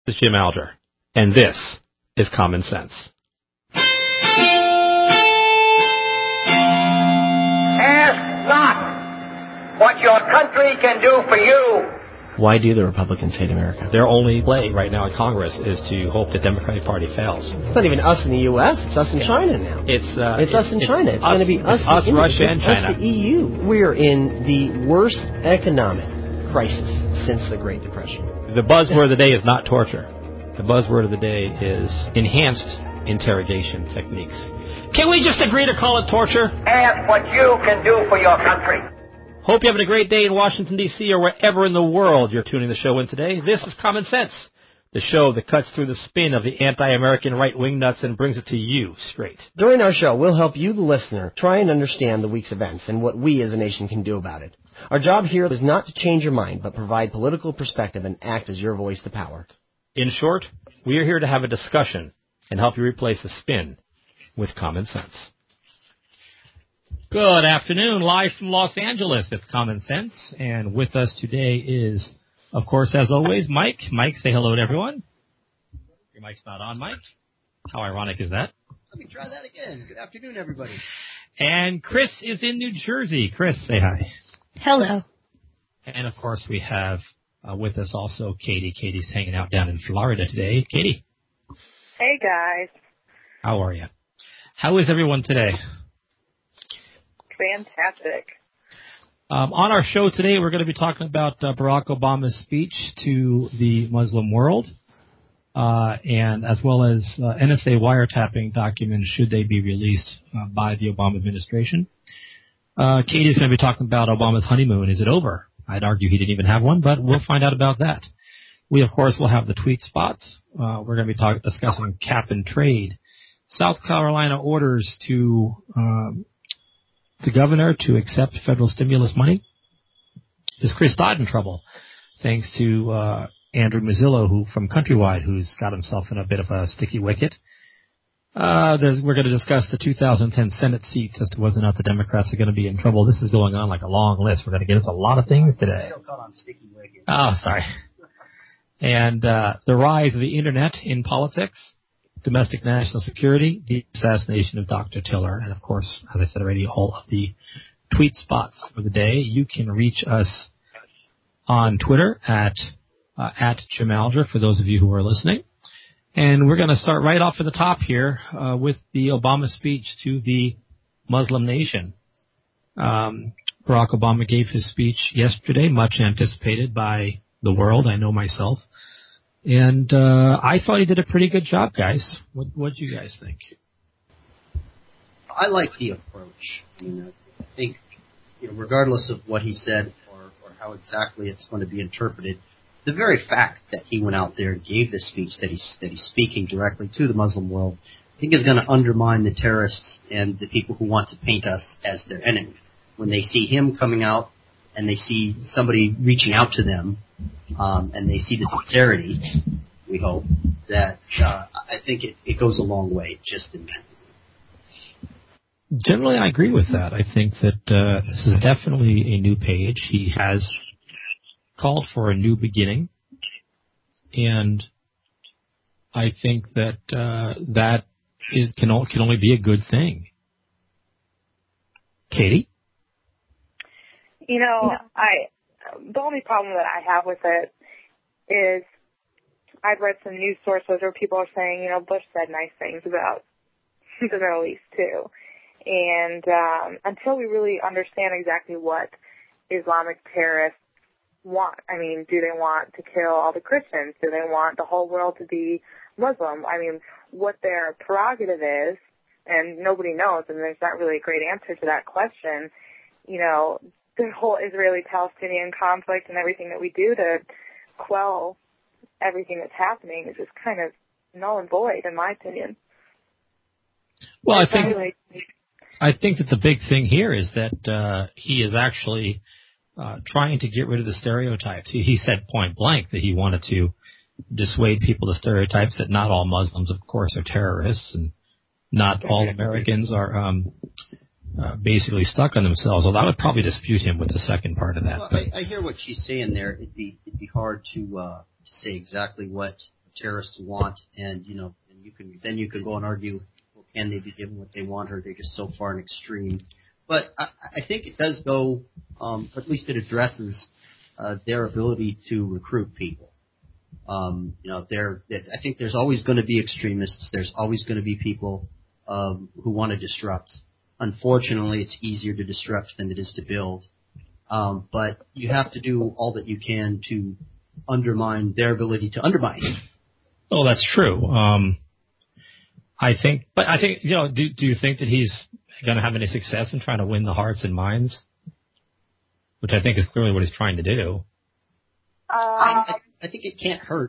This is Jim Alger, and this is Common Sense. Ask not what your country can do for you. Why do the Republicans hate America? Their only play right now in Congress is to hope the Democratic Party fails. It's not even us in the U.S., it's us in China now. It's us in China. It's going to be us, Russia, and China. Us, the EU. We're in the worst economic crisis since the Great Depression. The buzzword of the day is not torture. The buzzword of the day is enhanced interrogation techniques. Can we just agree to call it torture? Ask what you can do for your country. Hope you're having a great day in Washington, D.C., or wherever in the world you're tuning the show in today. This is Common Sense, the show that cuts through the spin of the anti-American right-wing nuts and brings it to you straight. During our show, we'll help you, the listener, try and understand the week's events and what we as a nation can do about it. Our job here is not to change your mind, but provide political perspective and act as your voice to power. In short, we are here to have a discussion and help you replace the spin with common sense. Good afternoon, live from Los Angeles. It's Common Sense, and with us today is, of course, as always, Mike. Mike, say hello to everyone. Your mic's not on, Mike. How ironic is that? Let me try that again. Good afternoon, everybody. And Chris is in New Jersey. Chris, say hi. Hello. And, of course, we have with us also Katie. Katie's hanging out down in Florida today. Katie. Hey, guys. How are you? How is everyone today? Fantastic. On our show today, we're going to be talking about Barack Obama's speech to the Muslim world, and as well as NSA wiretapping documents, should they be released by the Obama administration. Katie's going to be talking about Obama's honeymoon. Is it over? I'd argue he didn't even have one, but we'll find out about that. We, of course, will have the tweet spots. We're going to be discussing cap and trade. South Carolina orders to the governor to accept federal stimulus money. Is Chris Dodd in trouble? Thanks to Andrew Mazzillo, from Countrywide, who's got himself in a bit of a sticky wicket. We're going to discuss the 2010 Senate seats as to whether or not the Democrats are going to be in trouble. This is going on like a long list. We're going to get into a lot of things today. Still caught on sticky wicket. Oh, sorry. And the rise of the Internet in politics, domestic national security, the assassination of Dr. Tiller, and, of course, as I said already, all of the tweet spots for the day. You can reach us on Twitter at Jim Alger, for those of you who are listening. And we're going to start right off at the top here with the Obama speech to the Muslim nation. Barack Obama gave his speech yesterday, much anticipated by the world, I know myself. And I thought he did a pretty good job, guys. What do you guys think? I like the approach. I think, regardless of what he said or how exactly it's going to be interpreted, the very fact that he went out there and gave this speech, that he's speaking directly to the Muslim world, I think is going to undermine the terrorists and the people who want to paint us as their enemy. When they see him coming out and they see somebody reaching out to them, and they see the sincerity, we hope, that I think it goes a long way just in that. Generally, I agree with that. I think that this is definitely a new page. He has called for a new beginning, and I think that that can only be a good thing. Katie? The only problem that I have with it is I've read some news sources where people are saying, Bush said nice things about the Middle East too. And until we really understand exactly what Islamic terrorists want, do they want to kill all the Christians? Do they want the whole world to be Muslim? What their prerogative is, and nobody knows, and there's not really a great answer to that question. The whole Israeli-Palestinian conflict and everything that we do to quell everything that's happening is just kind of null and void, in my opinion. Well, I think that the big thing here is that he is actually trying to get rid of the stereotypes. He said point blank that he wanted to dissuade people to stereotypes that not all Muslims, of course, are terrorists, and not all Americans are basically stuck on themselves. Although I would probably dispute him with the second part of that. Well, I hear what she's saying there. It'd be hard to say exactly what terrorists want, and and you can go and argue, well, can they be given what they want, or are they just so far an extreme? But I think it does go, at least it addresses their ability to recruit people. I think there's always going to be extremists. There's always going to be people who want to disrupt. Unfortunately, it's easier to disrupt than it is to build. But you have to do all that you can to undermine their ability to undermine. Oh, that's true. I think, do you think that he's going to have any success in trying to win the hearts and minds? Which I think is clearly what he's trying to do. I think it can't hurt.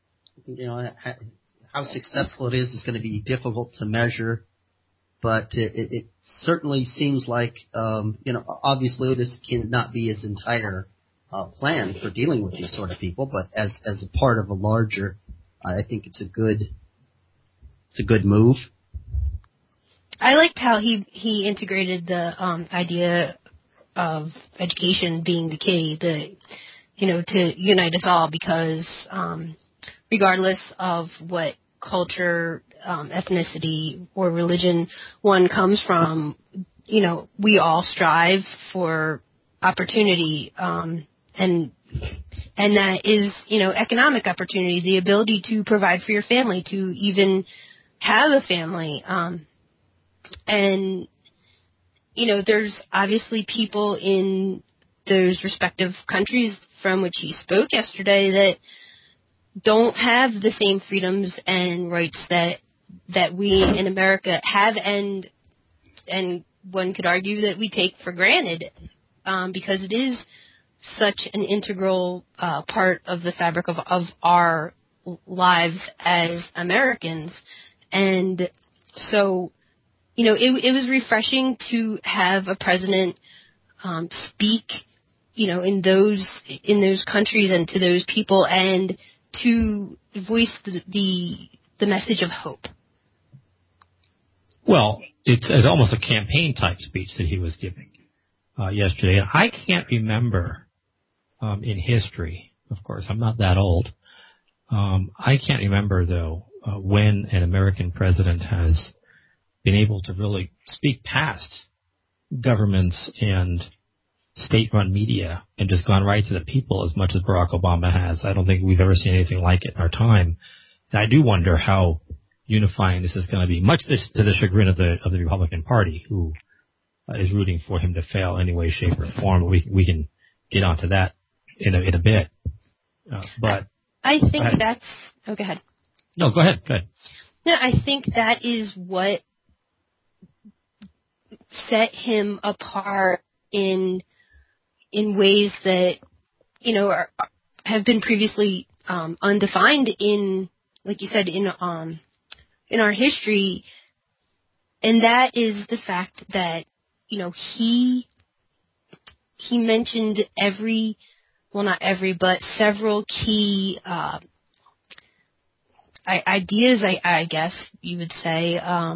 How successful it is going to be difficult to measure, but it certainly seems like, obviously this cannot be his entire plan for dealing with these sort of people, but as a part of a larger, I think it's a good move. I liked how he integrated the idea of education being the key, to unite us all, because regardless of what culture, ethnicity, or religion one comes from, we all strive for opportunity, and that is, economic opportunity, the ability to provide for your family, to even have a family. And, there's obviously people in those respective countries from which he spoke yesterday that don't have the same freedoms and rights that we in America have, and one could argue that we take for granted, because it is such an integral part of the fabric of our lives as Americans. And so, it was refreshing to have a president speak, in those countries and to those people, and to voice the message of hope. Well, it's almost a campaign type speech that he was giving yesterday. And I can't remember in history, of course, I'm not that old. I can't remember, though, when an American president has been able to really speak past governments and state-run media and just gone right to the people as much as Barack Obama has. I don't think we've ever seen anything like it in our time. And I do wonder how unifying this is going to be, much to the chagrin of the Republican Party, who is rooting for him to fail any way, shape, or form. We can get onto that in a bit. But I think that's... Oh, go ahead. No, go ahead. Go ahead. No, I think that is what set him apart in ways that, have been previously undefined in, like you said, in our history. And that is the fact that, he mentioned not every, but several key ideas, I guess you would say,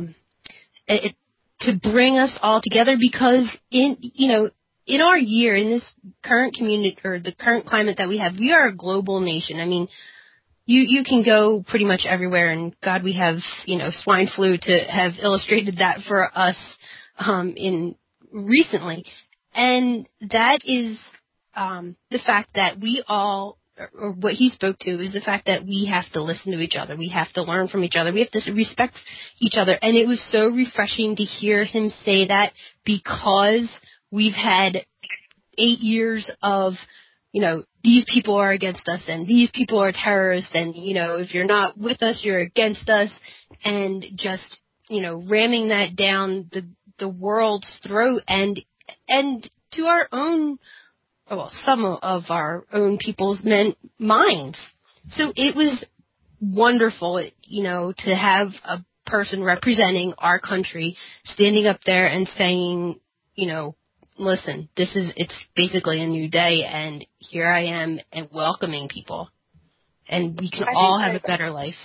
to bring us all together, because in our year, in this current community, or the current climate that we have, we are a global nation. I mean, you can go pretty much everywhere, and God, we have, swine flu to have illustrated that for us in recently. And that is the fact that we all, or what he spoke to, is the fact that we have to listen to each other. We have to learn from each other. We have to respect each other. And it was so refreshing to hear him say that, because we've had 8 years of, these people are against us and these people are terrorists, and, if you're not with us, you're against us, and just, ramming that down the world's throat and to our own, some of our own people's minds. So it was wonderful, to have a person representing our country standing up there and saying, listen, it's basically a new day, and here I am, and welcoming people, and we can all have a better life.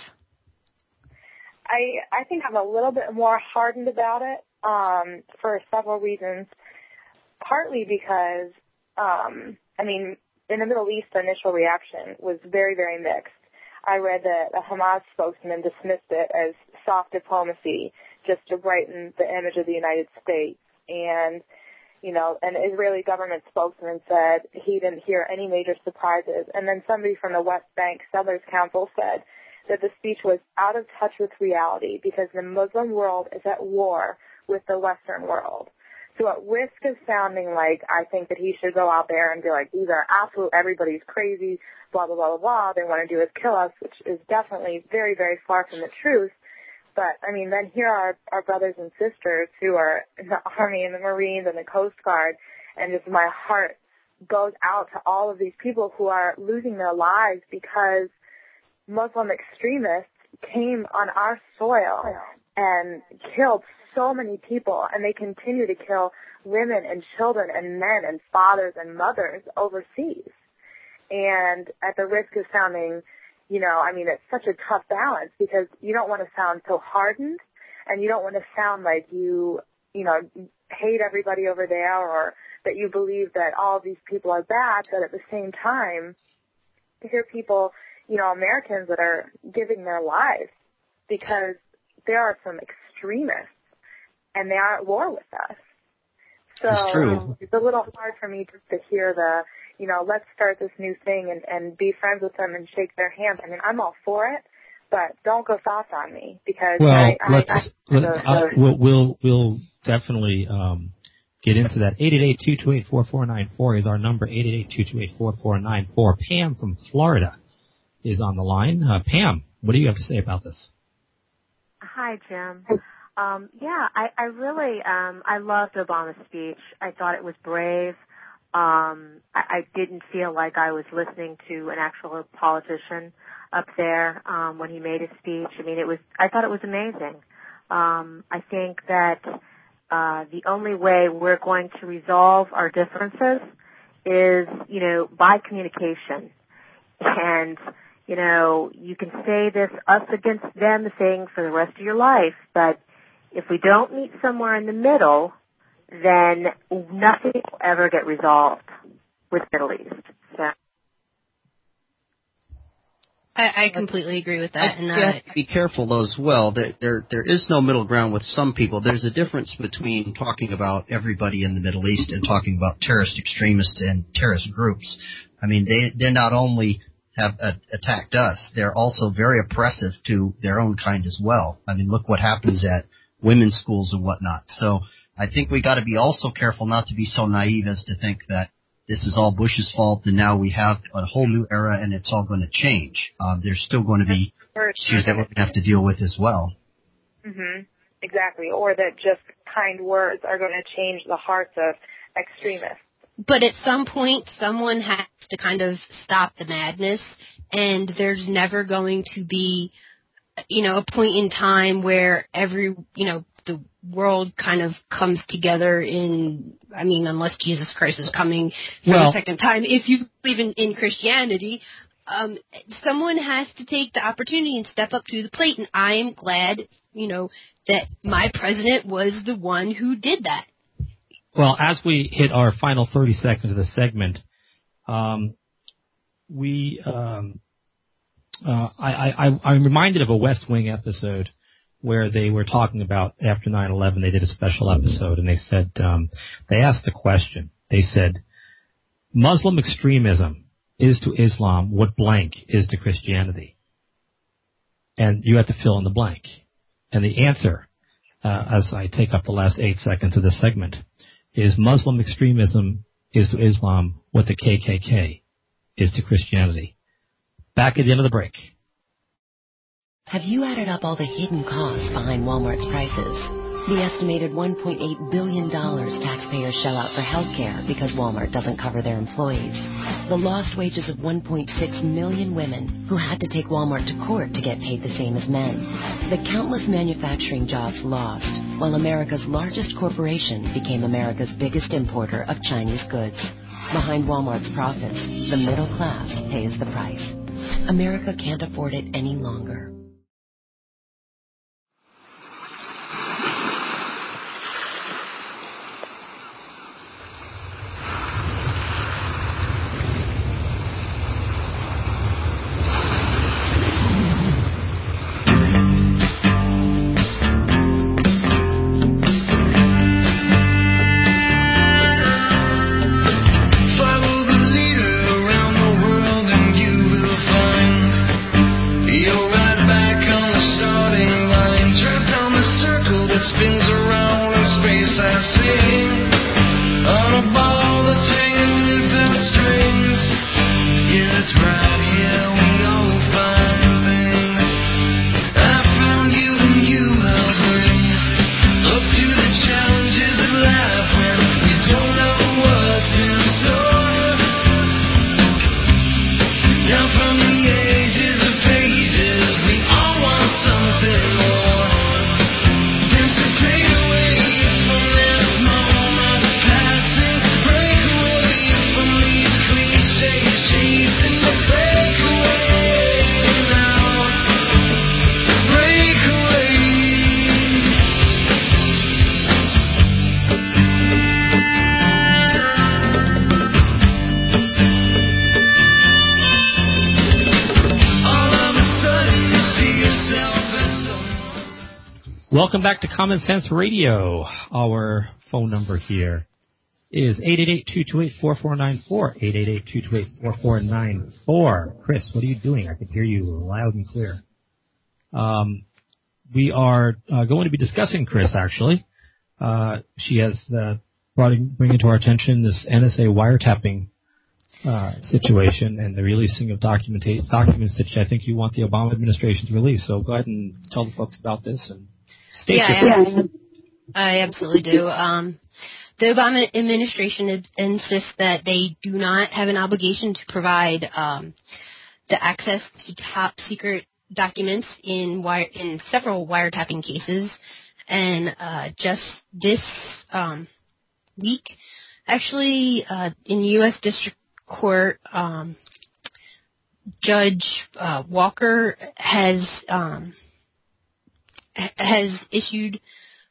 I think I'm a little bit more hardened about it for several reasons. Partly because, in the Middle East, the initial reaction was very, very mixed. I read that a Hamas spokesman dismissed it as soft diplomacy just to brighten the image of the United States. And, an Israeli government spokesman said he didn't hear any major surprises. And then somebody from the West Bank Settlers Council said that the speech was out of touch with reality because the Muslim world is at war with the Western world. So at risk of sounding like I think that he should go out there and be like, these are everybody's crazy, blah, blah, blah, blah, blah, they want to do is kill us, which is definitely very, very far from the truth. But, then here are our brothers and sisters who are in the Army and the Marines and the Coast Guard, and just my heart goes out to all of these people who are losing their lives because Muslim extremists came on our soil and killed so many people, and they continue to kill women and children and men and fathers and mothers overseas. And at the risk of sounding, it's such a tough balance because you don't want to sound so hardened, and you don't want to sound like you hate everybody over there or that you believe that all of these people are bad, but at the same time, to hear people, Americans that are giving their lives because there are some extremists and they are at war with us. So it's a little hard for me just to hear the, let's start this new thing and be friends with them and shake their hands. I'm all for it, but don't go soft on me because we'll definitely get into that. 888-228-4494 is our number. 888-228-4494. Pam from Florida is on the line. Pam, what do you have to say about this? Hi, Jim. I really, I loved Obama's speech. I thought it was brave. I didn't feel like I was listening to an actual politician up there, when he made his speech. I thought it was amazing. I think that, the only way we're going to resolve our differences is, by communication. And, you can say this us against them thing for the rest of your life, but if we don't meet somewhere in the middle, then nothing will ever get resolved with the Middle East. So. I completely agree with that. You have to be careful, though, as well. There is no middle ground with some people. There's a difference between talking about everybody in the Middle East and talking about terrorist extremists and terrorist groups. They not only have attacked us, they're also very oppressive to their own kind as well. Look what happens at women's schools and whatnot. So I think we got to be also careful not to be so naive as to think that this is all Bush's fault and now we have a whole new era and it's all going to change. There's still going to be issues that we're going to have to deal with as well. Mm-hmm. Exactly. Or that just kind words are going to change the hearts of extremists. But at some point, someone has to kind of stop the madness, and there's never going to be, a point in time where the world kind of comes together unless Jesus Christ is coming for the second time. If you believe in Christianity, someone has to take the opportunity and step up to the plate, and I am glad, that my president was the one who did that. Well, as we hit our final 30 seconds of the segment, I'm reminded of a West Wing episode where they were talking about after 9/11. They did a special episode, and they said they asked the question. They said, Muslim extremism is to Islam what blank is to Christianity, and you have to fill in the blank. And the answer, as I take up the last 8 seconds of this segment, is Muslim extremism is to Islam what the KKK is to Christianity. Back at the end of the break. Have you added up all the hidden costs behind Walmart's prices? The estimated $1.8 billion taxpayers shell out for health care because Walmart doesn't cover their employees. The lost wages of 1.6 million women who had to take Walmart to court to get paid the same as men. The countless manufacturing jobs lost while America's largest corporation became America's biggest importer of Chinese goods. Behind Walmart's profits, the middle class pays the price. America can't afford it any longer. Welcome back to Common Sense Radio. Our phone number here is 888-228-4494, 888-228-4494. Chris, what are you doing? I can hear you loud and clear. We are going to be discussing, Chris, actually. She has bringing to our attention this NSA wiretapping situation and the releasing of documents that I think you want the Obama administration to release. So go ahead and tell the folks about this and state your thoughts. I absolutely do. The Obama administration insists that they do not have an obligation to provide the access to top secret documents in several wiretapping cases. And just this week, actually, in U.S. District Court, Judge Walker has issued.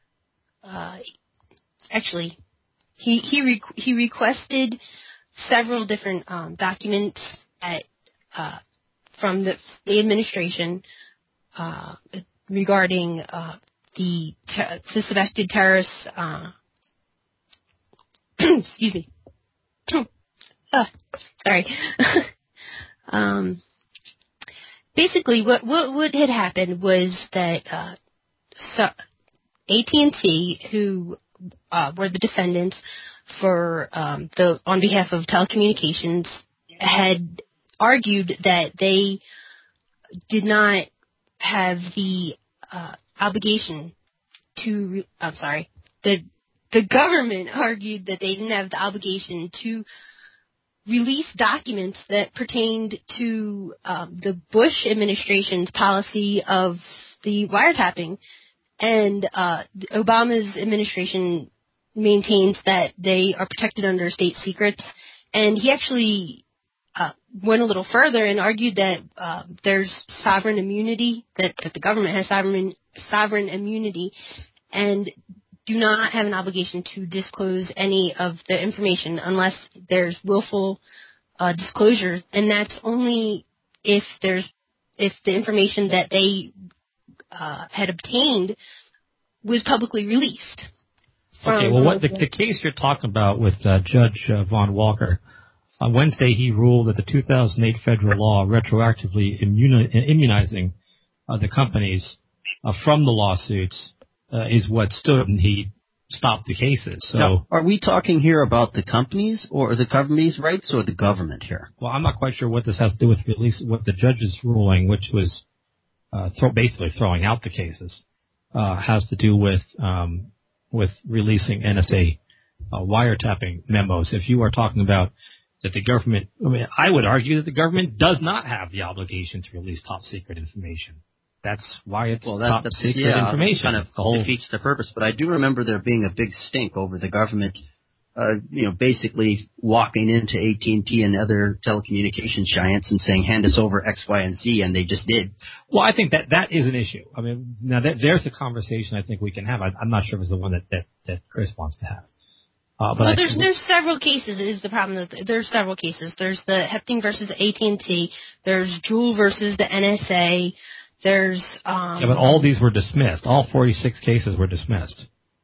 Actually, he requested several different documents from the administration regarding the suspected terrorists. Excuse me. Sorry. Basically, what had happened was that AT&T, who were the defendants for on behalf of telecommunications, had argued that they did not have the obligation to. I'm sorry. The government argued that they didn't have the obligation to release documents that pertained to the Bush administration's policy of the wiretapping, and Obama's administration maintains that they are protected under state secrets. And he actually went a little further and argued that there's sovereign immunity, that the government has sovereign immunity, and do not have an obligation to disclose any of the information unless there's willful disclosure, and that's only if the information that they had obtained was publicly released. Okay, well, what the case you're talking about with Judge Von Walker, on Wednesday he ruled that the 2008 federal law retroactively immunizing the companies from the lawsuits is what stood, and he stopped the cases. So, now, are we talking here about the companies or the companies' rights or the government here? Well, I'm not quite sure what this has to do with what the judge's ruling, which was basically throwing out the cases, has to do with releasing NSA wiretapping memos. If you are talking about that the government, I would argue that the government does not have the obligation to release top secret information. That's why it's top secret information. Kind of defeats the purpose. But I do remember there being a big stink over the government, basically walking into AT&T and other telecommunications giants and saying, hand us over X, Y, and Z, and they just did. Well, I think that is an issue. I mean, now there's a conversation I think we can have. I'm not sure if it's the one that Chris wants to have. Well, there's several cases. Is the problem that there's several cases. There's the Hepting versus AT&T. There's Juul versus the NSA. There's but all these were dismissed. All 46 cases were dismissed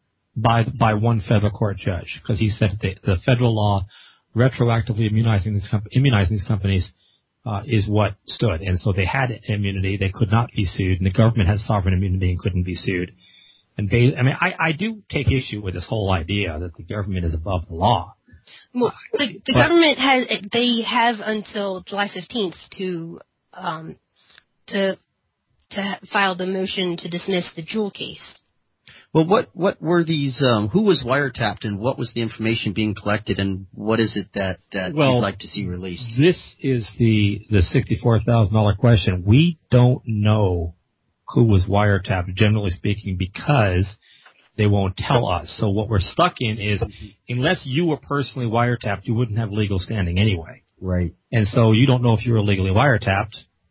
by one federal court judge because he said that the federal law retroactively immunizing these companies is what stood, and so they had immunity. They could not be sued, and the government has sovereign immunity and couldn't be sued. And I do take issue with this whole idea that the government is above the law. Well, the government have until July 15th to file the motion to dismiss the Juul case. Well, what were these? Who was wiretapped, and what was the information being collected, and what is it that you'd like to see released? This is the $64,000 question. We don't know who was wiretapped, generally speaking, because they won't tell us. So what we're stuck in is, unless you were personally wiretapped, you wouldn't have legal standing anyway. Right. And so you don't know if you were legally wiretapped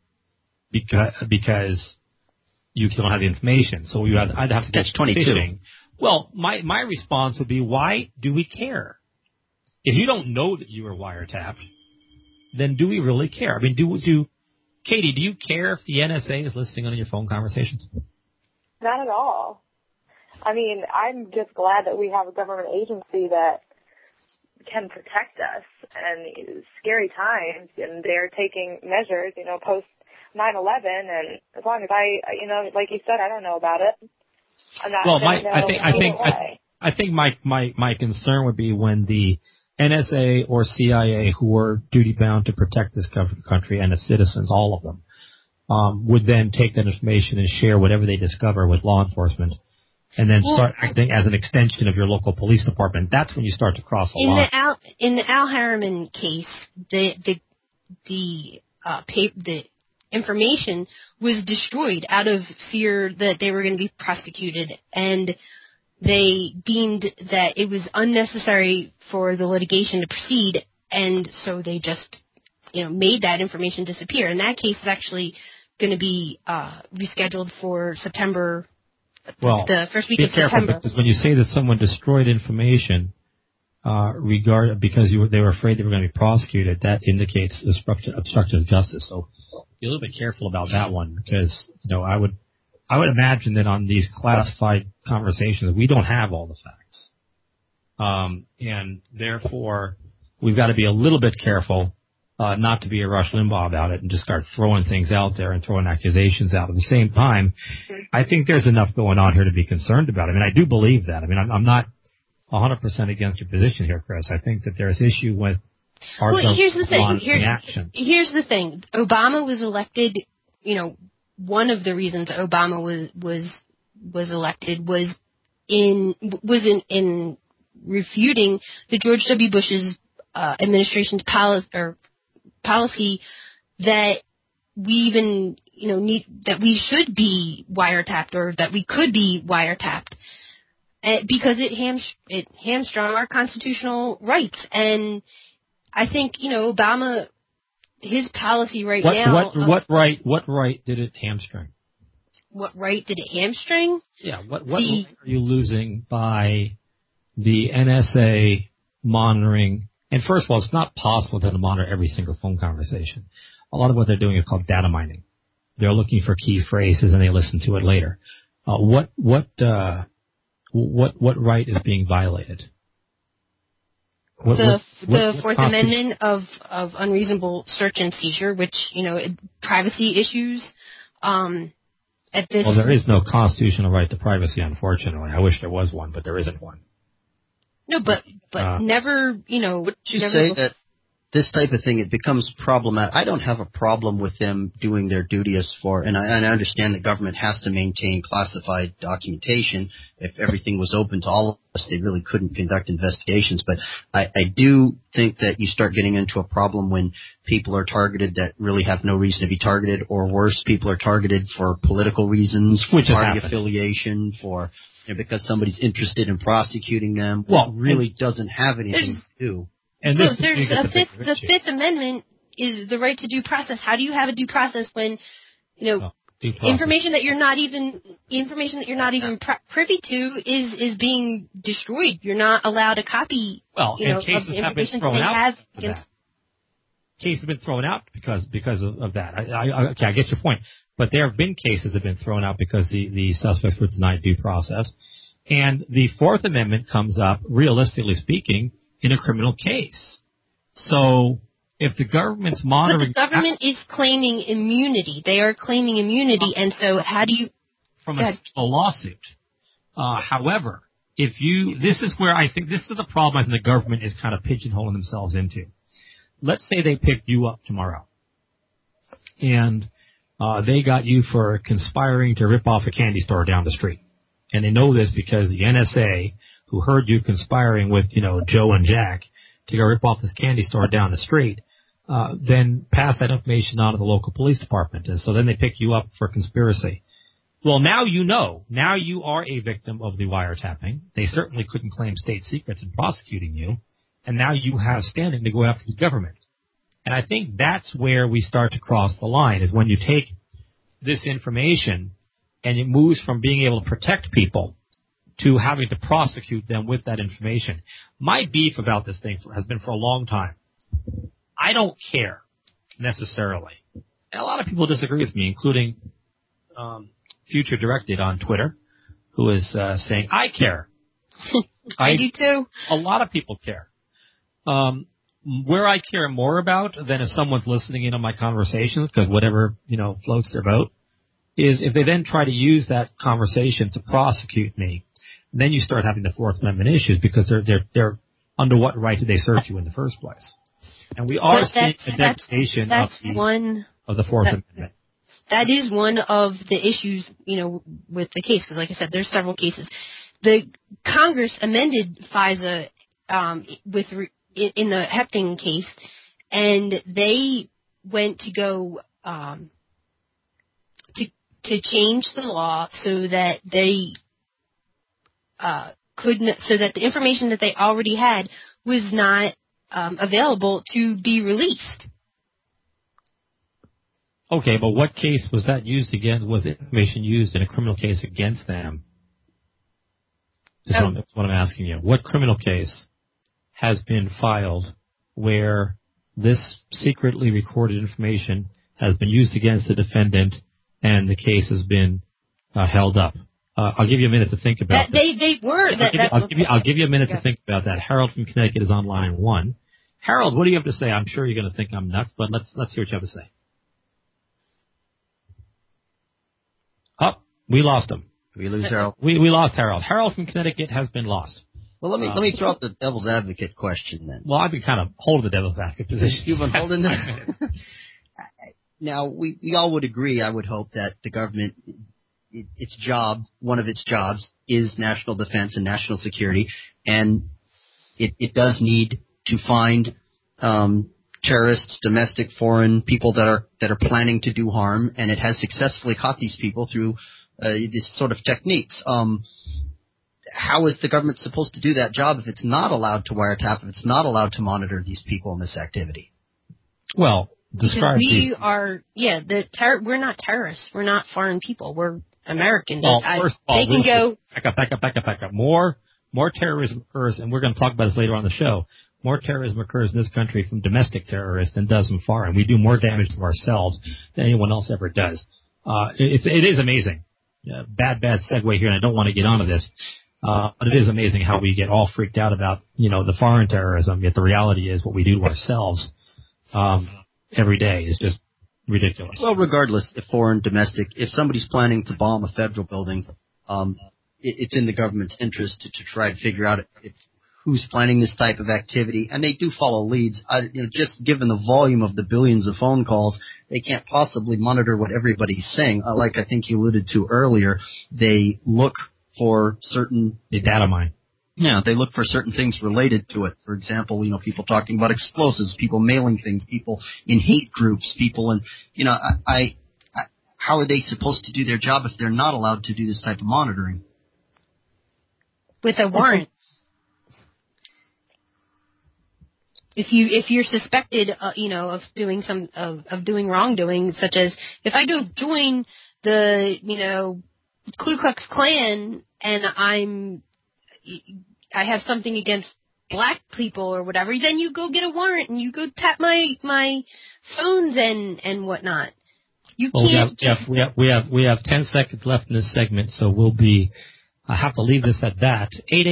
because you don't have the information. So I'd have to catch 22. Well, my response would be, why do we care? If you don't know that you were wiretapped, then do we really care? I mean, Katie, do you care if the NSA is listening on your phone conversations? Not at all. I mean, I'm just glad that we have a government agency that can protect us in scary times, and they're taking measures, post 9/11, and as long as like you said, I don't know about it. I'm not. Well, I think my concern would be when the NSA or CIA, who are duty bound to protect this country and its citizens, all of them, would then take that information and share whatever they discover with law enforcement, and then start acting as an extension of your local police department. That's when you start to cross the line. In the Al Harriman case, the information was destroyed out of fear that they were going to be prosecuted, and they deemed that it was unnecessary for the litigation to proceed, and so they just, made that information disappear. And that case is actually going to be rescheduled for September. Well, the first week be of careful, September. because when you say that someone destroyed information because they were afraid they were going to be prosecuted, that indicates obstruction of justice. So be a little bit careful about that one, because I would imagine that on these classified conversations we don't have all the facts, and therefore we've got to be a little bit careful not to be a Rush Limbaugh about it and just start throwing things out there and throwing accusations out. At the same time, I think there's enough going on here to be concerned about. I mean, I do believe that. I mean, I'm not 100% against your position here, Chris. I think that there's issue with our here's the thing. Here's the thing. Obama was elected. One of the reasons Obama was elected was in refuting the George W. Bush's administration's policy that we even that we should be wiretapped, or that we could be wiretapped, because it hamstrung our constitutional rights. And I think Obama, his policy now. What right did it hamstring? What right did it hamstring? Yeah. What right are you losing by the NSA monitoring? And first of all, it's not possible to monitor every single phone conversation. A lot of what they're doing is called data mining. They're looking for key phrases and they listen to it later. What right is being violated? The Fourth Amendment of unreasonable search and seizure, which privacy issues. Well, there is no constitutional right to privacy, unfortunately. I wish there was one, but there isn't one. No, but never, Would you say that this type of thing, it becomes problematic? I don't have a problem with them doing their duty and I understand the government has to maintain classified documentation. If everything was open to all of us, they really couldn't conduct investigations. But I do think that you start getting into a problem when people are targeted that really have no reason to be targeted, or worse, people are targeted for political reasons, for party affiliation, for because somebody's interested in prosecuting them. Well, it really doesn't have anything to do. And the Fifth Amendment is the right to due process. How do you have a due process when information that you're not even privy to is being destroyed? You're not allowed a copy. Well, and cases have been thrown out. Cases have been thrown out because of that. I get your point, but there have been cases that have been thrown out because the suspects were denied due process, and the Fourth Amendment comes up, realistically speaking, in a criminal case. So if the government's monitoring... But the government is claiming immunity. They are claiming immunity, and so how do you... From a lawsuit. However, this is where I think, this is the problem I think the government is kind of pigeonholing themselves into. Let's say they picked you up tomorrow, and they got you for conspiring to rip off a candy store down the street. And they know this because the NSA, who heard you conspiring with, Joe and Jack to go rip off this candy store down the street, then pass that information on to the local police department. And so then they pick you up for conspiracy. Well, now now you are a victim of the wiretapping. They certainly couldn't claim state secrets in prosecuting you. And now you have standing to go after the government. And I think that's where we start to cross the line, is when you take this information and it moves from being able to protect people to having to prosecute them with that information. My beef about this thing has been for a long time. I don't care, necessarily. And a lot of people disagree with me, including Future Directed on Twitter, who is saying, I care. I do too. A lot of people care. Where I care more about than if someone's listening in on my conversations, because whatever, floats their boat, is if they then try to use that conversation to prosecute me. And then you start having the Fourth Amendment issues because they're under what right did they search you in the first place? And we are seeing a degradation of the Fourth Amendment. That is one of the issues, with the case, because like I said, there's several cases. The Congress amended FISA in the Hepting case, and they went to go to change the law so that they so that the information that they already had was not available to be released. Okay, but what case was that used against? Was the information used in a criminal case against them? That's what I'm asking you. What criminal case has been filed where this secretly recorded information has been used against the defendant and the case has been held up? I'll give you a minute to think about that. I'll give you a minute to think about that. Harold from Connecticut is on line 1. Harold, what do you have to say? I'm sure you're going to think I'm nuts, but let's hear what you have to say. Oh, we lost him. Did we lose Harold? We lost Harold. Harold from Connecticut has been lost. Well, let me throw out the devil's advocate question then. Well, I've been kind of holding the devil's advocate position. You've been holding that? Now, we all would agree, I would hope, that the government, its job, one of its jobs, is national defense and national security, and it does need to find terrorists, domestic, foreign, people that are planning to do harm, and it has successfully caught these people through this sort of techniques. How is the government supposed to do that job if it's not allowed to wiretap, if it's not allowed to monitor these people in this activity? Well, describe we're not terrorists. We're not foreign people. We're American. Well, first of all, back up. More terrorism occurs, and we're going to talk about this later on the show. More terrorism occurs in this country from domestic terrorists than does from foreign. We do more damage to ourselves than anyone else ever does. It is amazing. Bad segue here, and I don't want to get onto this. But it is amazing how we get all freaked out about, the foreign terrorism, yet the reality is what we do to ourselves every day is just ridiculous. Well, regardless, if foreign, domestic, if somebody's planning to bomb a federal building, it's in the government's interest to try to figure out who's planning this type of activity, and they do follow leads. Just given the volume of the billions of phone calls, they can't possibly monitor what everybody's saying. Like I think you alluded to earlier, they look for certain data mine. Yeah, they look for certain things related to it. For example, people talking about explosives, people mailing things, people in hate groups, people in, how are they supposed to do their job if they're not allowed to do this type of monitoring? With a warrant. If you're suspected, of doing of doing wrongdoing, such as if I go join the, Ku Klux Klan and I have something against black people or whatever, then you go get a warrant and you go tap my phones and whatnot. You can't. We have 10 seconds left in this segment, so I have to leave this at that.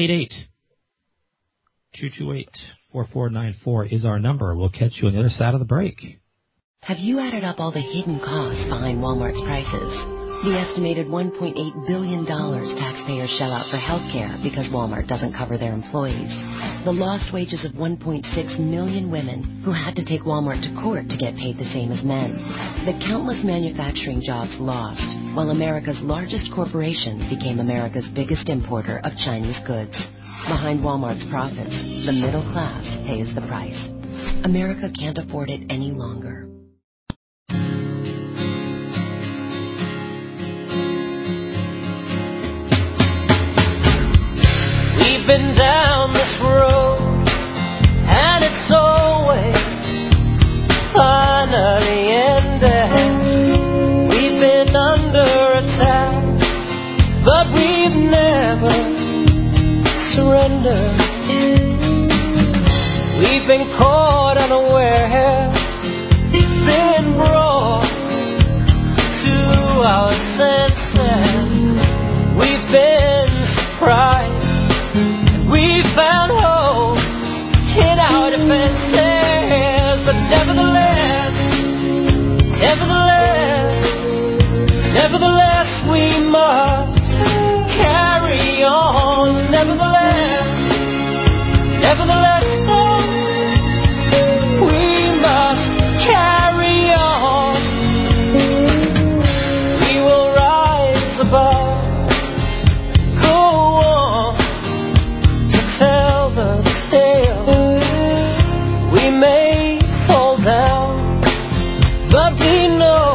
888-228-4494 is our number. We'll catch you on the other side of the break. Have you added up all the hidden costs behind Walmart's prices? The estimated $1.8 billion taxpayers shell out for health care because Walmart doesn't cover their employees. The lost wages of 1.6 million women who had to take Walmart to court to get paid the same as men. The countless manufacturing jobs lost, while America's largest corporation became America's biggest importer of Chinese goods. Behind Walmart's profits, the middle class pays the price. America can't afford it any longer. We've been down this road, and it's always finally ended. We've been under attack, but we've never surrendered. We've been caught unaware, been brought to our senses. We've been Nevertheless, we must carry on. Nevertheless, we must carry on. We will rise above, go on to tell the tale. We may fall down, but we know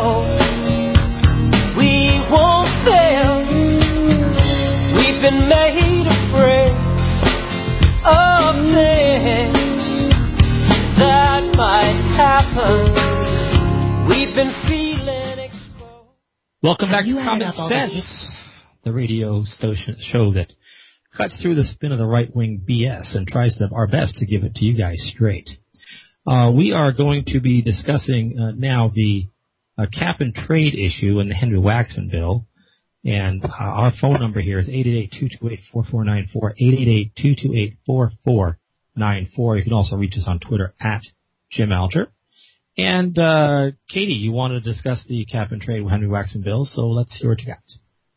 we won't fail. We've been made afraid of things that might happen. We've been feeling exposed. Welcome back to you added Common up all the Sense, the radio show that cuts through the spin of the right-wing BS and tries to our best to give it to you guys straight. We are going to be discussing now the cap-and-trade issue in the Henry Waxman bill. And our phone number here is 888-228-4494, 888-228-4494. You can also reach us on Twitter at Jim Alger. And, Katie, you wanted to discuss the cap-and-trade with Henry Waxman bill, so let's hear what you got.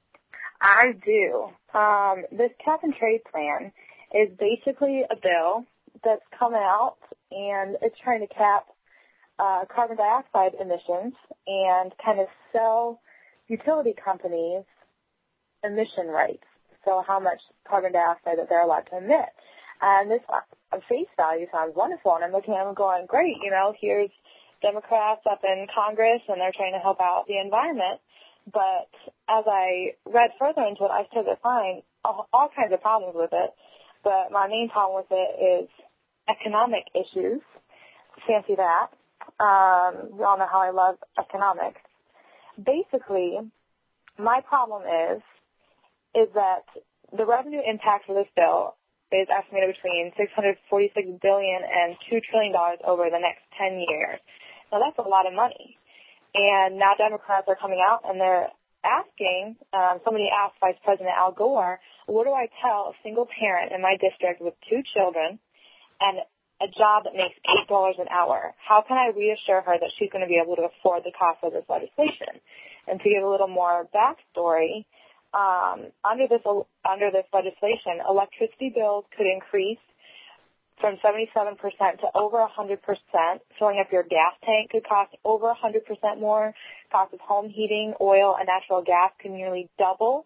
I do. This cap-and-trade plan is basically a bill that's come out, and it's trying to cap carbon dioxide emissions and kind of sell utility companies emission rights, so how much carbon dioxide that they're allowed to emit. And this, on face value, sounds wonderful, and I'm looking at them going, great, here's Democrats up in Congress, and they're trying to help out the environment. But as I read further into it, I started to find all kinds of problems with it. But my main problem with it is economic issues. Fancy that. You all know how I love economics. Basically, my problem is that the revenue impact for this bill is estimated between $646 billion and $2 trillion over the next 10 years. Now, that's a lot of money. And now Democrats are coming out and they're asking, somebody asked Vice President Al Gore, what do I tell a single parent in my district with 2 children and a job that makes $8 an hour? How can I reassure her that she's going to be able to afford the cost of this legislation? And to give a little more backstory, under this legislation, electricity bills could increase from 77% to over 100%. Filling up your gas tank could cost over 100% more. Cost of home heating, oil, and natural gas can nearly double.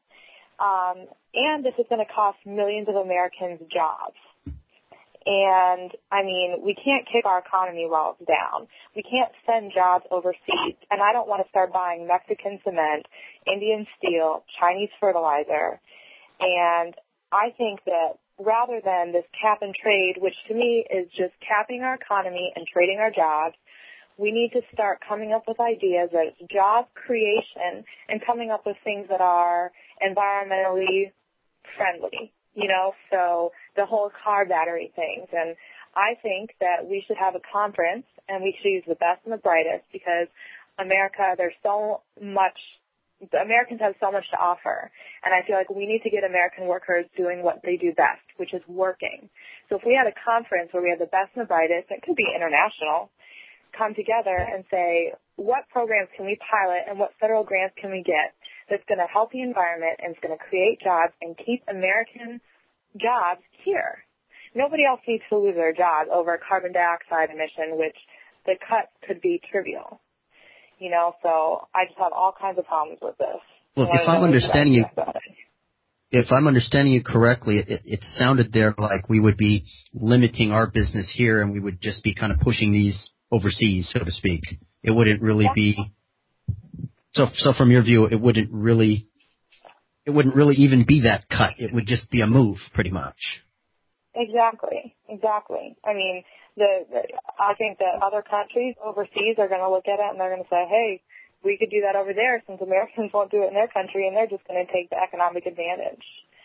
And this is going to cost millions of Americans jobs. And, I mean, we can't kick our economy while it's down. We can't send jobs overseas. And I don't want to start buying Mexican cement, Indian steel, Chinese fertilizer. And I think that rather than this cap and trade, which to me is just capping our economy and trading our jobs, we need to start coming up with ideas that it's job creation and coming up with things that are environmentally friendly, so the whole car battery things. And I think that we should have a conference and we should use the best and the brightest because America, the Americans have so much to offer, and I feel like we need to get American workers doing what they do best, which is working. So if we had a conference where we had the best and the brightest, it could be international, come together and say, what programs can we pilot and what federal grants can we get that's going to help the environment and it's going to create jobs and keep American jobs here. Nobody else needs to lose their job over carbon dioxide emission, which the cut could be trivial. So I just have all kinds of problems with this. Well, if I'm understanding you correctly, it sounded there like we would be limiting our business here and we would just be kind of pushing these overseas, so to speak. It wouldn't really be. So from your view, it wouldn't really even be that cut. It would just be a move, pretty much. Exactly. I mean, I think that other countries overseas are going to look at it and they're going to say, hey, we could do that over there since Americans won't do it in their country, and they're just going to take the economic advantage.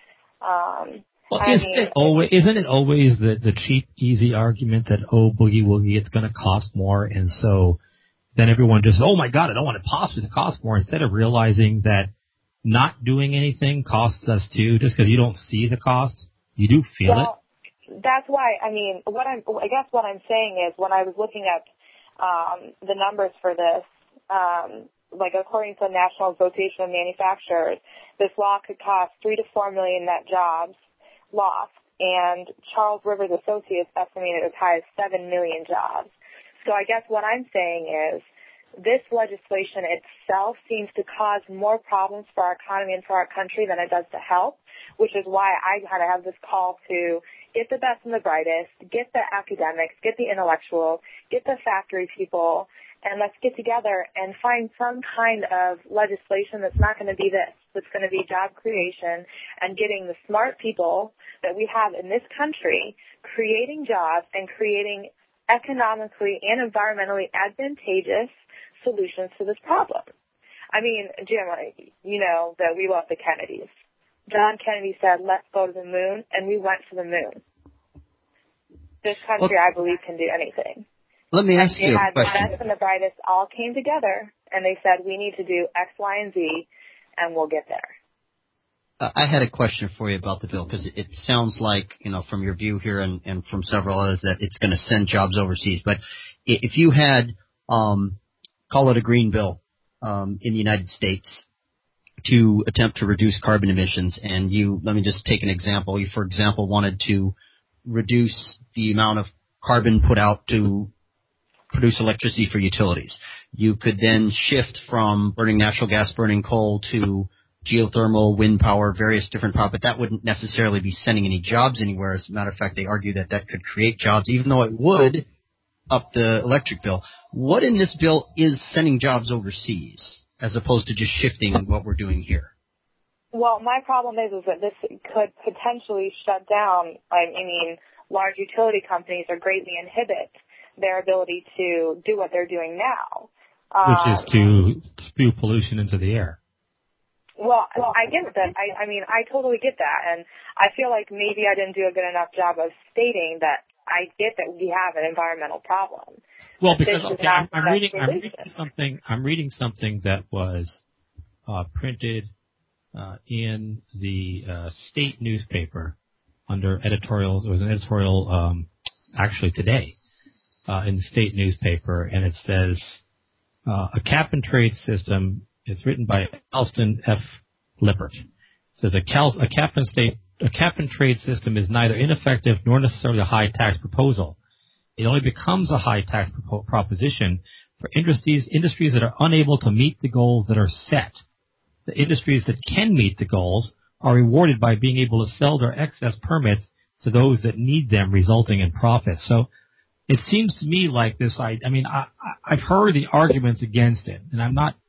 Isn't it always the cheap, easy argument that, boogie woogie, it's going to cost more, and so then everyone just, oh my God, I don't want it possibly to cost more, instead of realizing that not doing anything costs us too, just because you don't see the cost, you do feel it. That's why, I mean, what I'm saying is when I was looking at the numbers for this, like according to the National Association of Manufacturers, this law could cost 3 to 4 million net jobs lost, and Charles Rivers Associates estimated as high as 7 million jobs. So I guess what I'm saying is this legislation itself seems to cause more problems for our economy and for our country than it does to help, which is why I kind of have this call to get the best and the brightest, get the academics, get the intellectuals, get the factory people, and let's get together and find some kind of legislation that's not going to be this. That's going to be job creation and getting the smart people that we have in this country creating jobs and creating economically and environmentally advantageous solutions to this problem. I mean, Jim, you know that we love the Kennedys. John Kennedy said, let's go to the moon, and we went to the moon. This country, I believe, can do anything. Let me ask you a question. The best and the brightest all came together, and they said, we need to do X, Y, and Z, and we'll get there. I had a question for you about the bill, because it sounds like, you know, from your view here and from several others, that it's going to send jobs overseas. But if you had, call it a green bill in the United States to attempt to reduce carbon emissions, and let me just take an example. You, for example, wanted to reduce the amount of carbon put out to produce electricity for utilities. You could then shift from burning natural gas, burning coal to geothermal, wind power, various different power, but that wouldn't necessarily be sending any jobs anywhere. As a matter of fact, they argue that could create jobs, even though it would up the electric bill. What in this bill is sending jobs overseas as opposed to just shifting what we're doing here? Well, my problem is that this could potentially shut down, I mean, large utility companies or greatly inhibit their ability to do what they're doing now. Which is to spew pollution into the air. Well, I get that. I mean, I totally get that. And I feel like maybe I didn't do a good enough job of stating that I get that we have an environmental problem. Well, because I'm reading something that was printed in the state newspaper under editorial. It was an editorial actually today in the state newspaper, and it says a cap and trade system. It's written by Alston F. Lippert. It says a cap and trade system is neither ineffective nor necessarily a high tax proposal. It only becomes a high tax proposition for industries that are unable to meet the goals that are set. The industries that can meet the goals are rewarded by being able to sell their excess permits to those that need them, resulting in profit. So it seems to me like this. I've heard the arguments against it, and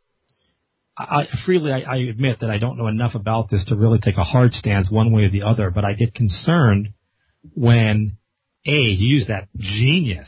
I admit that I don't know enough about this to really take a hard stance one way or the other, but I get concerned when, you use that genius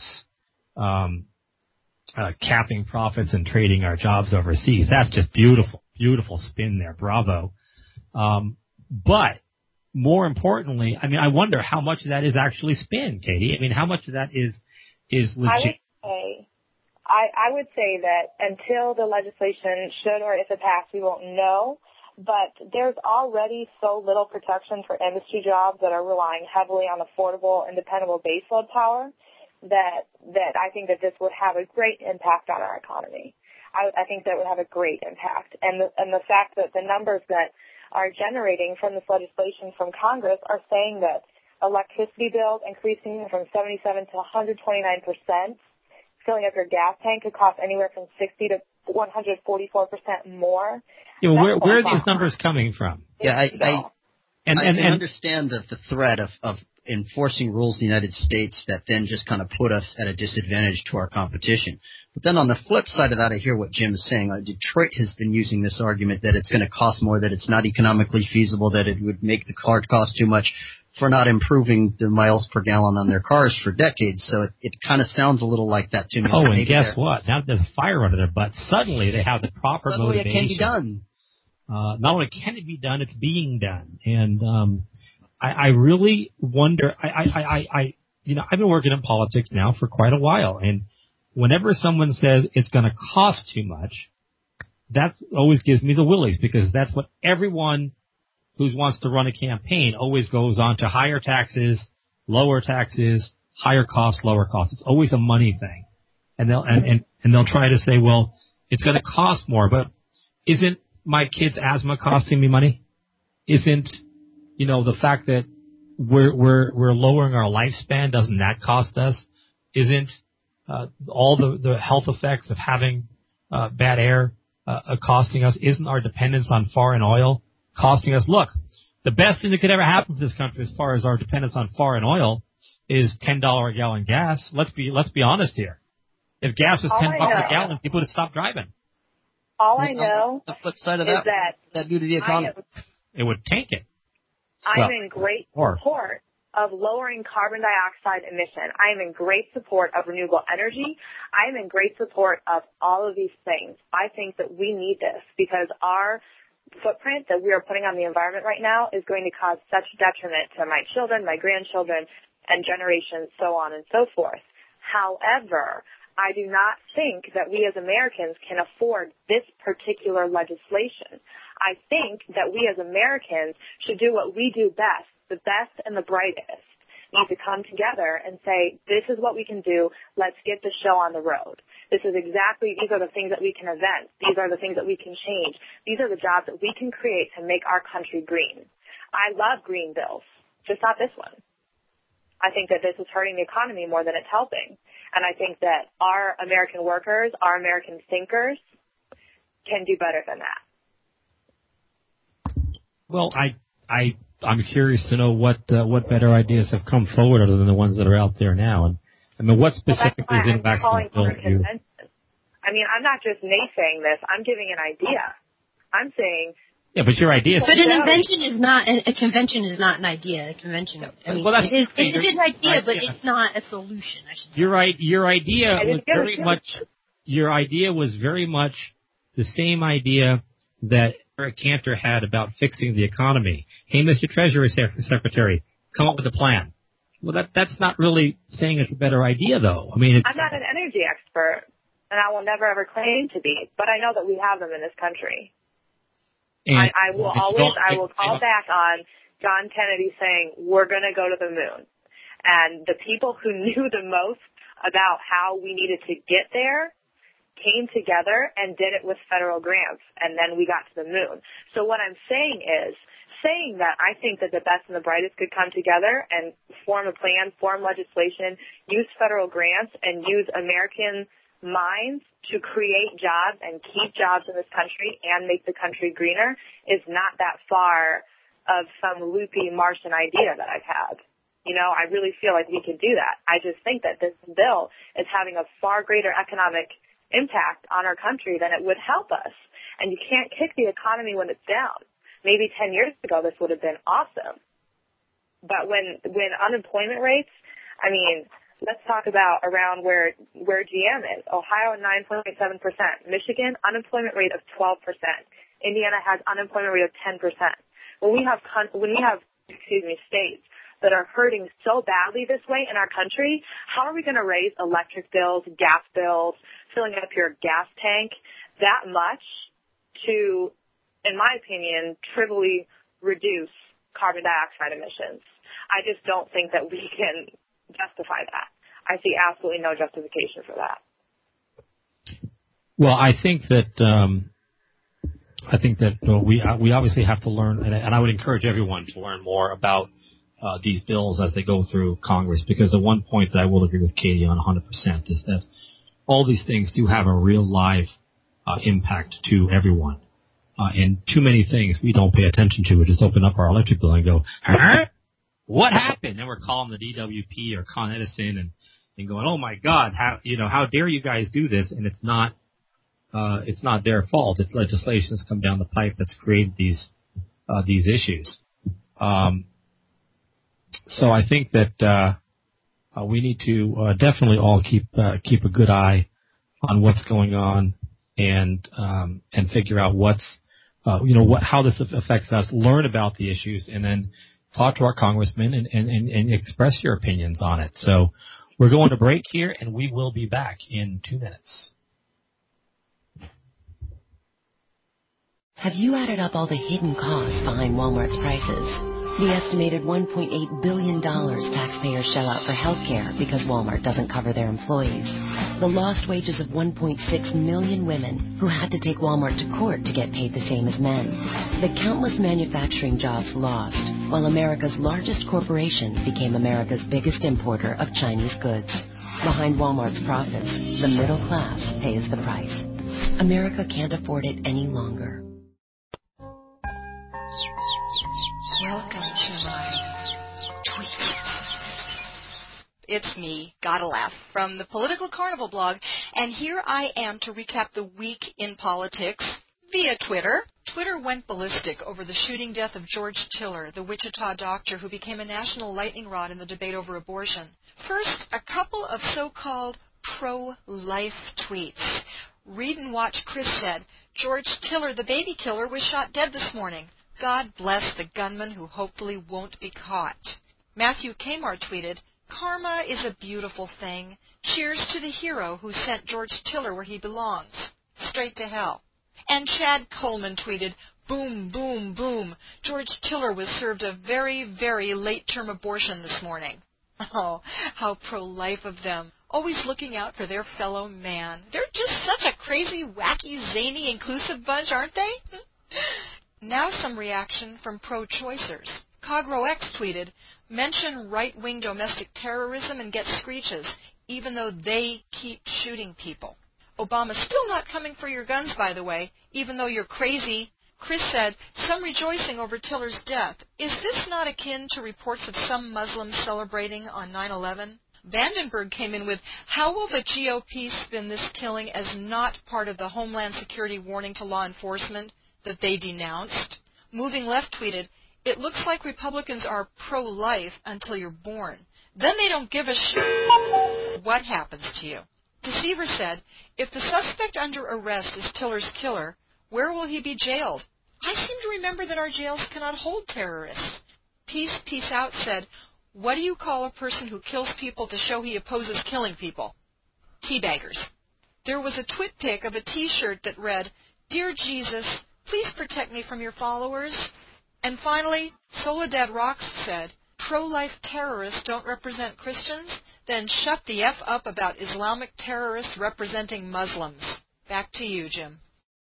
capping profits and trading our jobs overseas. That's just beautiful, beautiful spin there. Bravo. But more importantly, I wonder how much of that is actually spin, Katie. How much of that is legit? I would say that until the legislation should or if it passed, we won't know. But there's already so little protection for industry jobs that are relying heavily on affordable and dependable baseload power that I think that this would have a great impact on our economy. I think that would have a great impact. And the fact that the numbers that are generating from this legislation from Congress are saying that electricity bills increasing from 77 to 129%, filling up your gas tank could cost anywhere from 60 to 144% more. Yeah, where are these numbers coming from? Yeah, I can understand the threat of enforcing rules in the United States that then just kind of put us at a disadvantage to our competition. But then on the flip side of that, I hear what Jim is saying. Detroit has been using this argument that it's going to cost more, that it's not economically feasible, that it would make the car cost too much, for not improving the miles per gallon on their cars for decades. So it kind of sounds a little like that to me. Oh, and guess what? Now there's a fire under their butt. Suddenly they have the proper motivation. Suddenly it can be done. Not only can it be done, it's being done. And I really wonder. I've been working in politics now for quite a while, and whenever someone says it's going to cost too much, that always gives me the willies, because that's what everyone who wants to run a campaign always goes on to: higher taxes, lower taxes, higher costs, lower costs. It's always a money thing. And they'll try to say, well, It's going to cost more, but isn't my kid's asthma costing me money? Isn't, the fact that we're lowering our lifespan, doesn't that cost us? Isn't all the health effects of having bad air costing us? Isn't our dependence on foreign oil costing us? Look, the best thing that could ever happen to this country as far as our dependence on foreign oil is $10 a gallon gas. Let's be honest here. If gas was $10 a gallon, people would stop driving. All I know the flip side of is that due to the economy. It would tank it. I'm in great support of lowering carbon dioxide emission. I am in great support of renewable energy. I am in great support of all of these things. I think that we need this because our footprint that we are putting on the environment right now is going to cause such detriment to my children, my grandchildren, and generations, so on and so forth. However, I do not think that we as Americans can afford this particular legislation. I think that we as Americans should do what we do best, the best and the brightest. Need to come together and say, this is what we can do. Let's get the show on the road. These are the things that we can invent. These are the things that we can change. These are the jobs that we can create to make our country green. I love green bills, just not this one. I think that this is hurting the economy more than it's helping. And I think that our American workers, our American thinkers can do better than that. Well, I'm curious to know what better ideas have come forward other than the ones that are out there now. And I mean, what specifically is in the bill? I mean, I'm not just naysaying this. I'm giving an idea. I'm saying. Yeah, but your idea. But an invention is not a convention. Is not an idea. A convention. I mean, it's an idea, but it's not a solution. I should say. Your idea was very much the same idea that Eric Cantor had about fixing the economy. Hey, Mr. Treasury Secretary, come up with a plan. Well, that's not really saying it's a better idea, though. I mean, I'm not an energy expert, and I will never ever claim to be, but I know that we have them in this country. I will call back on John Kennedy saying, we're going to go to the moon. And the people who knew the most about how we needed to get there came together and did it with federal grants, and then we got to the moon. So what I'm saying is, that I think that the best and the brightest could come together and form a plan, form legislation, use federal grants, and use American minds to create jobs and keep jobs in this country and make the country greener is not that far of some loopy Martian idea that I've had. I really feel like we could do that. I just think that this bill is having a far greater economic impact on our country than it would help us. And you can't kick the economy when it's down. Maybe 10 years ago this would have been awesome. But when unemployment rates, I mean, let's talk about around where GM is. Ohio, 9.7%. Michigan, unemployment rate of 12%. Indiana has unemployment rate of 10%. When we have states that are hurting so badly this way in our country, how are we going to raise electric bills, gas bills, filling up your gas tank that much to, in my opinion, trivially reduce carbon dioxide emissions? I just don't think that we can justify that. I see absolutely no justification for that. Well, I think that we obviously have to learn, and I would encourage everyone to learn more about these bills as they go through Congress, because the one point that I will agree with Katie on 100% is that all these things do have a real live impact to everyone. And too many things we don't pay attention to. We just open up our electric bill and go, huh? What happened? And we're calling the DWP or Con Edison and going, oh my God, how dare you guys do this? And it's not their fault. It's legislation that's come down the pipe that's created these issues. So I think that we need to definitely all keep a good eye on what's going on and figure out how this affects us. Learn about the issues and then talk to our congressmen and express your opinions on it. So we're going to break here, and we will be back in 2 minutes. Have you added up all the hidden costs behind Walmart's prices? The estimated $1.8 billion taxpayers shell out for health care because Walmart doesn't cover their employees. The lost wages of 1.6 million women who had to take Walmart to court to get paid the same as men. The countless manufacturing jobs lost, while America's largest corporation became America's biggest importer of Chinese goods. Behind Walmart's profits, the middle class pays the price. America can't afford it any longer. Welcome to my tweet. It's me, Gotta Laugh, from the Political Carnival blog, and here I am to recap the week in politics via Twitter. Twitter went ballistic over the shooting death of George Tiller, the Wichita doctor who became a national lightning rod in the debate over abortion. First, a couple of so-called pro-life tweets. Read and watch Chris said, George Tiller, the baby killer, was shot dead this morning. God bless the gunman who hopefully won't be caught. Matthew Kmart tweeted, Karma is a beautiful thing. Cheers to the hero who sent George Tiller where he belongs. Straight to hell. And Chad Coleman tweeted, boom, boom, boom. George Tiller was served a very, very late-term abortion this morning. Oh, how pro-life of them. Always looking out for their fellow man. They're just such a crazy, wacky, zany, inclusive bunch, aren't they? Now some reaction from pro-choicers. CogRoX tweeted, mention right-wing domestic terrorism and get screeches, even though they keep shooting people. Obama's still not coming for your guns, by the way, even though you're crazy. Chris said, some rejoicing over Tiller's death. Is this not akin to reports of some Muslims celebrating on 9/11? Vandenberg came in with, how will the GOP spin this killing as not part of the Homeland Security warning to law enforcement that they denounced? Moving Left tweeted, it looks like Republicans are pro-life until you're born. Then they don't give a shit what happens to you. Deceiver said, if the suspect under arrest is Tiller's killer, where will he be jailed? I seem to remember that our jails cannot hold terrorists. Peace Out said, what do you call a person who kills people to show he opposes killing people? Teabaggers. There was a twit pic of a T-shirt that read, Dear Jesus, please protect me from your followers. And finally, Soledad Rocks said, pro-life terrorists don't represent Christians? Then shut the F up about Islamic terrorists representing Muslims. Back to you, Jim.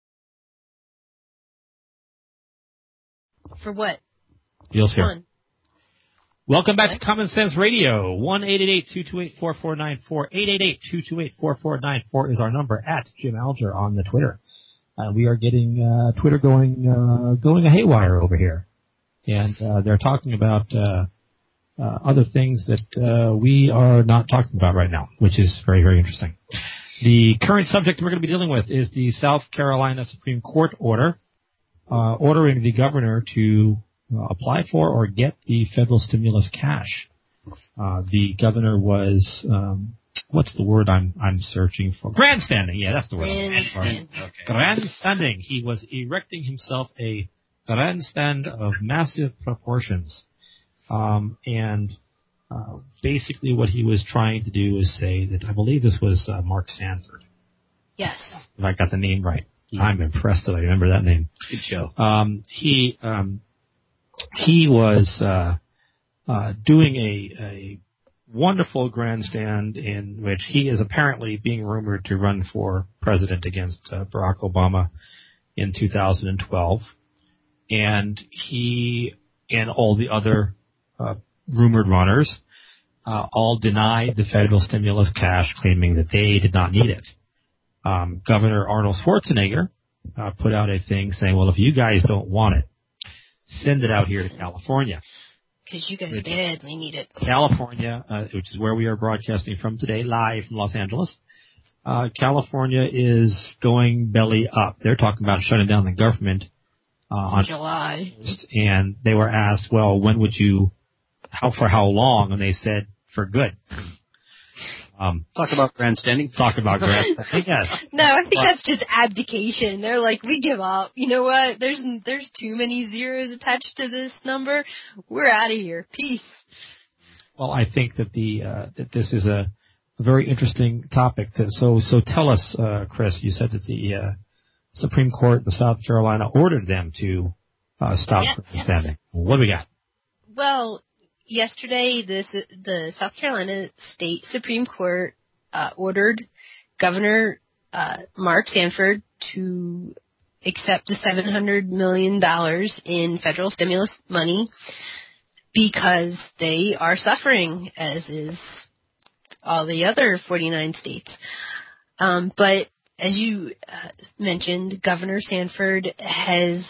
For what? Feels here. Welcome back to Common Sense Radio. 1-888-228-4494. 888-228-4494 is our number at Jim Alger on the Twitter. We are getting Twitter going a haywire over here. And they're talking about other things that we are not talking about right now, which is very, very interesting. The current subject we're going to be dealing with is the South Carolina Supreme Court order ordering the governor to apply for or get the federal stimulus cash. The governor was, what's the word I'm searching for? Grandstanding. Yeah, that's the word. Grandstanding. He was erecting himself a grandstand of massive proportions. And basically what he was trying to do is say that, I believe this was Mark Sanford. Yes. If I got the name right. I'm impressed that I remember that name. Good show. He was doing a wonderful grandstand in which he is apparently being rumored to run for president against Barack Obama in 2012. And he and all the other rumored runners all denied the federal stimulus cash, claiming that they did not need it. Governor Arnold Schwarzenegger put out a thing saying, well, if you guys don't want it, send it out here to California. Because you guys badly need it. California, which is where we are broadcasting from today, live from Los Angeles. California is going belly up. They're talking about shutting down the government on July. And they were asked, well, when would you, for how long? And they said, for good. Talk about grandstanding. Talk about grandstanding, yes. No, I think that's just abdication. They're like, we give up. You know what? There's too many zeros attached to this number. We're out of here. Peace. Well, I think that that this is a very interesting topic. So tell us, Chris, you said that the Supreme Court in South Carolina ordered them to stop grandstanding. What do we got? Well, yesterday, the South Carolina State Supreme Court ordered Governor Mark Sanford to accept the $700 million in federal stimulus money because they are suffering, as is all the other 49 states. But as you mentioned, Governor Sanford had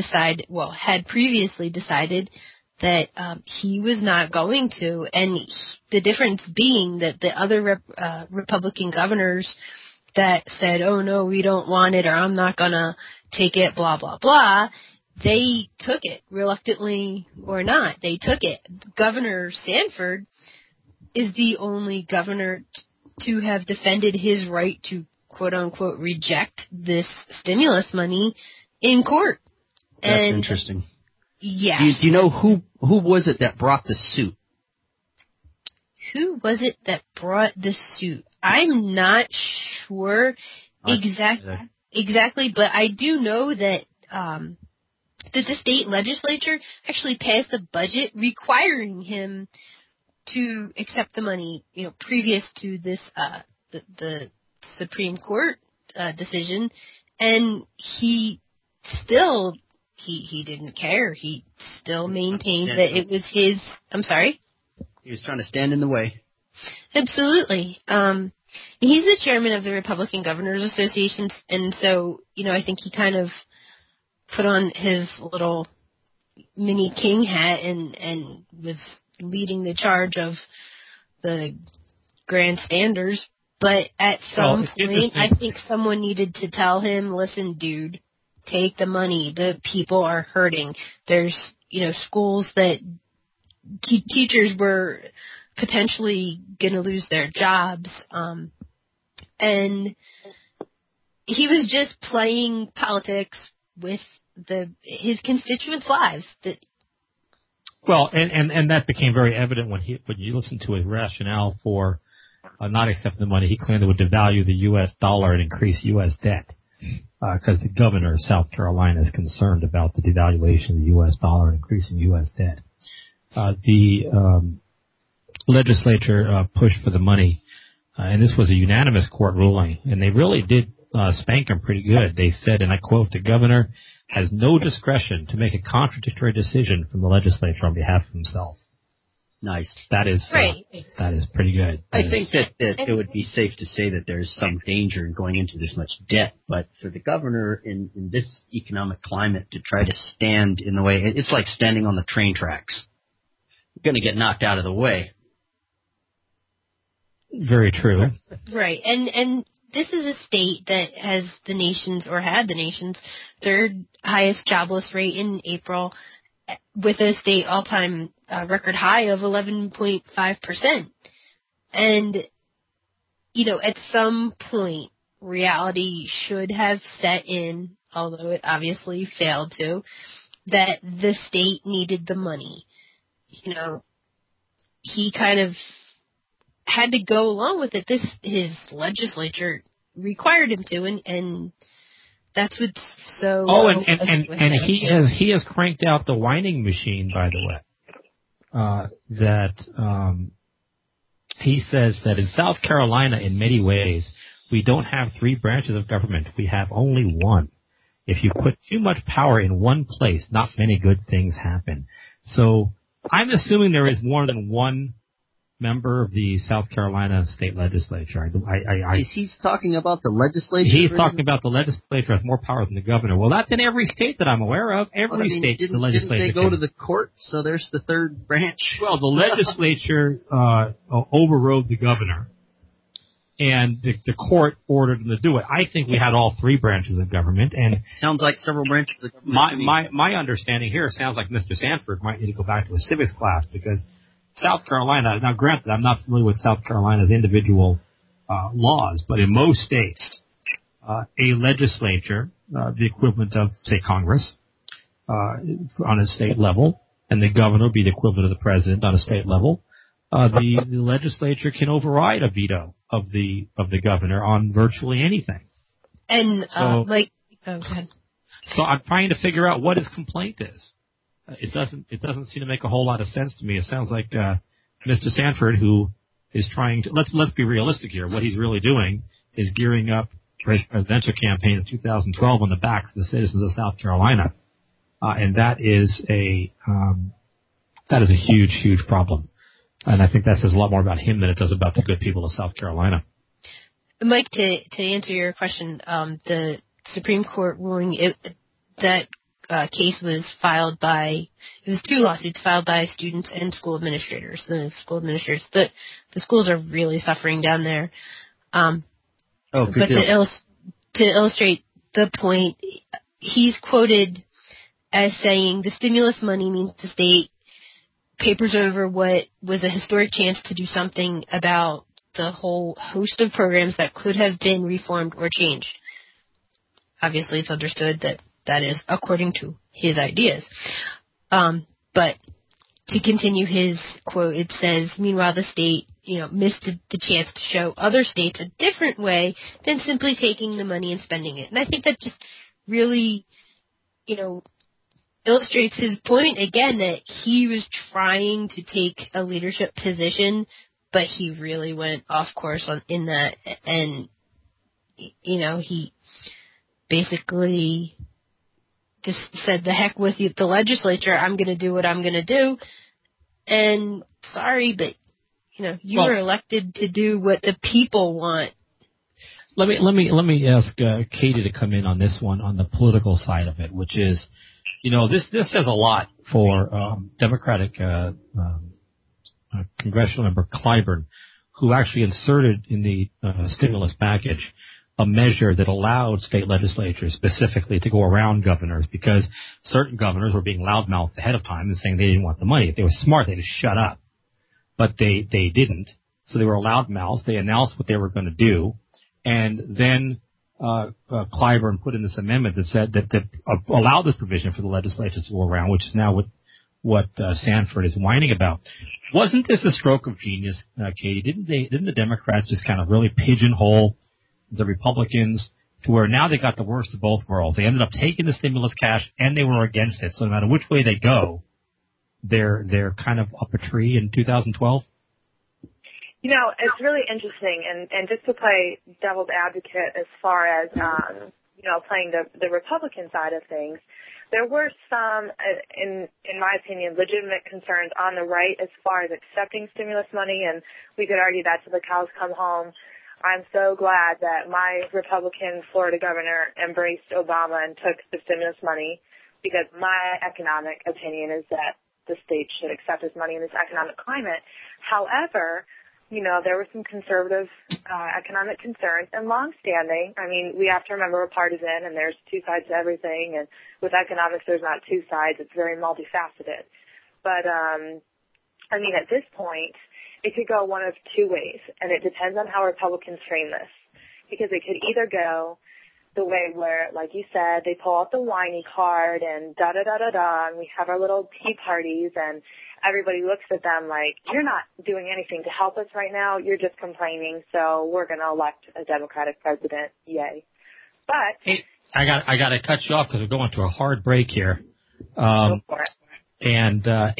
previously decided that he was not going to, and the difference being that the other Republican governors that said, oh, no, we don't want it, or I'm not going to take it, blah, blah, blah, they took it, reluctantly or not. They took it. Governor Sanford is the only governor to have defended his right to, quote-unquote, reject this stimulus money in court. That's interesting. Yes. Do you know who was it that brought the suit? Who was it that brought the suit? I'm not sure exactly, but I do know that the state legislature actually passed a budget requiring him to accept the money, previous to this the Supreme Court decision, and he still he didn't care. He still maintained that it was his. I'm sorry. He was trying to stand in the way. Absolutely. He's the chairman of the Republican Governors Association, and so, I think he kind of put on his little mini king hat and was leading the charge of the grandstanders. But at some point, I think someone needed to tell him, listen, dude, take the money. The people are hurting. There's, schools that teachers were potentially going to lose their jobs. And he was just playing politics with his constituents' lives. Well, and that became very evident when you listened to his rationale for not accepting the money. He claimed it would devalue the U.S. dollar and increase U.S. debt because the governor of South Carolina is concerned about the devaluation of the U.S. dollar and increasing U.S. debt. The legislature pushed for the money, and this was a unanimous court ruling, and they really did spank him pretty good. They said, and I quote, the governor has no discretion to make a contradictory decision from the legislature on behalf of himself. Nice. That is right. That is pretty good. I think that it would be safe to say that there's some danger in going into this much debt, but for the governor in this economic climate to try to stand in the way, it's like standing on the train tracks. You're going to get knocked out of the way. Very true. Right. And this is a state that had the nation's third highest jobless rate in April, with a state all-time record high of 11.5%. And, at some point, reality should have set in, although it obviously failed to, that the state needed the money. He kind of had to go along with it. His legislature required him to, and that's what's so. Oh, and he has cranked out the whining machine, by the way. He says that in South Carolina, in many ways, we don't have three branches of government. We have only one. If you put too much power in one place, not many good things happen. So I'm assuming there is more than one member of the South Carolina state legislature. He's talking about the legislature? He's talking about the legislature has more power than the governor. Well, that's in every state that I'm aware of. Every state, the legislature. Didn't they go to the court? So there's the third branch. Well, the legislature overrode the governor, and the court ordered them to do it. I think we had all three branches of government, and sounds like several branches of government. My understanding here sounds like Mr. Sanford might need to go back to a civics class, because South Carolina, now granted, I'm not familiar with South Carolina's individual laws, but in most states, a legislature, the equivalent of, say, Congress, on a state level, and the governor would be the equivalent of the president on a state level, the legislature can override a veto of the governor on virtually anything. And, go ahead. So I'm trying to figure out what his complaint is. it doesn't seem to make a whole lot of sense to me. It sounds like Mr. Sanford, who is trying to let's be realistic here. What he's really doing is gearing up for his presidential campaign in 2012 on the backs of the citizens of South Carolina, and that is a huge problem. And I think that says a lot more about him than it does about the good people of South Carolina. Mike, to answer your question, the Supreme Court ruling that case was filed by, it was 2 lawsuits filed by students and school administrators. The schools are really suffering down there. But to illustrate the point, he's quoted as saying the stimulus money means the state papers over what was a historic chance to do something about the whole host of programs that could have been reformed or changed. Obviously, it's understood that that is according to his ideas. But to continue his quote, it says, meanwhile, the state, missed the chance to show other states a different way than simply taking the money and spending it. And I think that just really, illustrates his point again that he was trying to take a leadership position, but he really went off course in that. And, he basically just said, the heck with you, the legislature, I'm going to do what I'm going to do. And sorry, but, you were elected to do what the people want. Let me ask Katie to come in on this one, on the political side of it, which is, this says a lot for Democratic congressional member Clyburn, who actually inserted in the stimulus package a measure that allowed state legislatures specifically to go around governors, because certain governors were being loudmouthed ahead of time and saying they didn't want the money. If they were smart, they'd just shut up. But they didn't. So they were loudmouthed. They announced what they were going to do. And then Clyburn put in this amendment that said that allowed this provision for the legislatures to go around, which is now what Sanford is whining about. Wasn't this a stroke of genius, Katie? Didn't the Democrats just kind of really pigeonhole the Republicans to where now they got the worst of both worlds? They ended up taking the stimulus cash and they were against it. So no matter which way they go, they're kind of up a tree in 2012. It's really interesting, and just to play devil's advocate as far as, playing the Republican side of things, there were some, in my opinion, legitimate concerns on the right as far as accepting stimulus money, and we could argue that till the cows come home. I'm so glad that my Republican Florida governor embraced Obama and took the stimulus money, because my economic opinion is that the state should accept his money in this economic climate. However, there were some conservative economic concerns and longstanding. I mean, we have to remember we're partisan and there's two sides to everything. And with economics, there's not two sides. It's very multifaceted. But, at this point, it could go one of two ways. And it depends on how Republicans frame this. Because it could either go the way where, like you said, they pull out the whiny card and da-da-da-da-da, and we have our little tea parties, and everybody looks at them like, you're not doing anything to help us right now, you're just complaining, so we're going to elect a Democratic president, yay. But hey, I got to cut you off because we're going to a hard break here. Go for it. And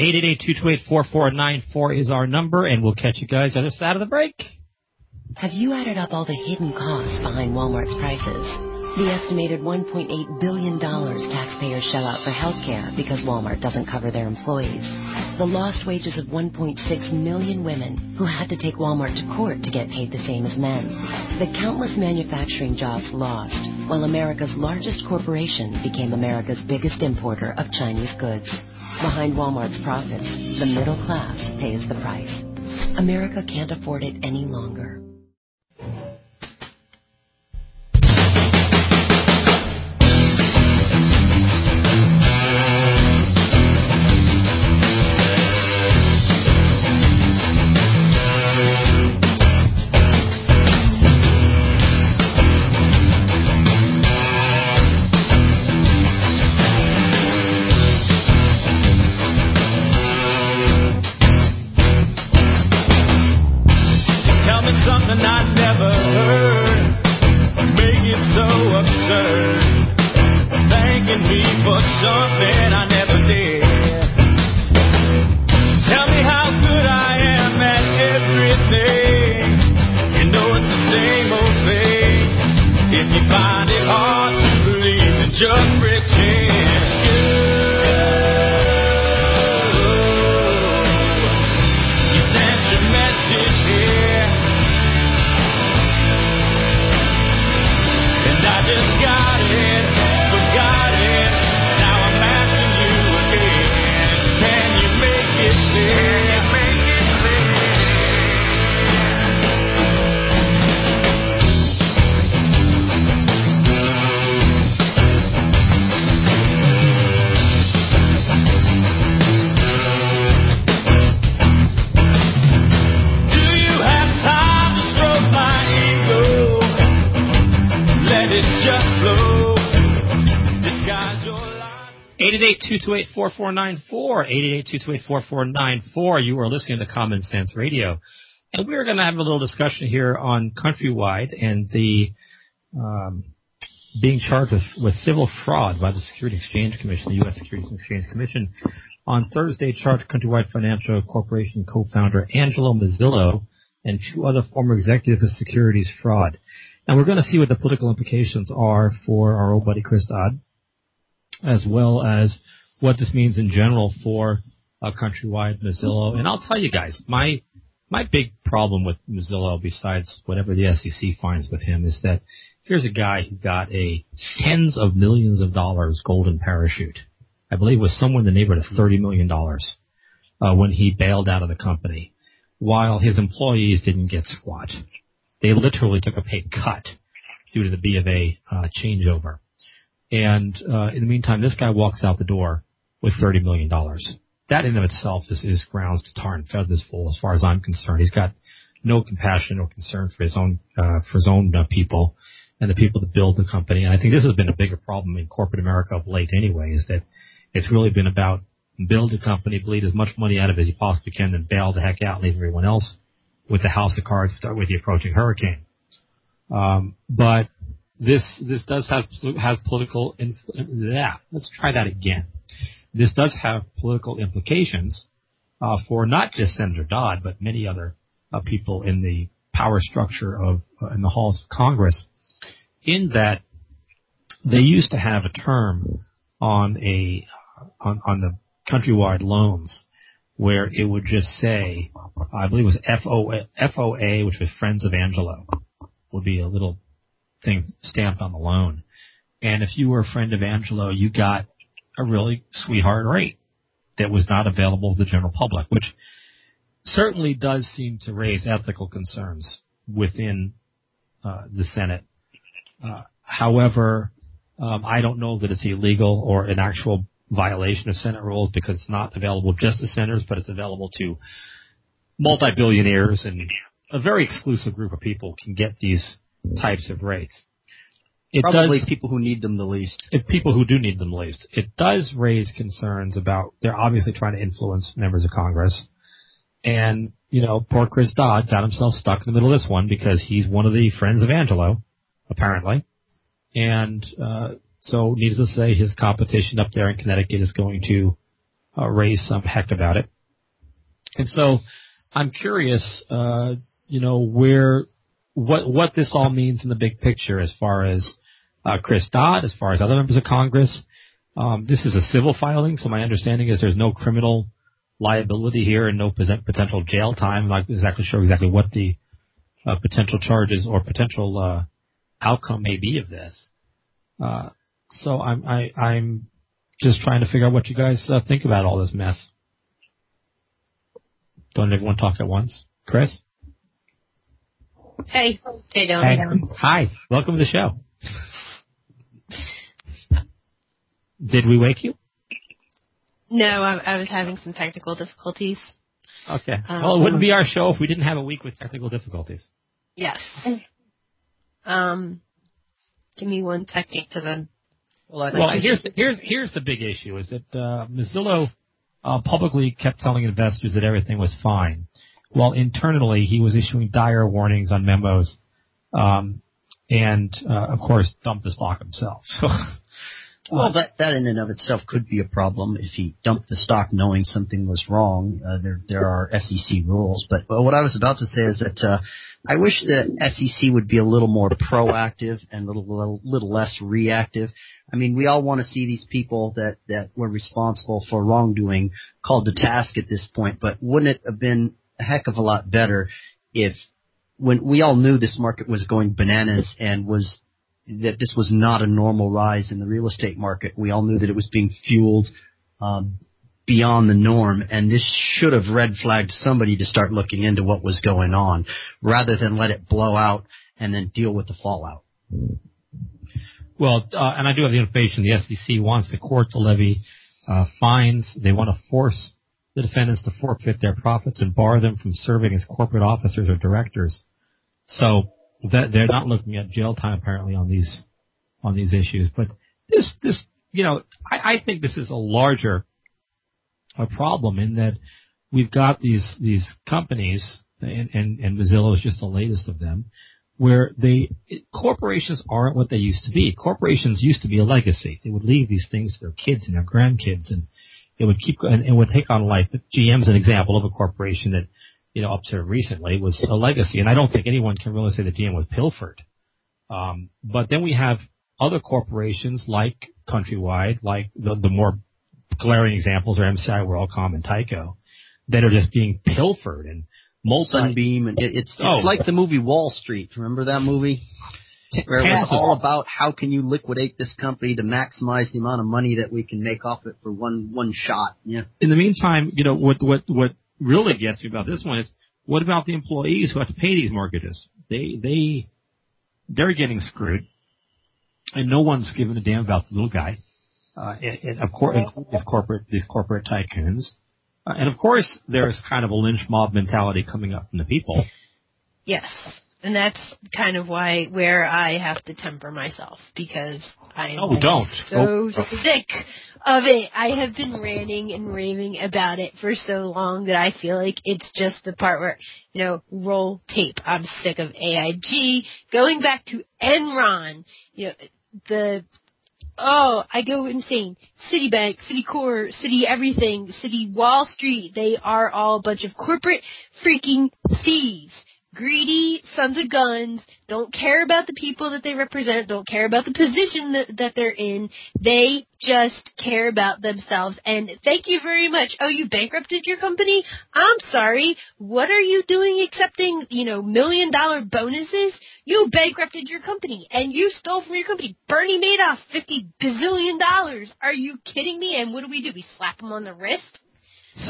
888-228-4494 is our number, and we'll catch you guys on the other side of the break. Have you added up all the hidden costs behind Walmart's prices? The estimated $1.8 billion taxpayers shell out for health care because Walmart doesn't cover their employees. The lost wages of 1.6 million women who had to take Walmart to court to get paid the same as men. The countless manufacturing jobs lost, while America's largest corporation became America's biggest importer of Chinese goods. Behind Walmart's profits, the middle class pays the price. America can't afford it any longer. Tell me something 888-228-4494, 888-228-4494. You are listening to Common Sense Radio. And we're going to have a little discussion here on Countrywide and the being charged with civil fraud by the Securities Exchange Commission, the U.S. Securities and Exchange Commission. On Thursday, charged Countrywide Financial Corporation co-founder Angelo Mozillo and 2 other former executives of securities fraud. Now, we're going to see what the political implications are for our old buddy Chris Dodd, as well as what this means in general for Countrywide, Mozillo. And I'll tell you guys, my big problem with Mozillo, besides whatever the SEC finds with him, is that here's a guy who got a tens of millions of dollars golden parachute. I believe it was somewhere in the neighborhood of $30 million when he bailed out of the company, while his employees didn't get squat. They literally took a pay cut due to the B of A changeover. And in the meantime, this guy walks out the door with $30 million. That in of itself is grounds to tar and feather this fool as far as I'm concerned. He's got no compassion or concern for his own people and the people that build the company. And I think this has been a bigger problem in corporate America of late anyway, is that it's really been about build a company, bleed as much money out of it as you possibly can, then bail the heck out and leave everyone else with the house of cards with the approaching hurricane. But this does has political let's try that again. This does have political implications for not just Senator Dodd, but many other people in the power structure in the halls of Congress, in that they used to have a term on the Countrywide loans where it would just say, I believe it was FOA, which was Friends of Angelo, would be a little thing stamped on the loan. And if you were a friend of Angelo, you got a really sweetheart rate that was not available to the general public, which certainly does seem to raise ethical concerns within the Senate. However, I don't know that it's illegal or an actual violation of Senate rules, because it's not available just to senators, but it's available to multi-billionaires, and a very exclusive group of people can get these types of rates. Probably people who need them the least. People who do need them the least. It does raise concerns about, they're obviously trying to influence members of Congress. And, poor Chris Dodd got himself stuck in the middle of this one because he's one of the Friends of Angelo, apparently. And so needless to say, his competition up there in Connecticut is going to raise some heck about it. And so I'm curious, what this all means in the big picture as far as Chris Dodd, as far as other members of Congress. This is a civil filing, so my understanding is there's no criminal liability here and no potential jail time. I'm not exactly sure what the potential charges or potential outcome may be of this. So I'm just trying to figure out what you guys think about all this mess. Don't everyone talk at once? Chris? Hey. Hey, Don. Hey. Hi. Welcome to the show. Did we wake you? No, I was having some technical difficulties. Okay. Well, it wouldn't be our show if we didn't have a week with technical difficulties. Yes. Give me 1 second to then. Well, here's the big issue, is that Mozillo publicly kept telling investors that everything was fine, while internally he was issuing dire warnings on memos, and of course dumped the stock himself. So, well, that in and of itself could be a problem if he dumped the stock knowing something was wrong. There are SEC rules, but what I was about to say is that I wish the SEC would be a little more proactive and a little less reactive. I mean, we all want to see these people that were responsible for wrongdoing called to task at this point, but wouldn't it have been a heck of a lot better if, when we all knew this market was going bananas and that this was not a normal rise in the real estate market, we all knew that it was being fueled beyond the norm, and this should have red flagged somebody to start looking into what was going on, rather than let it blow out and then deal with the fallout. Well, and I do have the information. The SEC wants the court to levy fines. They want to force the defendants to forfeit their profits and bar them from serving as corporate officers or directors. So that they're not looking at jail time apparently on these issues. But this I think this is a larger problem in that we've got these companies, and Mozilla is just the latest of them, where corporations aren't what they used to be. Corporations used to be a legacy. They would leave these things to their kids and their grandkids, and it would keep and it would take on life. GM's an example of a corporation that, up to recently was a legacy, and I don't think anyone can really say that GM was pilfered. But then we have other corporations like Countrywide, like the more glaring examples are MCI, WorldCom, and Tyco, that are just being pilfered and Sunbeam, and it's like the movie Wall Street. Remember that movie? Where it was all about how can you liquidate this company to maximize the amount of money that we can make off it for one shot. Yeah. In the meantime, what really gets me about this one is, what about the employees who have to pay these mortgages? They're getting screwed, and no one's giving a damn about the little guy. And of course, these corporate tycoons, and of course, there's kind of a lynch mob mentality coming up from the people. Yes, and that's kind of where I have to temper myself, because I am so sick of it. I have been ranting and raving about it for so long that I feel like it's just the part where, roll tape. I'm sick of AIG, going back to Enron, I go insane. Citibank, Citicorp, Citi everything, Citi Wall Street, they are all a bunch of corporate freaking thieves. Greedy sons of guns, don't care about the people that they represent, don't care about the position that they're in. They just care about themselves. And thank you very much. Oh, you bankrupted your company? I'm sorry. What are you doing accepting, $1 million bonuses? You bankrupted your company, and you stole from your company. Bernie Madoff, $50 bazillion. Are you kidding me? And what do? We slap him on the wrist? So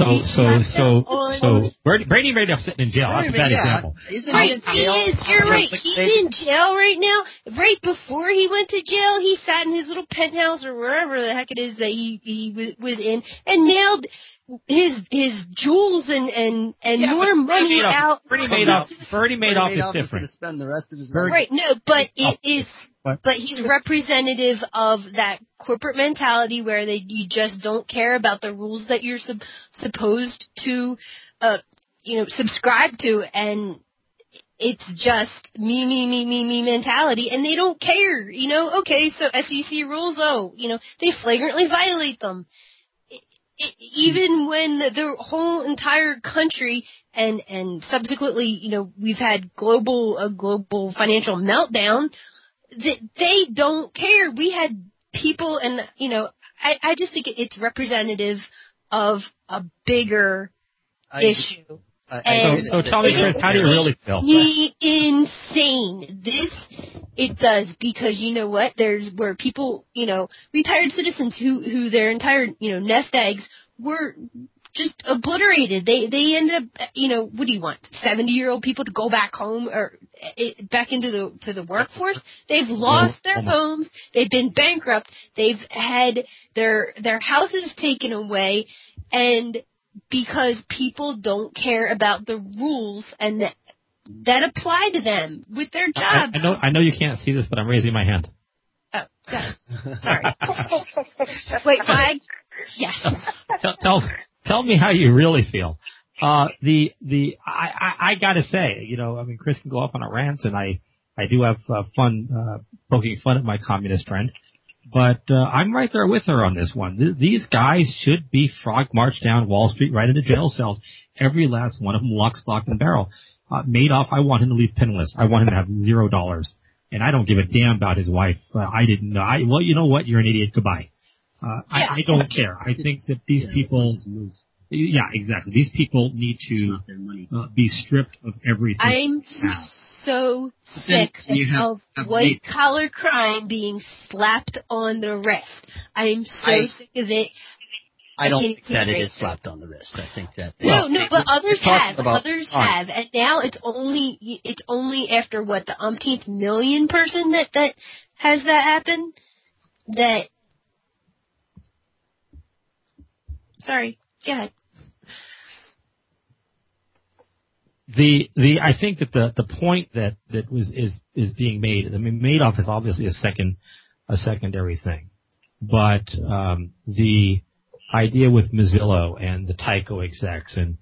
Bernie Madoff's sitting in jail. That's a bad example. He is. You're right. He's in jail right now. Right before he went to jail, he sat in his little penthouse or wherever the heck it is that he was in, and nailed his jewels and more money out. Bernie Madoff is different. To spend the rest of his life. Right. No, but it is. But he's representative of that corporate mentality where you just don't care about the rules that you're supposed to, subscribe to, and it's just me mentality, and they don't care. Okay, so SEC rules, they flagrantly violate them. Even when the whole entire country and subsequently, we've had a global financial meltdown. They don't care. We had people, and I just think it's representative of a bigger issue. So tell me, Chris, how do you really feel? Insane. It does, because you know what? There's where people, retired citizens who their entire, nest eggs were just obliterated. They ended up, what do you want? 70-year-old people to go back home or back into the workforce? They've lost their homes. They've been bankrupt. They've had their houses taken away, and because people don't care about the rules and that apply to them with their jobs. I know you can't see this, but I'm raising my hand. Oh, got it. Sorry. Wait, flag? Yes. Tell me how you really feel. I gotta say, Chris can go off on a rant, and I do have fun poking fun at my communist friend, but I'm right there with her on this one. These guys should be frog marched down Wall Street right into jail cells. Every last one of them, lock, stock, and barrel. Madoff, I want him to leave penniless. I want him to have $0, and I don't give a damn about his wife. I didn't know. Well, you know what? You're an idiot. Goodbye. I don't care. I think that these people, exactly. These people need to be stripped of everything. I'm so sick of white-collar crime being slapped on the wrist. I'm so sick of it. I don't think that it is slapped on the wrist. I think that no, but others have. Others have, and now it's only after the umpteenth million person that has that happen that. Sorry, go ahead. I think that the point that is being made. I mean, Madoff is obviously a secondary thing, but the idea with Mozilla and the Tyco execs and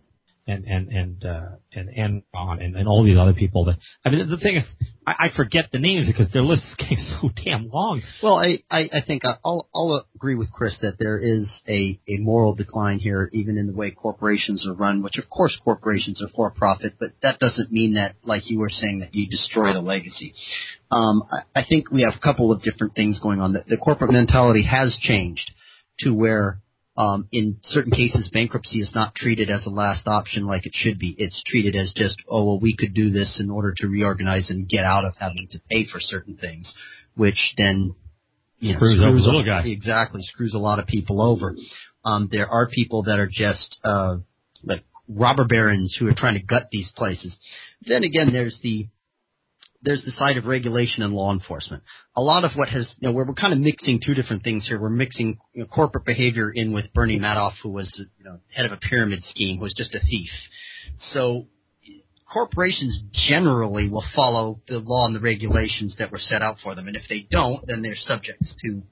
Enron and all these other people that, I mean, the thing is, I forget the names because their list is getting so damn long. Well, I think I'll agree with Chris that there is a moral decline here, even in the way corporations are run, which of course corporations are for profit, but that doesn't mean that, like you were saying, that you destroy the legacy. I think we have a couple of different things going on. The corporate mentality has changed to where in certain cases, bankruptcy is not treated as a last option like it should be. It's treated as just, oh, well, we could do this in order to reorganize and get out of having to pay for certain things, which then screws over the little guy. Exactly, screws a lot of people over. There are people that are just like robber barons who are trying to gut these places. Then again, there's the side of regulation and law enforcement. A lot of what has, we're kind of mixing two different things here. We're mixing corporate behavior in with Bernie Madoff, who was, head of a pyramid scheme, who was just a thief. So corporations generally will follow the law and the regulations that were set out for them, and if they don't, then they're subject to,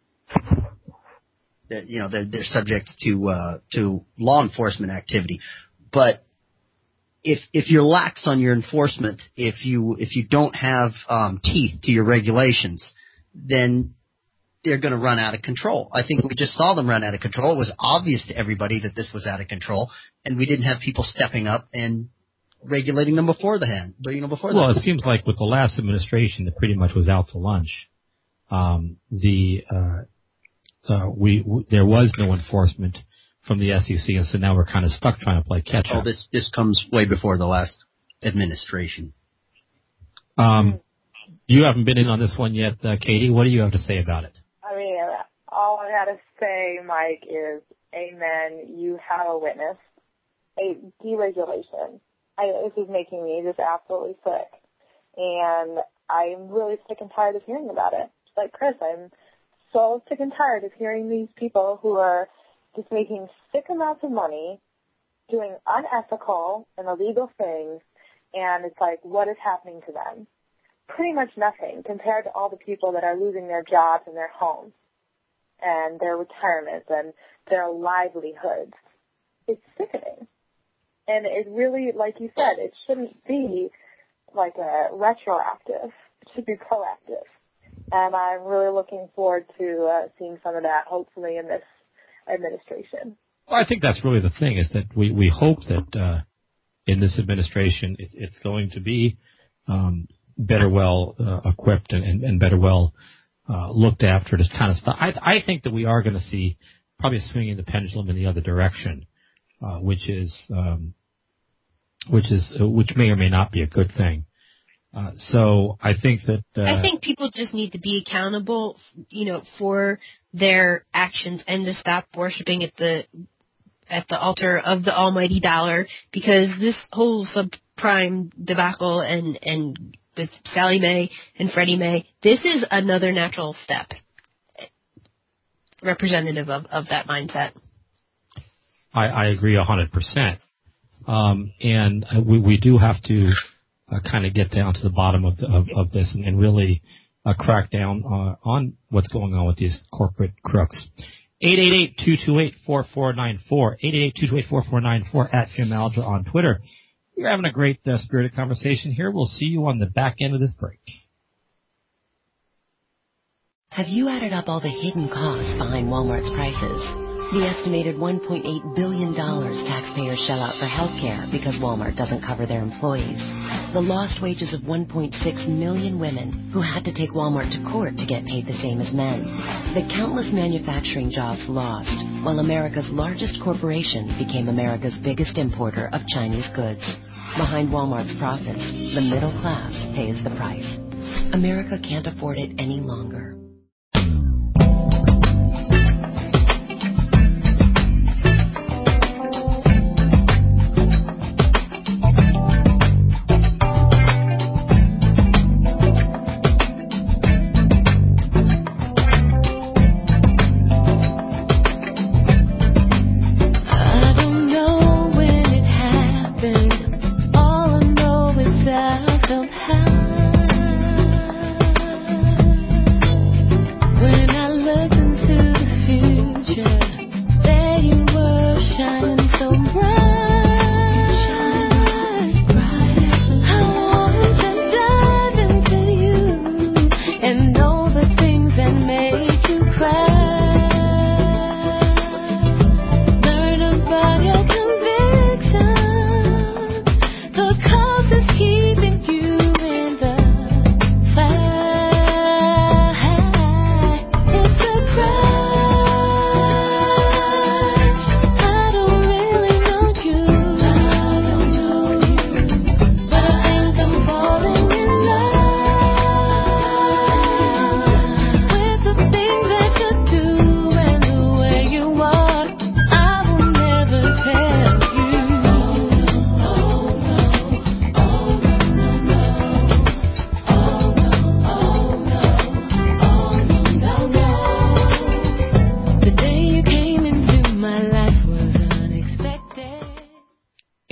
they're subject to law enforcement activity. But if you're lax on your enforcement, if you don't have teeth to your regulations, then they're going to run out of control. I think we just saw them run out of control. It was obvious to everybody that this was out of control, and we didn't have people stepping up and regulating them beforehand. Well, it seems like with the last administration, that pretty much was out to lunch. There was no enforcement from the SEC, and so now we're kind of stuck trying to play catch up. Oh, this comes way before the last administration. You haven't been in on this one yet, Katie. What do you have to say about it? I mean, all I got to say, Mike, is amen. You have a witness. A deregulation. This is making me just absolutely sick. And I'm really sick and tired of hearing about it. Just like Chris, I'm so sick and tired of hearing these people who are just making sick amounts of money, doing unethical and illegal things, and it's like, what is happening to them? Pretty much nothing compared to all the people that are losing their jobs and their homes and their retirements and their livelihoods. It's sickening. And it really, like you said, it shouldn't be like a retroactive. It should be proactive. And I'm really looking forward to seeing some of that, hopefully, in this administration. Well, I think that's really the thing, is that we hope that in this administration it's going to be better well equipped and better well looked after, this kind of stuff. I think that we are going to see probably swinging the pendulum in the other direction, which may or may not be a good thing. So I think that I think people just need to be accountable, for their actions and to stop worshiping at the altar of the almighty dollar, because this whole subprime debacle and with Sallie Mae and Freddie Mae, this is another natural step representative of that mindset. I agree 100%. And we do have to kind of get down to the bottom of this and really crack down on what's going on with these corporate crooks. 888-228-4494, 888-228-4494 at Jim Alger on Twitter. We're having a great spirited conversation here. We'll see you on the back end of this break. Have you added up all the hidden costs behind Walmart's prices? The estimated $1.8 billion taxpayers shell out for health care because Walmart doesn't cover their employees. The lost wages of 1.6 million women who had to take Walmart to court to get paid the same as men. The countless manufacturing jobs lost, while America's largest corporation became America's biggest importer of Chinese goods. Behind Walmart's profits, the middle class pays the price. America can't afford it any longer.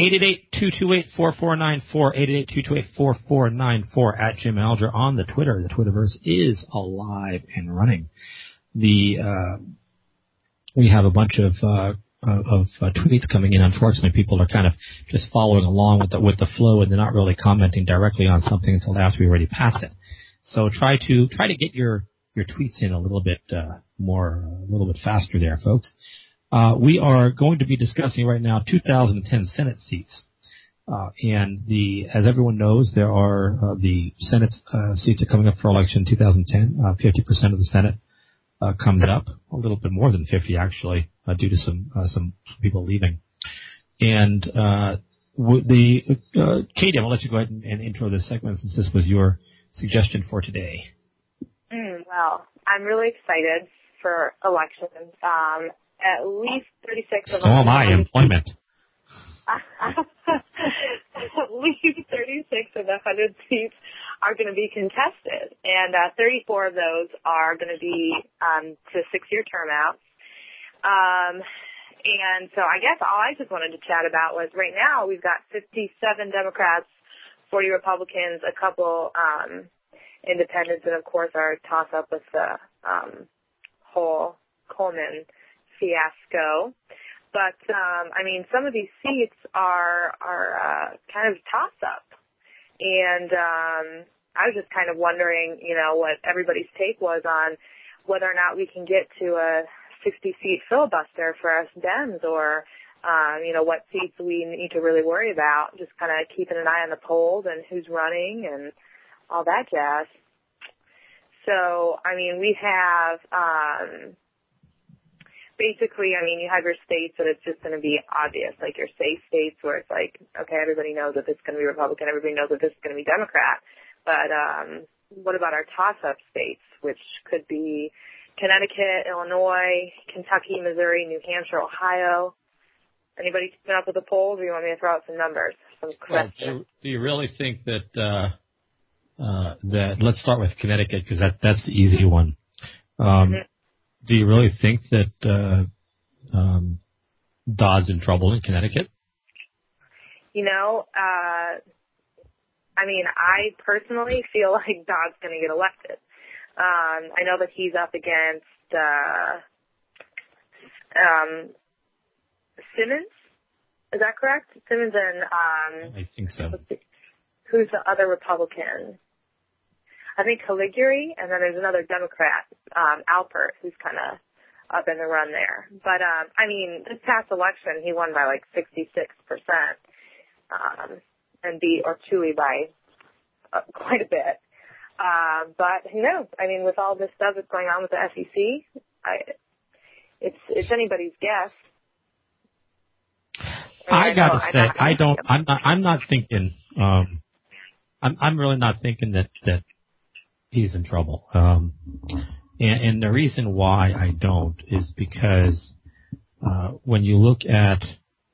888-228-4494, 888-228-4494 at Jim Alger on the Twitter. The Twitterverse is alive and running. We have a bunch of tweets coming in. Unfortunately, people are kind of just following along with the flow, and they're not really commenting directly on something until after we already passed it. So try to get your tweets in a little bit faster there, folks. We are going to be discussing right now 2010 Senate seats. And as everyone knows, there are the Senate seats are coming up for election in 2010. 50% of the Senate comes up, a little bit more than 50 actually, due to some people leaving. And Katie, I'm gonna let you go ahead and intro this segment since this was your suggestion for today. Well, I'm really excited for elections. At least 36 of them. So am I. Employment. At least 36 of the 100 seats are going to be contested, and 34 of those are going to be to 6-year term outs. And so I guess all I just wanted to chat about was right now we've got 57 Democrats, 40 Republicans, a couple independents, and of course our toss-up with the whole Coleman fiasco. But, I mean, some of these seats are kind of toss-up. And I was just kind of wondering, what everybody's take was on whether or not we can get to a 60-seat filibuster for us Dems or, what seats we need to really worry about, just kind of keeping an eye on the polls and who's running and all that jazz. So, I mean, we have basically, you have your states that it's just going to be obvious, like your safe states where it's like, okay, everybody knows that this is going to be Republican, everybody knows that this is going to be Democrat. But what about our toss-up states, which could be Connecticut, Illinois, Kentucky, Missouri, New Hampshire, Ohio? Anybody keeping up with the polls, or you want me to throw out some numbers, some questions? Do you really think that let's start with Connecticut because that's the easy one. Do you really think that Dodd's in trouble in Connecticut? I personally feel like Dodd's going to get elected. I know that he's up against Simmons. Is that correct? Simmons and I think so. Who's the other Republican? I think Caligari, and then there's another Democrat, Alpert, who's kind of up in the run there. But, this past election, he won by like 66%, and beat Ortuli by quite a bit. But who knows? With all this stuff that's going on with the SEC, it's anybody's guess. I gotta say, I'm not thinking, I'm really not thinking that he's in trouble. And the reason why I don't is because when you look at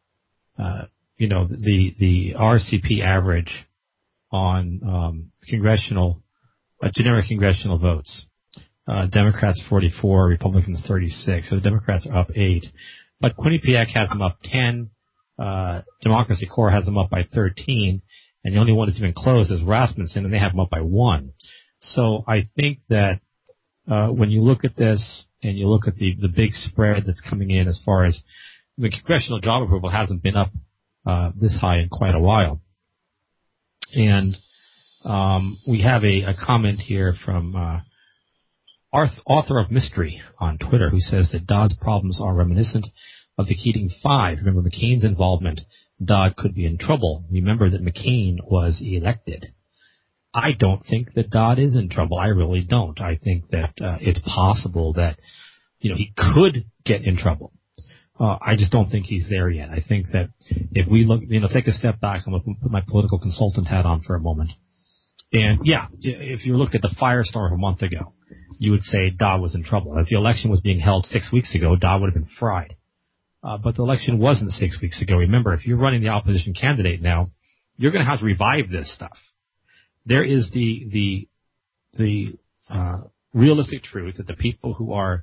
the RCP average on generic congressional votes, Democrats 44, Republicans 36. So the Democrats are up 8, but Quinnipiac has them up 10. Democracy Corps has them up by 13, and the only one that's even close is Rasmussen, and they have them up by 1. So I think that when you look at this and you look at the big spread that's coming in as far as the congressional job approval hasn't been up this high in quite a while. And we have a comment here from author of Mystery on Twitter who says that Dodd's problems are reminiscent of the Keating Five. Remember McCain's involvement. Dodd could be in trouble. Remember that McCain was elected. I don't think that Dodd is in trouble. I really don't. I think that it's possible that he could get in trouble. I just don't think he's there yet. I think that if we look, take a step back, I'm going to put my political consultant hat on for a moment. And yeah, if you look at the firestorm a month ago, you would say Dodd was in trouble. If the election was being held 6 weeks ago, Dodd would have been fried. But the election wasn't 6 weeks ago. Remember, if you're running the opposition candidate now, you're going to have to revive this stuff. There is the realistic truth that the people who are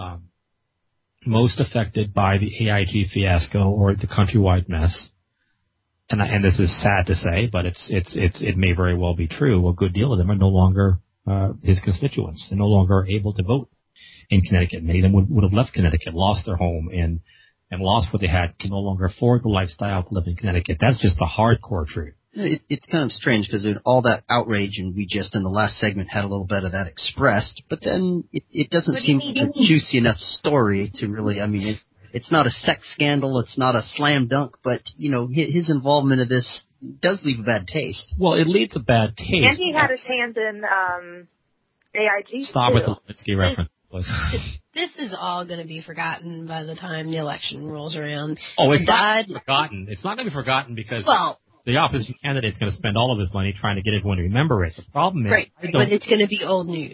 most affected by the AIG fiasco or the countrywide mess and this is sad to say, but it may very well be true. A good deal of them are no longer his constituents. They're no longer able to vote in Connecticut. Many of them would have left Connecticut, lost their home, and lost what they had, can no longer afford the lifestyle to live in Connecticut. That's just the hardcore truth. It's kind of strange because there's all that outrage, and we just in the last segment had a little bit of that expressed, but then it doesn't seem like a juicy enough story to really, I mean, it's not a sex scandal, it's not a slam dunk, but, you know, his involvement in this does leave a bad taste. Well, it leaves a bad taste. And he had his hands in AIG, Stop too. with the Lewinsky reference. This is all going to be forgotten by the time the election rolls around. Oh, it's not forgotten. It's not going to be forgotten because the opposition candidate is going to spend all of his money trying to get everyone to remember it. The problem is, but it's going to be old news.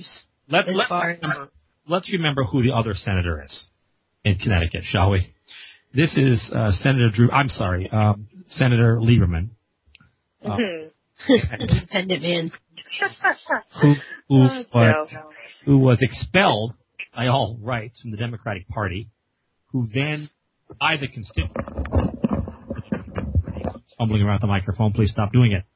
Let's remember who the other senator is in Connecticut, shall we? This is Senator Senator Lieberman, independent man, who was expelled by all rights from the Democratic Party, who then, by the constituents, fumbling around the microphone, please stop doing it.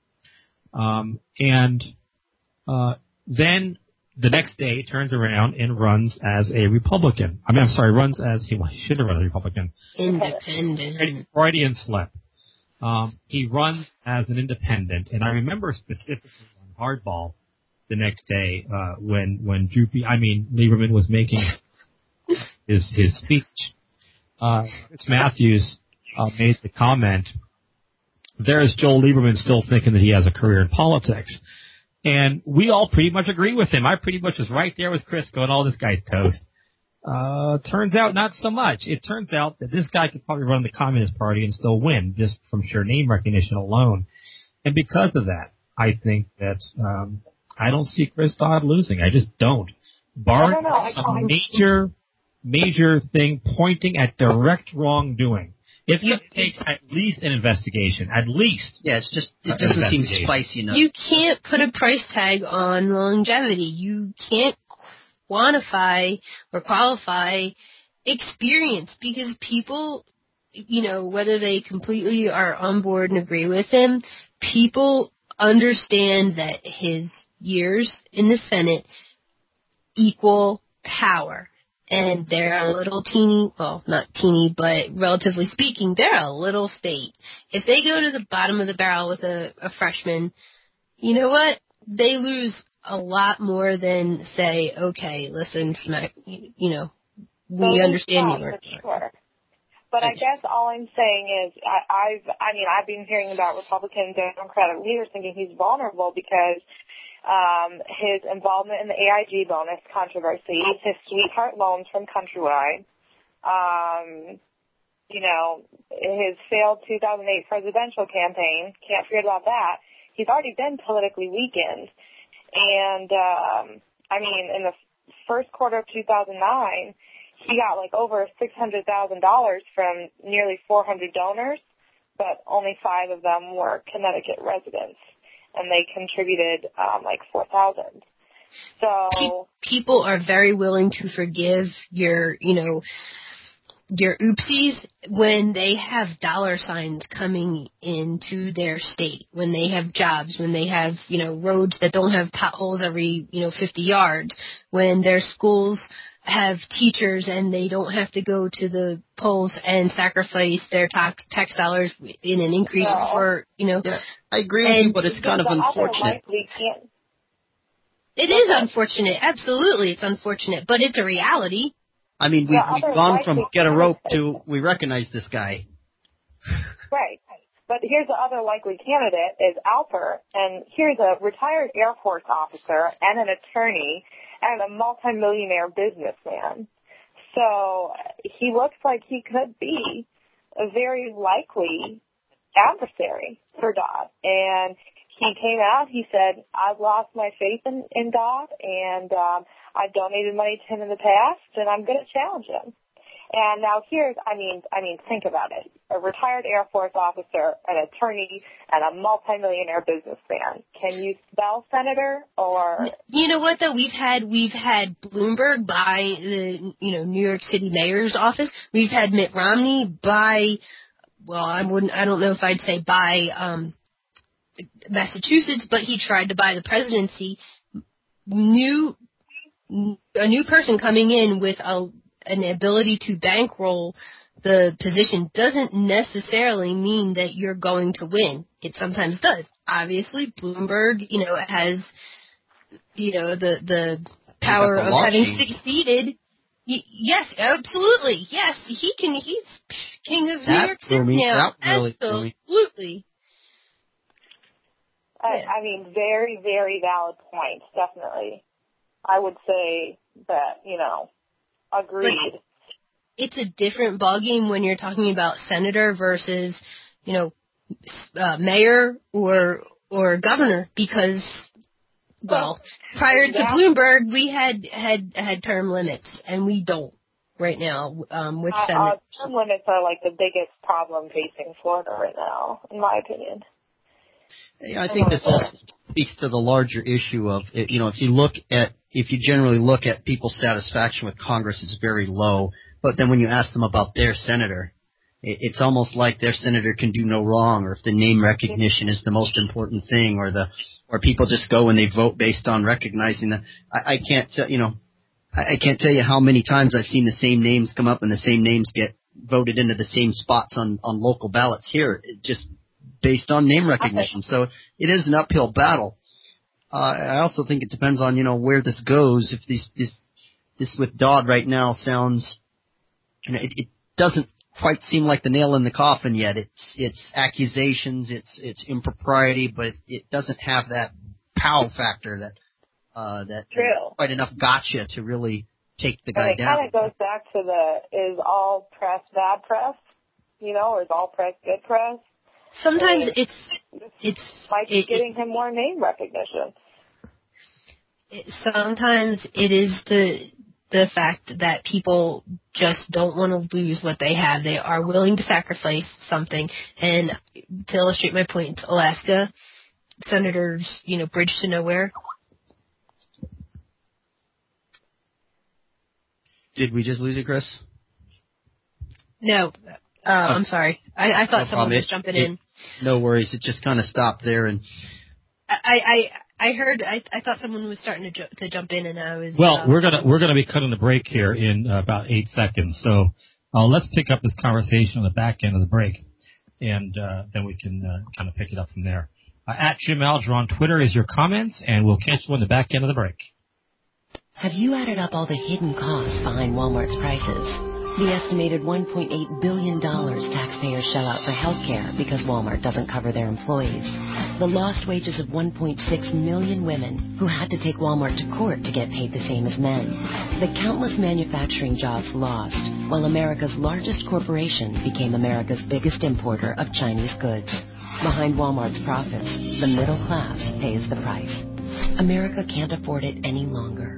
Then the next day turns around and runs as a Republican. He should have run as a Republican. Independent. Freudian slip. He runs as an independent, and I remember specifically on Hardball the next day when Lieberman was making his speech. Chris Matthews made the comment, there's Joel Lieberman still thinking that he has a career in politics. And we all pretty much agree with him. I pretty much was right there with Chris going, oh, this guy's toast. Turns out not so much. It turns out that this guy could probably run the Communist Party and still win just from sheer name recognition alone. And because of that, I think that I don't see Chris Dodd losing. I just don't. Barring some major thing pointing at direct wrongdoing. It's going to take at least an investigation. At least. Yeah, it doesn't seem spicy enough. You can't put a price tag on longevity. You can't quantify or qualify experience because people, you know, whether they completely are on board and agree with him, people understand that his years in the Senate equal power. And they're a little teeny, well, not teeny, but relatively speaking, they're a little state. If they go to the bottom of the barrel with a freshman, you know what? They lose a lot more than say, okay, listen, we understand you. Sure. But I guess all I'm saying is I've been hearing about Republican and Democratic leaders thinking he's vulnerable because his involvement in the AIG bonus controversy, his sweetheart loans from Countrywide, his failed 2008 presidential campaign, can't forget about that. He's already been politically weakened. And, in the first quarter of 2009, he got over $600,000 from nearly 400 donors, but only 5 of them were Connecticut residents. And they contributed $4,000. So people are very willing to forgive your oopsies when they have dollar signs coming into their state, when they have jobs, when they have roads that don't have potholes every 50 yards, when their schools have teachers and they don't have to go to the polls and sacrifice their tax dollars in an increase for. Yeah, I agree with you, but it's kind of unfortunate. It is unfortunate. Absolutely, it's unfortunate, but it's a reality. I mean, we've gone from get a rope to we recognize this guy. Right. But here's the other likely candidate is Alper, and here's a retired Air Force officer and an attorney and a multimillionaire businessman. So he looks like he could be a very likely adversary for Dodd. And he came out, he said, I've lost my faith in Dodd, and I've donated money to him in the past, and I'm going to challenge him. And now here's, think about it. A retired Air Force officer, an attorney, and a multimillionaire businessman. Can you spell senator or? You know what though? We've had Bloomberg buy the, New York City mayor's office. We've had Mitt Romney buy well, I don't know if I'd say buy Massachusetts, but he tried to buy the presidency. A new person coming in with an ability to bankroll the position doesn't necessarily mean that you're going to win. It sometimes does. Obviously, Bloomberg, has, the power of having succeeded. Yes, absolutely. Yes, he can. He's king of New York City now. Absolutely. I mean, very, very valid points. Definitely, I would say that agreed. But it's a different ballgame when you're talking about senator versus, mayor or governor, because, prior to Bloomberg, we had term limits, and we don't right now with senators. Term limits are like the biggest problem facing Florida right now, in my opinion. Yeah, I think this also speaks to the larger issue of, if you generally look at people's satisfaction with Congress, it's very low. But then when you ask them about their senator, it's almost like their senator can do no wrong, or if the name recognition is the most important thing, or people just go and they vote based on recognizing that. I can't tell you how many times I've seen the same names come up and the same names get voted into the same spots on local ballots here, just based on name recognition. So it is an uphill battle. I also think it depends on, where this goes. If this with Dodd right now sounds, it doesn't quite seem like the nail in the coffin yet. It's accusations, it's impropriety, but it doesn't have that pow factor that quite enough gotcha to really take the guy down. It kind of goes back to is all press bad press, or is all press good press? Sometimes it's like getting him more name recognition. Sometimes it is the fact that people just don't want to lose what they have. They are willing to sacrifice something. And to illustrate my point, Alaska, Senators, bridge to nowhere. Did we just lose it, Chris? No. I'm sorry. I thought someone was jumping in. No worries. It just kind of stopped there, and I heard. I thought someone was starting to jump in, and I was. Well, we're gonna be cutting the break here in about 8 seconds. So let's pick up this conversation on the back end of the break, and then we can kind of pick it up from there. At Jim Alger on Twitter is your comments, and we'll catch you on the back end of the break. Have you added up all the hidden costs behind Walmart's prices? The estimated $1.8 billion taxpayers shell out for health care because Walmart doesn't cover their employees. The lost wages of 1.6 million women who had to take Walmart to court to get paid the same as men. The countless manufacturing jobs lost, while America's largest corporation became America's biggest importer of Chinese goods. Behind Walmart's profits, the middle class pays the price. America can't afford it any longer.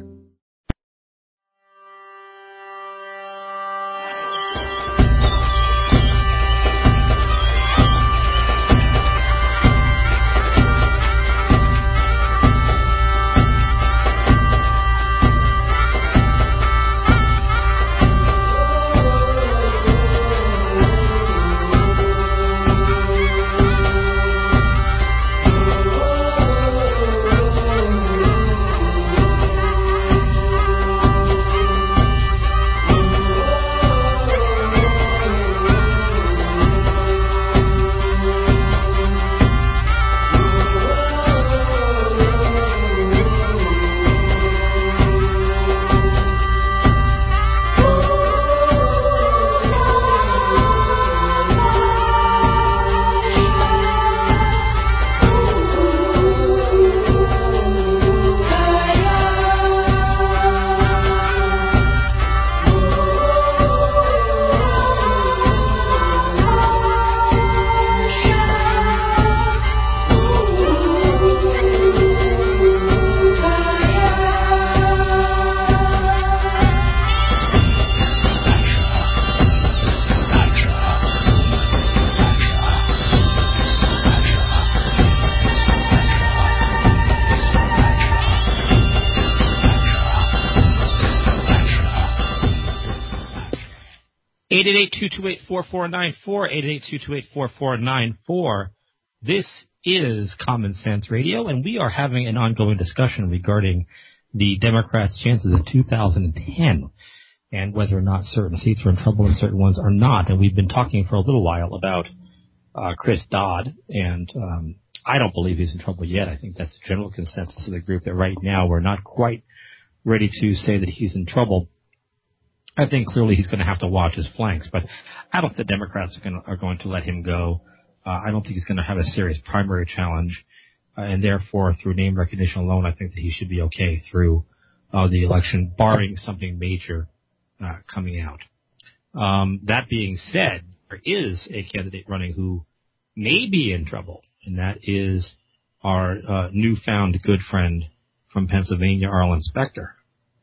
888-228-4494, 888-228-4494. This is Common Sense Radio, and we are having an ongoing discussion regarding the Democrats' chances in 2010 and whether or not certain seats are in trouble and certain ones are not. And we've been talking for a little while about Chris Dodd, and I don't believe he's in trouble yet. I think that's the general consensus of the group that right now we're not quite ready to say that he's in trouble. I think clearly he's going to have to watch his flanks, but I don't think the Democrats are going to let him go. I don't think he's going to have a serious primary challenge, and therefore, through name recognition alone, I think that he should be okay through the election, barring something major coming out. That being said, there is a candidate running who may be in trouble, and that is our newfound good friend from Pennsylvania, Arlen Specter.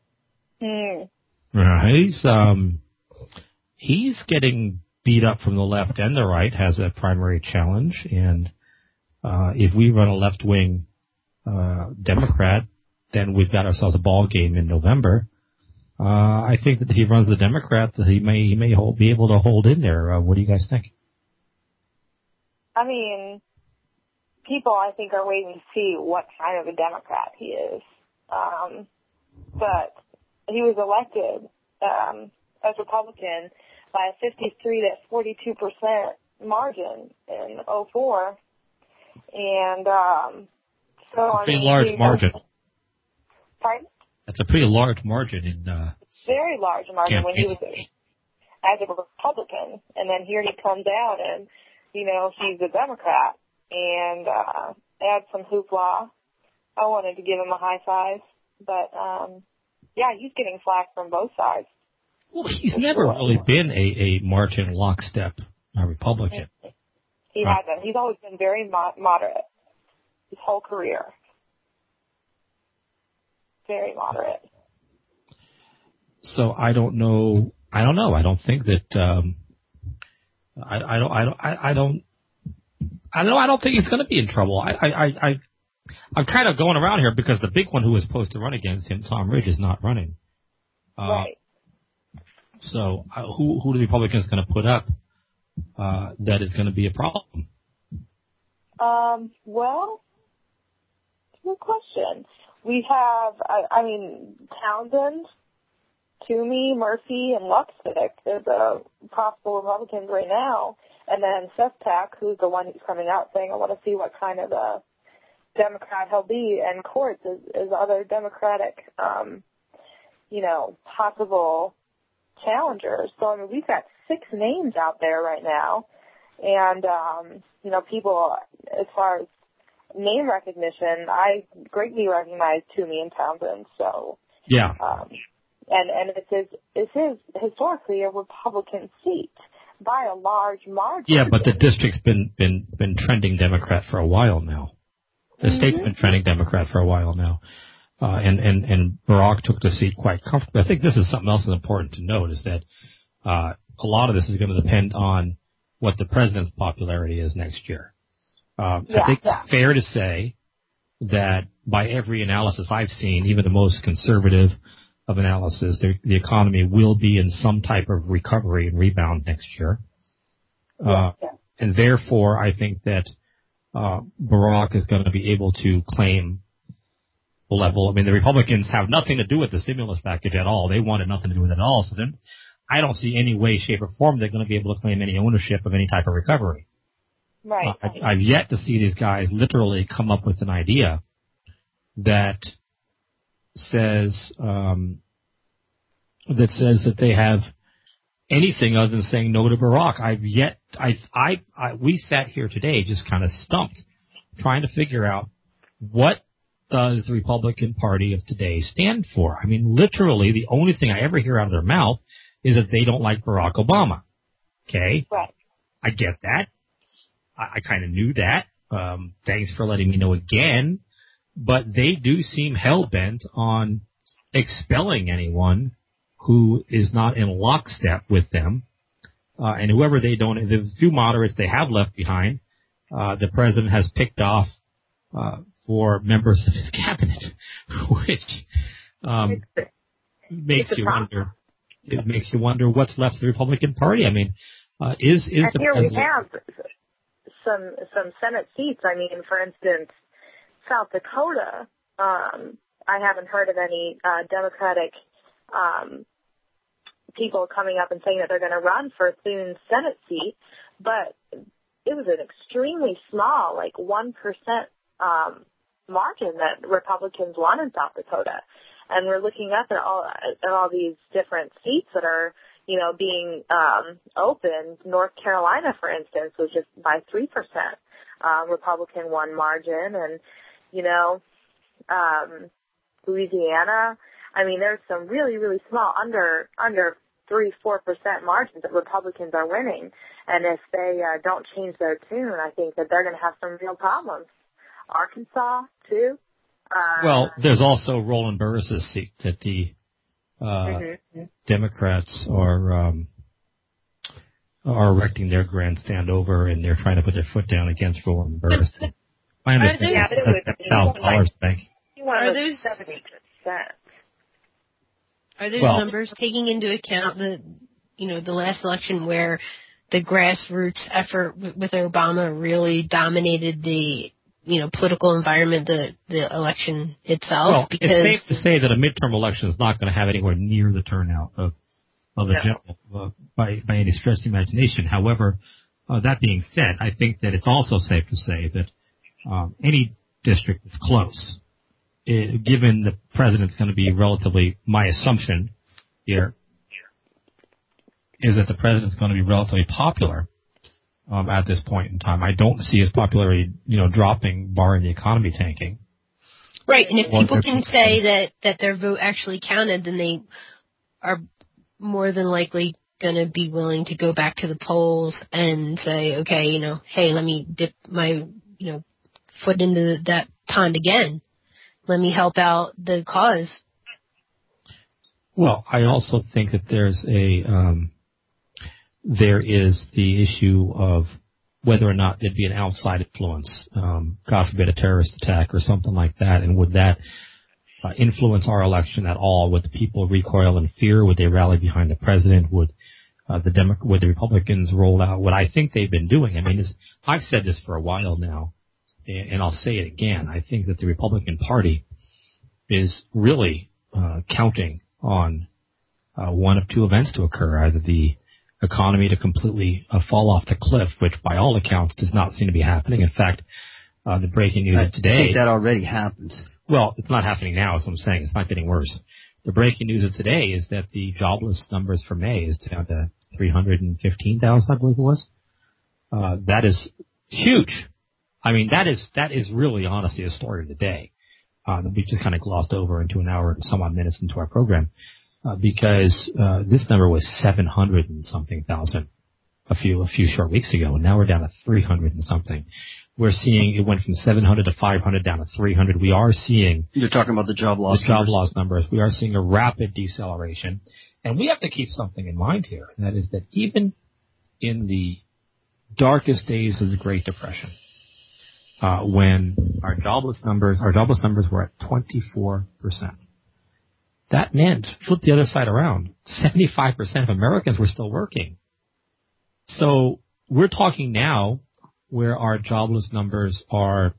He's getting beat up from the left and the right, has a primary challenge, and if we run a left-wing Democrat, then we've got ourselves a ball game in November. I think that if he runs the Democrat, that he may be able to hold in there. What do you guys think? I mean, people, I think, are waiting to see what kind of a Democrat he is. But he was elected as Republican by a 53 to 42% margin in 2004. And so, a pretty large margin. Pardon? That's a pretty large margin in very large margin campaigns. when he was as a Republican. And then here he comes out and, you know, he's a Democrat. And add some hoopla. I wanted to give him a high five. But, yeah, he's getting flack from both sides. Well, he's never really been a march in lockstep Republican. He hasn't. He's always been very moderate his whole career. Very moderate. So I don't know. I don't think that. I don't think he's going to be in trouble. I'm kind of going around here because the big one who was supposed to run against him, Tom Ridge, is not running. Right. So who are the Republicans going to put up that is going to be a problem? Well, good question. We have, Townsend, Toomey, Murphy, and Luxvik. They're the possible Republicans right now. And then Sefpak, who's the one who's coming out saying, I want to see what kind of a Democrat he'll be. And Courts is other Democratic, possible challengers. So, I mean, we've got 6 names out there right now. And, people, as far as name recognition, I greatly recognize Toomey and Townsend. So, yeah. And it is historically a Republican seat by a large margin. Yeah, but the district's been trending Democrat for a while now. The state's been trending Democrat for a while now. And Barack took the seat quite comfortably. I think this is something else that's important to note is that a lot of this is going to depend on what the president's popularity is next year. I think it's fair to say that by every analysis I've seen, even the most conservative of analysis, the economy will be in some type of recovery and rebound next year. And therefore, I think that Barack is going to be able to claim the level. I mean, the Republicans have nothing to do with the stimulus package at all. They wanted nothing to do with it at all. So then I don't see any way, shape, or form they're going to be able to claim any ownership of any type of recovery. Right. I've yet to see these guys literally come up with an idea that says that they have anything other than saying no to Barack. We sat here today just kind of stumped, trying to figure out what does the Republican Party of today stand for. I mean, literally, the only thing I ever hear out of their mouth is that they don't like Barack Obama. Okay? Right. I get that. I kind of knew that. Thanks for letting me know again. But they do seem hell-bent on expelling anyone who is not in lockstep with them. And whoever they don't, the few moderates they have left behind, the president has picked off for members of his cabinet, which makes you wonder. it makes you wonder what's left of the Republican Party. I mean, is and the here president... we have some Senate seats. I mean, for instance, South Dakota. I haven't heard of any Democratic people coming up and saying that they're going to run for Thune's Senate seat, but it was an extremely small, like 1% margin that Republicans won in South Dakota. And we're looking up at all these different seats that are, being opened. North Carolina, for instance, was just by 3% Republican won margin, and Louisiana. I mean, there's some really, really small, under 3-4% margins that Republicans are winning. And if they don't change their tune, I think that they're going to have some real problems. Arkansas, too. Well, there's also Roland Burris' seat that the Democrats are erecting their grandstand over, and they're trying to put their foot down against Roland Burris. I understand that's $1,000 bank. Are those 70%? Are those numbers taking into account the last election where the grassroots effort with Obama really dominated the political environment, the election itself? Well, because it's safe to say that a midterm election is not going to have anywhere near the turnout of the general by any stretch of the imagination. However, that being said, I think that it's also safe to say that any district that's close, given the president's going to be relatively, my assumption here is that the president's going to be relatively popular at this point in time. I don't see his popularity, dropping, barring the economy tanking. Right, and if people can say that their vote actually counted, then they are more than likely going to be willing to go back to the polls and say, okay, hey, let me dip my, foot into that pond again. Let me help out the cause. Well, I also think that there is the issue of whether or not there'd be an outside influence, God forbid a terrorist attack or something like that, and would that influence our election at all? Would the people recoil in fear? Would they rally behind the president? Would the Republicans roll out what I think they've been doing? I mean, I've said this for a while now, and I'll say it again. I think that the Republican Party is really counting on one of two events to occur: either the economy to completely fall off the cliff, which by all accounts does not seem to be happening. In fact, the breaking news of today... I think that already happened. Well, it's not happening now, is what I'm saying. It's not getting worse. The breaking news of today is that the jobless numbers for May is down to 315,000, I believe it was. That is huge. I mean, that is really, honestly, the story of the day. We just kind of glossed over into an hour and some odd minutes into our program. Because this number was 700 and something thousand a few short weeks ago, and now we're down to 300 and something. We're seeing it went from 700 to 500 down to 300. We are seeing... You're talking about the job loss numbers. The job loss numbers. We are seeing a rapid deceleration. And we have to keep something in mind here, and that is that even in the darkest days of the Great Depression, when our jobless numbers were at 24%. That meant, flip the other side around, 75% of Americans were still working. So we're talking now where our jobless numbers are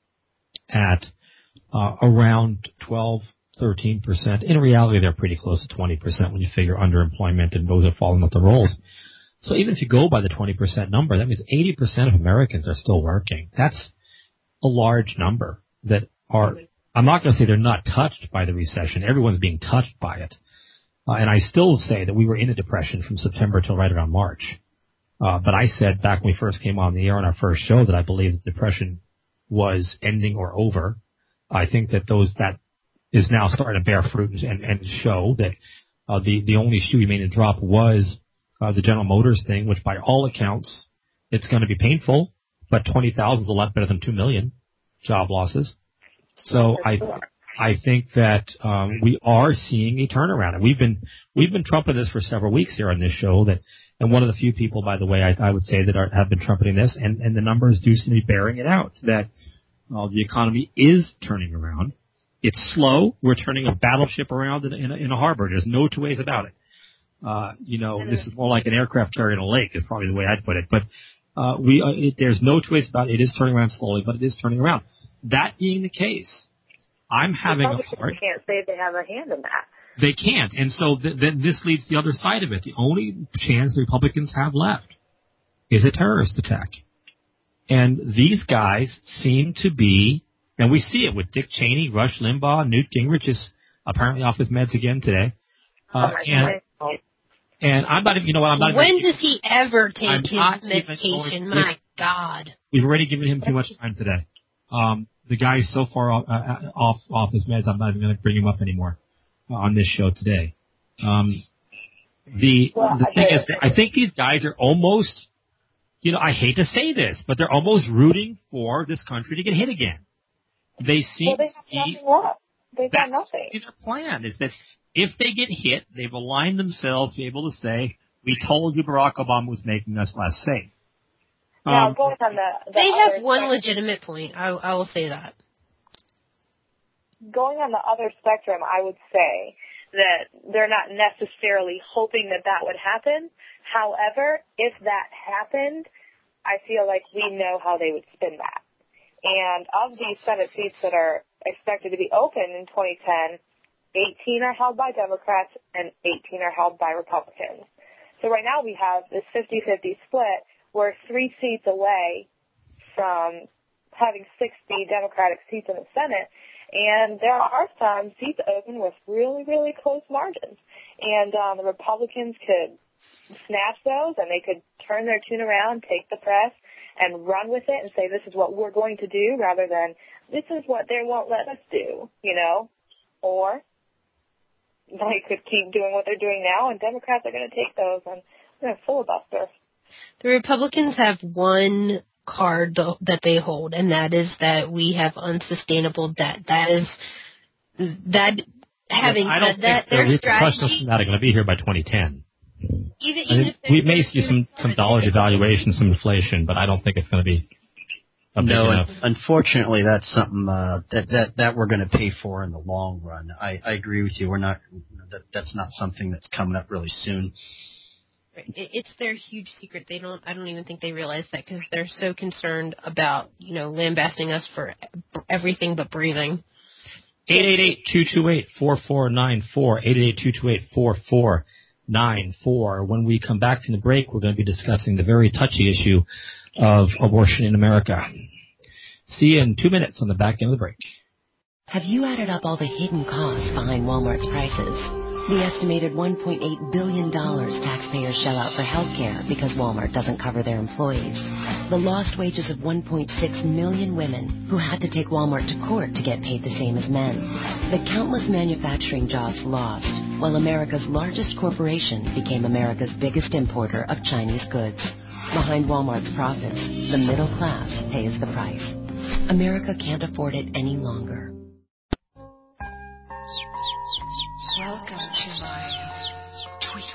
at around 12, 13%. In reality, they're pretty close to 20% when you figure underemployment and those are falling off the rolls. So even if you go by the 20% number, that means 80% of Americans are still working. That's a large number that are... I'm not going to say they're not touched by the recession. Everyone's being touched by it. And I still say that we were in a depression from September till right around March. But I said back when we first came on the air on our first show that I believe the depression was ending or over. I think that that is now starting to bear fruit and show that the only shoe remaining to drop was the General Motors thing, which by all accounts, it's going to be painful, but 20,000 is a lot better than 2 million job losses. So I think that we are seeing a turnaround, and we've been trumpeting this for several weeks here on this show. And one of the few people, by the way, I would say that have been trumpeting this, and the numbers do seem to be bearing it out that the economy is turning around. It's slow. We're turning a battleship around in a harbor. There's no two ways about it. This is more like an aircraft carrier in a lake is probably the way I'd put it. But there's no choice about it. It is turning around slowly, but it is turning around. That being the case, I'm having a heart. They can't say they have a hand in that. They can't. And so then this leads to the other side of it. The only chance the Republicans have left is a terrorist attack. And these guys seem to be, and we see it with Dick Cheney, Rush Limbaugh, Newt Gingrich is apparently off his meds again today. And I'm not even, you know what, I'm not When even, does he ever take his medication? My God. We've already given him too much time today. The guy is so far off his meds, I'm not even going to bring him up anymore on this show today. The thing is, I think these guys are almost, I hate to say this, but they're almost rooting for this country to get hit again. They seem they have nothing left. They've got nothing. Their plan is that if they get hit, they've aligned themselves to be able to say, "We told you Barack Obama was making us less safe." Now, going on the they have one legitimate point. I will say that. Going on the other spectrum, I would say that they're not necessarily hoping that would happen. However, if that happened, I feel like we know how they would spin that. And of these Senate seats that are expected to be open in 2010, 18 are held by Democrats and 18 are held by Republicans. So right now we have this 50-50 split. We're 3 seats away from having 60 Democratic seats in the Senate. And there are some seats open with really, really close margins. And the Republicans could snatch those, and they could turn their tune around, take the press, and run with it and say, this is what we're going to do, rather than this is what they won't let us do, Or they could keep doing what they're doing now, and Democrats are going to take those and filibuster. The Republicans have one card that they hold, and that is that we have unsustainable debt. Having said that, their strategy not going to be here by 2010. Even we may see some dollar devaluation, some inflation, but I don't think it's going to be big enough. Unfortunately, that's something that we're going to pay for in the long run. I agree with you. We're not. That's not something that's coming up really soon. It's their huge secret. I don't even think they realize that, because they're so concerned about lambasting us for everything but breathing. 888-228-4494. 888-228-4494. When we come back from the break, we're going to be discussing the very touchy issue of abortion in America. See you in 2 minutes on the back end of the break. Have you added up all the hidden costs behind Walmart's prices? The estimated $1.8 billion taxpayers shell out for health care because Walmart doesn't cover their employees. The lost wages of 1.6 million women who had to take Walmart to court to get paid the same as men. The countless manufacturing jobs lost, while America's largest corporation became America's biggest importer of Chinese goods. Behind Walmart's profits, the middle class pays the price. America can't afford it any longer. Welcome to my tweet.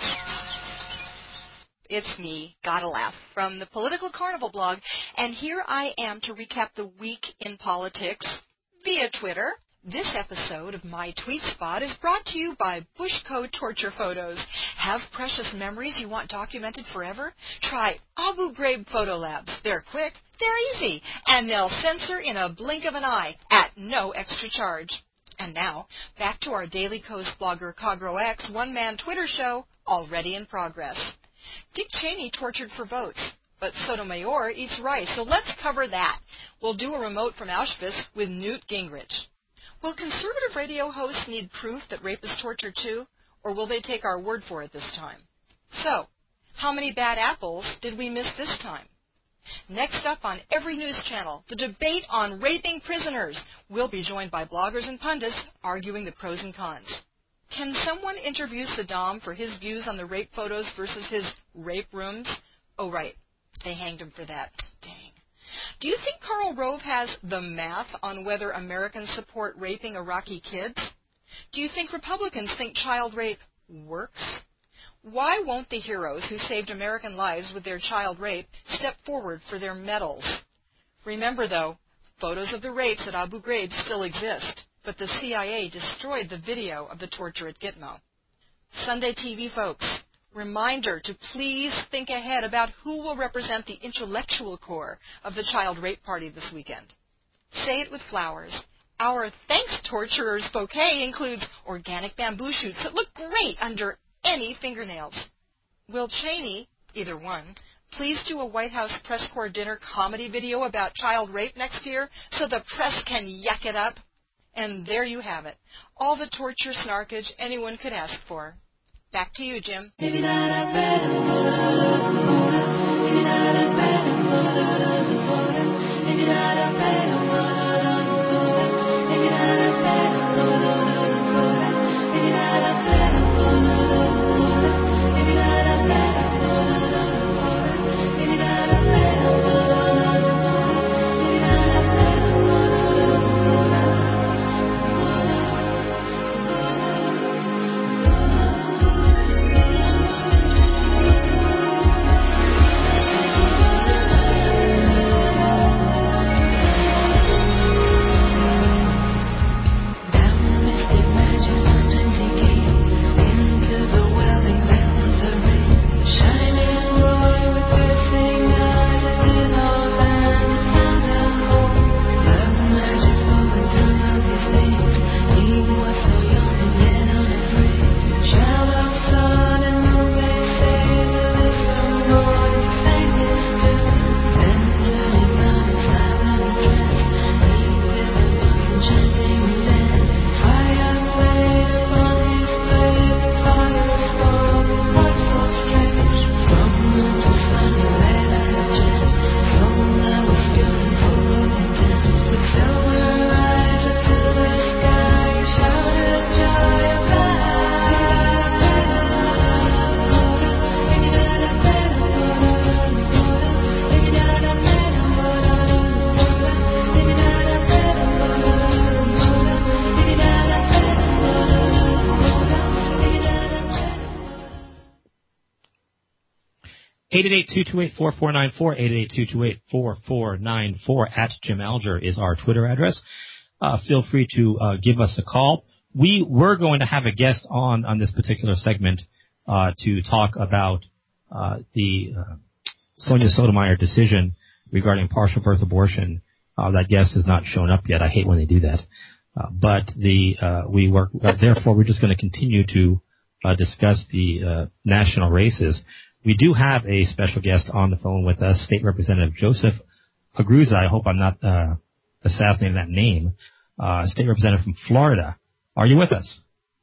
It's me, Gotta Laugh, from the Political Carnival blog, and here I am to recap the week in politics via Twitter. This episode of My Tweet Spot is brought to you by Bushco Torture Photos. Have precious memories you want documented forever? Try Abu Ghraib Photo Labs. They're quick, they're easy, and they'll censor in a blink of an eye at no extra charge. And now, back to our Daily Kos blogger Cogro X one-man Twitter show, already in progress. Dick Cheney tortured for votes, but Sotomayor eats rice, so let's cover that. We'll do a remote from Auschwitz with Newt Gingrich. Will conservative radio hosts need proof that rape is torture too, or will they take our word for it this time? So, how many bad apples did we miss this time? Next up on every news channel, the debate on raping prisoners. We'll be joined by bloggers and pundits arguing the pros and cons. Can someone interview Saddam for his views on the rape photos versus his rape rooms? Oh, right. They hanged him for that. Dang. Do you think Karl Rove has the math on whether Americans support raping Iraqi kids? Do you think Republicans think child rape works? Why won't the heroes who saved American lives with their child rape step forward for their medals? Remember, though, photos of the rapes at Abu Ghraib still exist, but the CIA destroyed the video of the torture at Gitmo. Sunday TV folks, Reminder to please think ahead about who will represent the intellectual core of the child rape party this weekend. Say it with flowers. Our thanks torturer's bouquet includes organic bamboo shoots that look great under any fingernails. Will Cheney, either one, please do a White House press corps dinner comedy video about child rape next year so the press can yuck it up? And there you have it. All the torture snarkage anyone could ask for. Back to you, Jim. at Jim Alger is our Twitter address. Feel free to give us a call. We were going to have a guest on this particular segment to talk about the Sonia Sotomayor decision regarding partial birth abortion. That guest has not shown up yet. I hate when they do that. Therefore, we're just going to continue to discuss the national races. We do have a special guest on the phone with us, State Representative Joseph Aguirre. I hope I'm not assassinating that name. State Representative from Florida. Are you with us?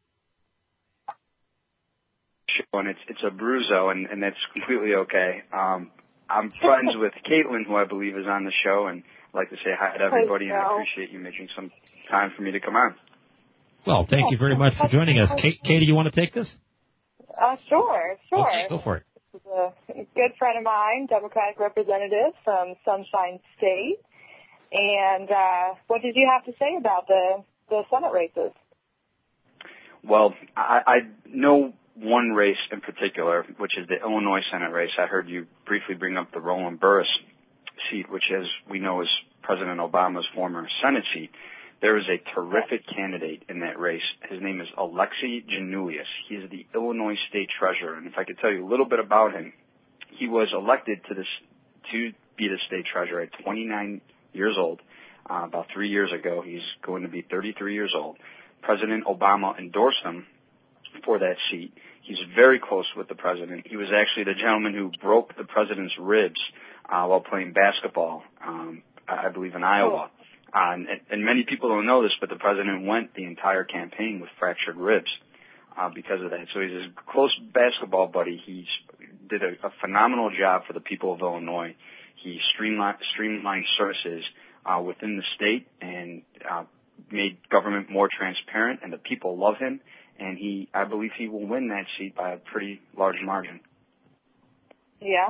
And it's Abruzzo, and that's completely okay. I'm friends with Caitlin, who I believe is on the show, and I'd like to say hi to everybody, and I appreciate you making some time for me to come on. Well, thank you very much for joining us. Katie, you want to take this? Sure. Okay, go for it. This is a good friend of mine, Democratic representative from Sunshine State. And what did you have to say about the Senate races? Well, I know one race in particular, which is the Illinois Senate race. I heard you briefly bring up the Roland Burris seat, which, as we know, is President Obama's former Senate seat. There is a terrific candidate in that race. His name is Alexei Janulius. He is the Illinois State Treasurer. And if I could tell you a little bit about him, he was elected to be the State Treasurer at 29 years old. About 3 years ago, he's going to be 33 years old. President Obama endorsed him for that seat. He's very close with the president. He was actually the gentleman who broke the president's ribs while playing basketball, I believe in Iowa. And many people don't know this, but the president went the entire campaign with fractured ribs because of that. So he's a close basketball buddy. He did a phenomenal job for the people of Illinois. He streamlined services within the state and made government more transparent, and the people love him. And I believe he will win that seat by a pretty large margin. Yeah.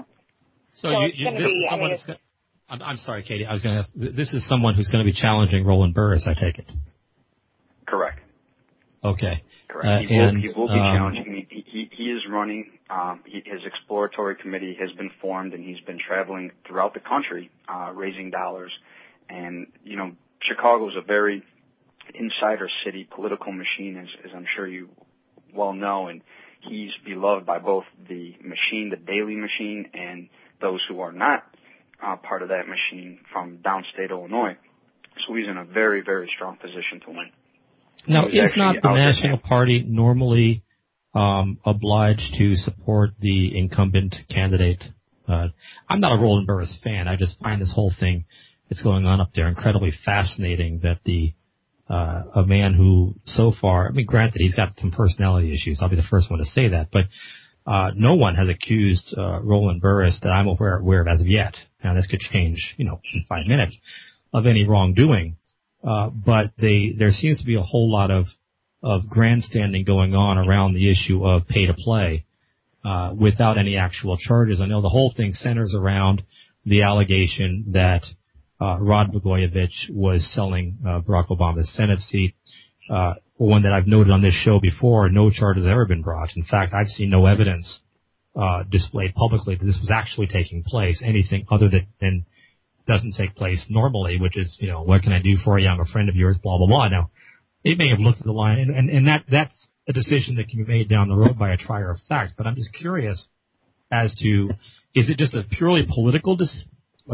I'm sorry, Katie. I was going to ask. This is someone who's going to be challenging Roland Burris, I take it. Correct. Okay. Correct. He will be challenging. He is running. His exploratory committee has been formed, and he's been traveling throughout the country raising dollars. And, Chicago is a very insider city political machine, as I'm sure you well know. And he's beloved by both the machine, the Daley machine, and those who are not part of that machine from downstate Illinois. So he's in a very, very strong position to win. Now, is not the National Party normally obliged to support the incumbent candidate? I'm not a Roland Burris fan. I just find this whole thing that's going on up there incredibly fascinating, that a man who so far, I mean, granted, he's got some personality issues. I'll be the first one to say that. But no one has accused Roland Burris that I'm aware of as of yet. Now, this could change, in 5 minutes, of any wrongdoing. But there seems to be a whole lot of grandstanding going on around the issue of pay to play without any actual charges. I know the whole thing centers around the allegation that Rod Blagojevich was selling Barack Obama's Senate seat. One that I've noted on this show before, no charge has ever been brought. In fact, I've seen no evidence displayed publicly that this was actually taking place. Anything other than doesn't take place normally, which is, what can I do for you? I'm a friend of yours, blah, blah, blah. Now, it may have looked at the line, and that's a decision that can be made down the road by a trier of fact. But I'm just curious as to, is it just a purely political decision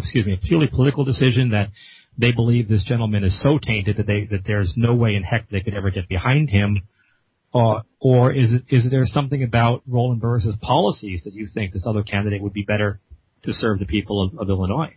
that they believe this gentleman is so tainted that there's no way in heck they could ever get behind him, or is there something about Roland Burris's policies that you think this other candidate would be better to serve the people of Illinois?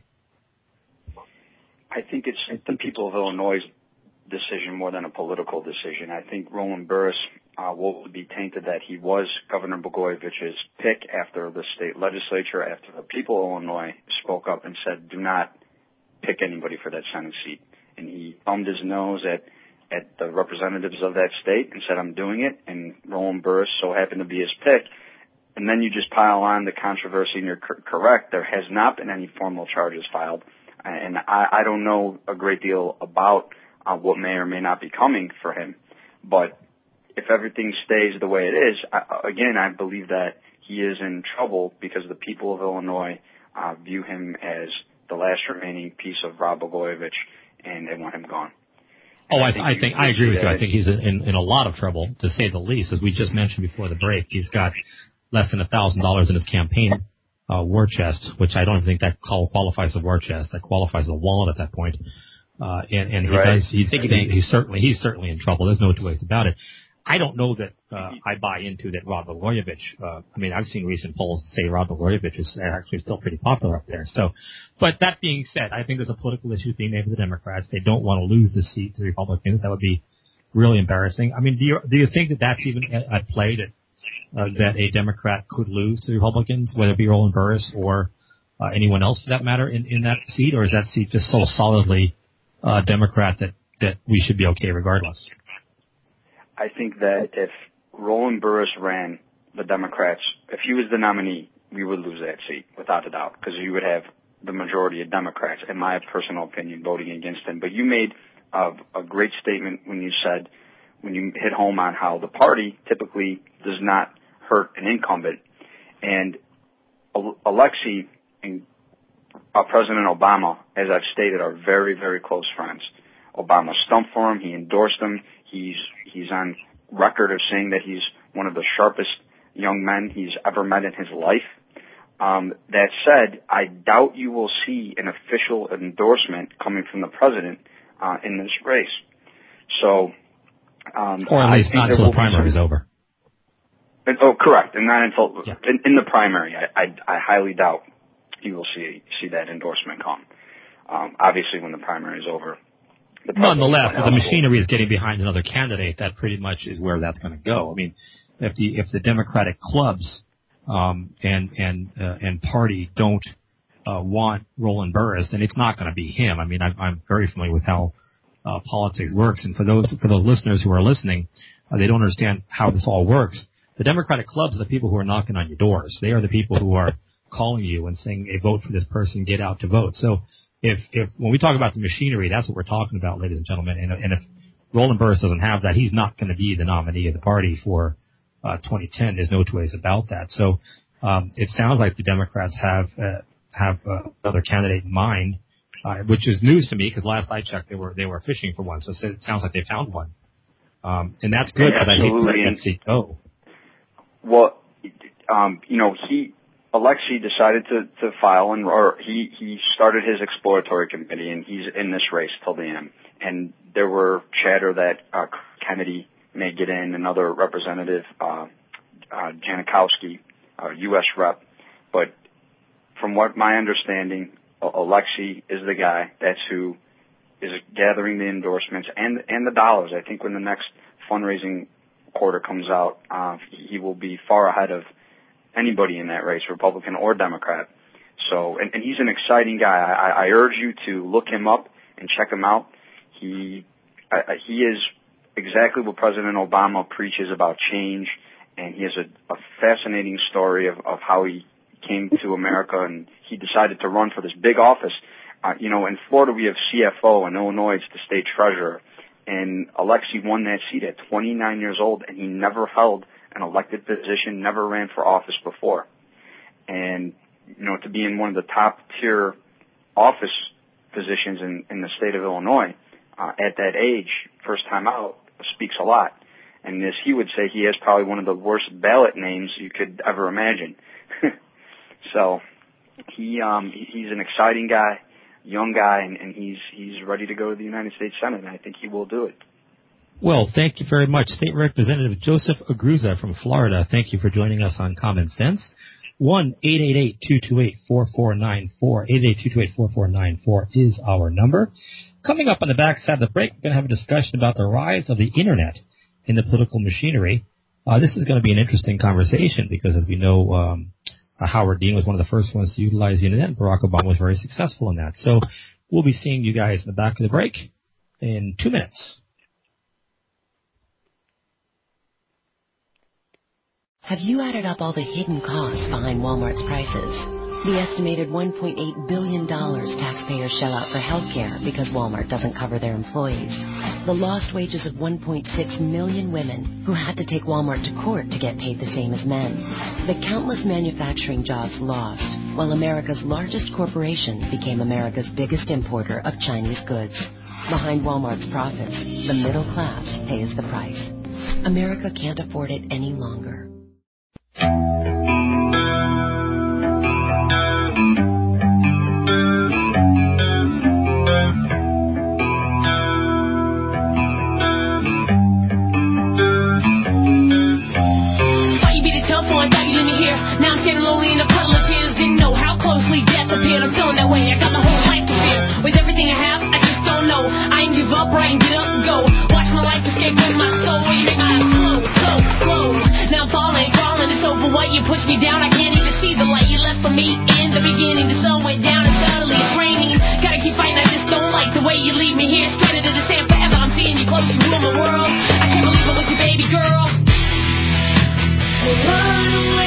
I think it's the people of Illinois' decision more than a political decision. I think Roland Burris will be tainted that he was Governor Blagojevich's pick after the state legislature, after the people of Illinois spoke up and said, do not pick anybody for that Senate seat. And he thumbed his nose at the representatives of that state and said, I'm doing it. And Roland Burris so happened to be his pick. And then you just pile on the controversy, and you're correct. There has not been any formal charges filed. And I don't know a great deal about what may or may not be coming for him. But if everything stays the way it is, I believe that he is in trouble because the people of Illinois view him as the last remaining piece of Rod Blagojevich, and they want him gone. I agree with you. I think he's in a lot of trouble, to say the least. As we just mentioned before the break, he's got less than $1,000 in his campaign war chest, which I don't even think that qualifies as a war chest. That qualifies as a wallet at that point. And he's certainly in trouble. There's no two ways about it. I don't know that I buy into that Rod Blagojevich. I've seen recent polls say Rod Blagojevich is actually still pretty popular up there. So, but that being said, I think there's a political issue being made with the Democrats. They don't want to lose the seat to the Republicans. That would be really embarrassing. I mean, do you think that that's even at play, that a Democrat could lose to the Republicans, whether it be Roland Burris or anyone else for that matter in that seat, or is that seat just so solidly Democrat that we should be okay regardless? I think that if Roland Burris ran, the Democrats, if he was the nominee, we would lose that seat without a doubt, because you would have the majority of Democrats, in my personal opinion, voting against him. But you made a great statement when you hit home on how the party typically does not hurt an incumbent. And Alexei and President Obama, as I've stated, are very, very close friends. Obama stumped for him. He endorsed him. He's on record of saying that he's one of the sharpest young men he's ever met in his life. That said, I doubt you will see an official endorsement coming from the president in this race. So, or at least not until the primary is over. Correct, and not until in the primary. I highly doubt you will see that endorsement come. Obviously, when the primary is over. Nonetheless, if the machinery is getting behind another candidate, that pretty much is where that's going to go. I mean, if the Democratic clubs and party don't want Roland Burris, then it's not going to be him. I mean, I'm very familiar with how politics works, and for those listeners who are listening, they don't understand how this all works. The Democratic clubs are the people who are knocking on your doors. They are the people who are calling you and saying, "Hey, vote for this person, get out to vote." So if when we talk about the machinery, that's what we're talking about, ladies and gentlemen. And if Roland Burris doesn't have that, he's not going to be the nominee of the party for 2010. There's no two ways about that. So it sounds like the Democrats have another candidate in mind, which is news to me because last I checked, they were fishing for one. So it sounds like they found one, and that's good because I hate to see that seat go. Alexei decided to file, or he started his exploratory committee, and he's in this race till the end. And there were chatter that Kennedy may get in, another representative, Janikowski, U.S. rep. But from what my understanding, Alexei is the guy. That's who is gathering the endorsements and the dollars. I think when the next fundraising quarter comes out, he will be far ahead of anybody in that race, Republican or Democrat. So, and he's an exciting guy. I urge you to look him up and check him out. He is exactly what President Obama preaches about change, and he has a fascinating story of how he came to America and he decided to run for this big office. In Florida we have CFO, and Illinois it's the state treasurer. And Alexei won that seat at 29 years old, and he never held an elected position, never ran for office before. And, to be in one of the top tier office positions in the state of Illinois at that age, first time out, speaks a lot. And as he would say, he has probably one of the worst ballot names you could ever imagine. So he's an exciting guy, young guy, and he's ready to go to the United States Senate, and I think he will do it. Well, thank you very much. State Representative Joseph Aguirre from Florida, thank you for joining us on Common Sense. 1-888-228-4494. 888-228-4494 is our number. Coming up on the backside of the break, we're going to have a discussion about the rise of the Internet in the political machinery. This is going to be an interesting conversation because, as we know, Howard Dean was one of the first ones to utilize the Internet, and Barack Obama was very successful in that. So we'll be seeing you guys in the back of the break in 2 minutes. Have you added up all the hidden costs behind Walmart's prices? The estimated $1.8 billion taxpayers shell out for health care because Walmart doesn't cover their employees. The lost wages of 1.6 million women who had to take Walmart to court to get paid the same as men. The countless manufacturing jobs lost, while America's largest corporation became America's biggest importer of Chinese goods. Behind Walmart's profits, the middle class pays the price. America can't afford it any longer. Now I'm standing lonely in a puddle of tears. Didn't know how closely death appeared. I'm feeling that way. I got my whole life to fear. With everything I have, I just don't know. I ain't give up or I ain't get up and go. Watch my life escape with my soul. You make my eyes slow. Now I'm falling, crawling. It's over. What you pushed me down, I can't even see the light you left for me. In the beginning, the sun went down and suddenly it's raining. Gotta keep fighting. I just don't like the way you leave me here, stranded in the sand forever. I'm seeing you close to ruin my world. I can't believe it was your baby girl. Run away.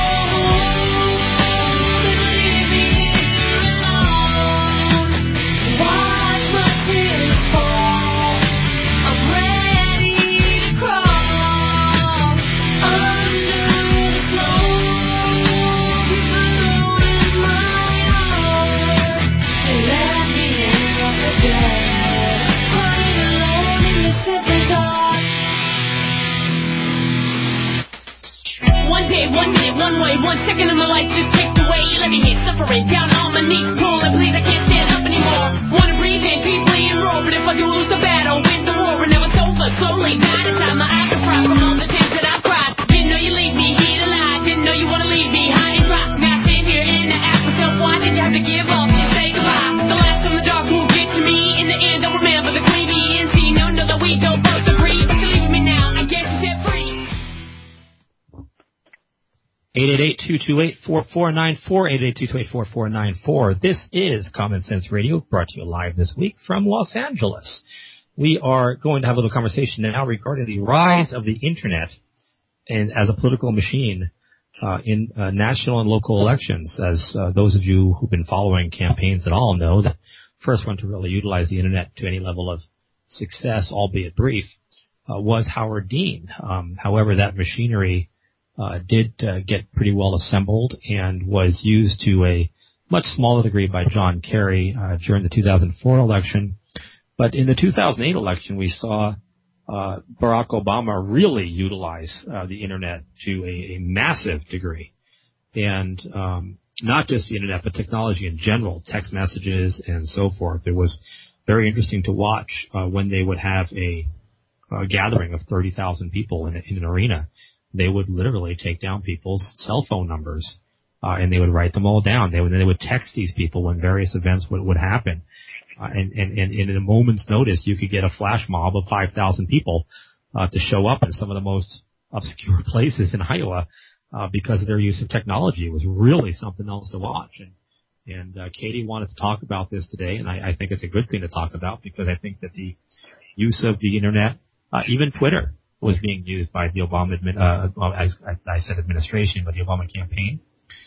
One way, 1 second of my life just ticked away. You let me hit suffering down on my knees, pulling, please, I can't stand up anymore. Wanna breathe in deeply and roar, but if I do lose the battle, win the war, and now it's over. Slowly dying inside, my eyes are fried from all the tears that I've cried. Didn't know you leave me here to lie, didn't know you wanna leave me high and dry. Now I stand here and I ask myself, why did you have to give up and say goodbye? The last in the dark won't get to me. In the end, I'll remember the queen being seen. No, that we don't both agree, but you're leaving me now. I guess you set free. 888-228-4494, 888-228-4494. This is Common Sense Radio, brought to you live this week from Los Angeles. We are going to have a little conversation now regarding the rise of the Internet and as a political machine in national and local elections. As those of you who've been following campaigns at all know, the first one to really utilize the Internet to any level of success, albeit brief, was Howard Dean. However, that machinery did get pretty well assembled and was used to a much smaller degree by John Kerry during the 2004 election. But in the 2008 election, we saw Barack Obama really utilized the internet to a massive degree, and not just the internet, but technology in general, text messages and so forth. It was very interesting to watch when they would have a gathering of 30,000 people in an arena. They would literally take down people's cell phone numbers, and they would write them all down. They would text these people when various events would happen. And in a moment's notice, you could get a flash mob of 5,000 people to show up in some of the most obscure places in Iowa because of their use of technology. It was really something else to watch. And Katie wanted to talk about this today, and I think it's a good thing to talk about because I think that the use of the internet, even Twitter, was being used by the Obama I said administration, but the Obama campaign.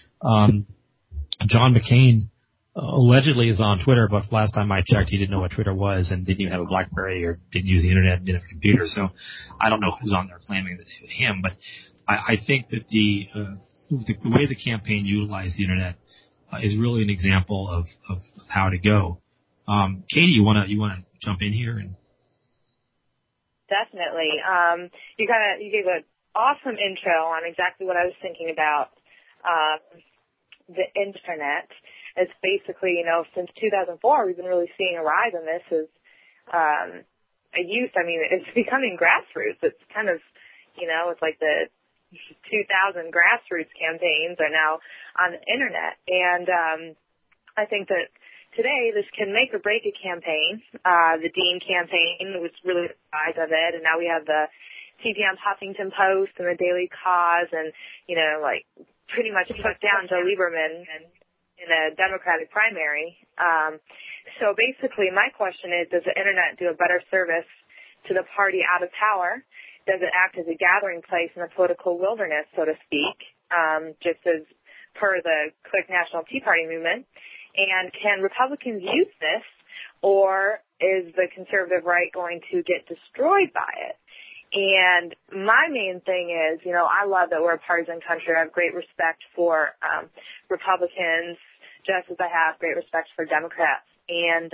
John McCain allegedly is on Twitter, but last time I checked, he didn't know what Twitter was and didn't even have a BlackBerry or didn't use the internet and didn't have a computer. So I don't know who's on there claiming that it was him, but I think that the way the campaign utilized the internet is really an example of how to go. Katie, you want to jump in here? And Definitely. You gave an awesome intro on exactly what I was thinking about. The internet. It's basically, since 2004, we've been really seeing a rise in this as a use. I mean, it's becoming grassroots. It's kind of, it's like the 2000 grassroots campaigns are now on the internet. And I think that today this can make or break a campaign. The Dean campaign was really the rise of it, and now we have the TPM Huffington Post and the Daily Cause, and pretty much took down Joe Lieberman in a Democratic primary. So basically, my question is, does the internet do a better service to the party out of power? Does it act as a gathering place in the political wilderness, so to speak, just as per the quick National Tea Party movement? And can Republicans use this, or is the conservative right going to get destroyed by it? And my main thing is, I love that we're a partisan country. I have great respect for Republicans, just as I have great respect for Democrats. And,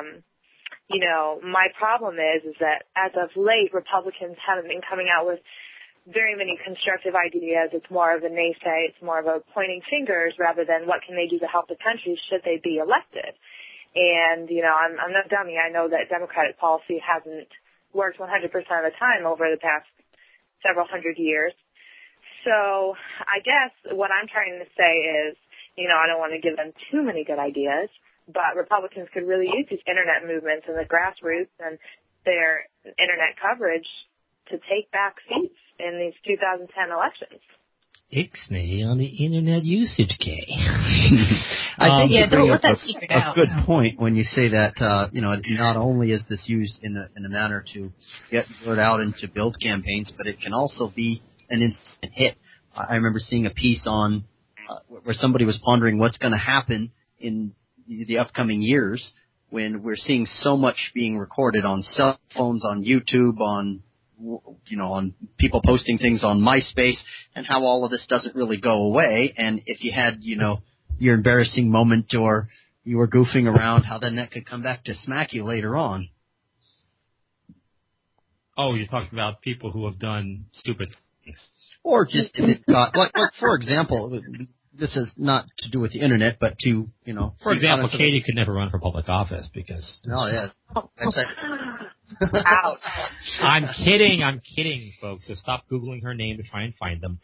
my problem is that as of late, Republicans haven't been coming out with very many constructive ideas. It's more of a naysay. It's more of a pointing fingers rather than what can they do to help the country should they be elected. And, I'm no dummy. I know that Democratic policy hasn't worked 100% of the time over the past several hundred years. So I guess what I'm trying to say is, I don't want to give them too many good ideas, but Republicans could really use these internet movements and the grassroots and their internet coverage to take back seats in these 2010 elections. Ixnay on the internet usage, Kay. I think don't let that secret out. A good point when you say that, not only is this used in a manner to get word out and to build campaigns, but it can also be an instant hit. I remember seeing a piece on where somebody was pondering what's going to happen in the upcoming years when we're seeing so much being recorded on cell phones, on YouTube, on people posting things on MySpace, and how all of this doesn't really go away. And if you had, your embarrassing moment or you were goofing around, how then that could come back to smack you later on. Oh, you're talking about people who have done stupid things. Or just if it got, like for example, this is not to do with the internet, but to, For example, Katie could never run for public office because... Oh, yeah. That's it. Ouch. I'm kidding, folks. So stop Googling her name to try and find them.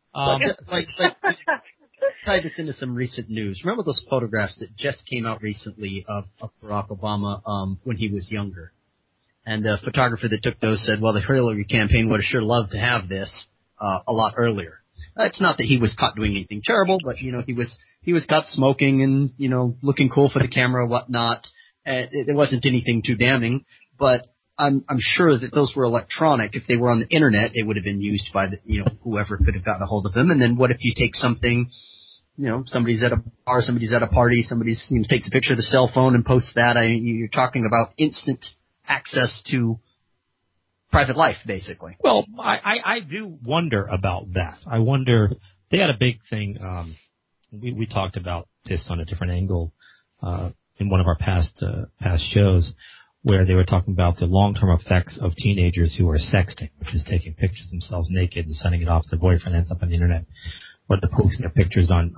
Tie this into some recent news. Remember those photographs that just came out recently of Barack Obama when he was younger? And the photographer that took those said, well, the Hillary campaign would have sure loved to have this a lot earlier. It's not that he was caught doing anything terrible, but, he was caught smoking and, looking cool for the camera, whatnot. It wasn't anything too damning, but I'm sure that those were electronic. If they were on the internet, they would have been used by whoever could have gotten a hold of them. And then what if you take something, somebody's at a bar, somebody's at a party, somebody takes a picture of the cell phone and posts that. You're talking about instant access to private life, basically. Well, I do wonder about that. I wonder, they had a big thing, we talked about this on a different angle in one of our past shows, where they were talking about the long-term effects of teenagers who are sexting, which is taking pictures of themselves naked and sending it off to their boyfriend, ends up on the internet, or they're posting their pictures on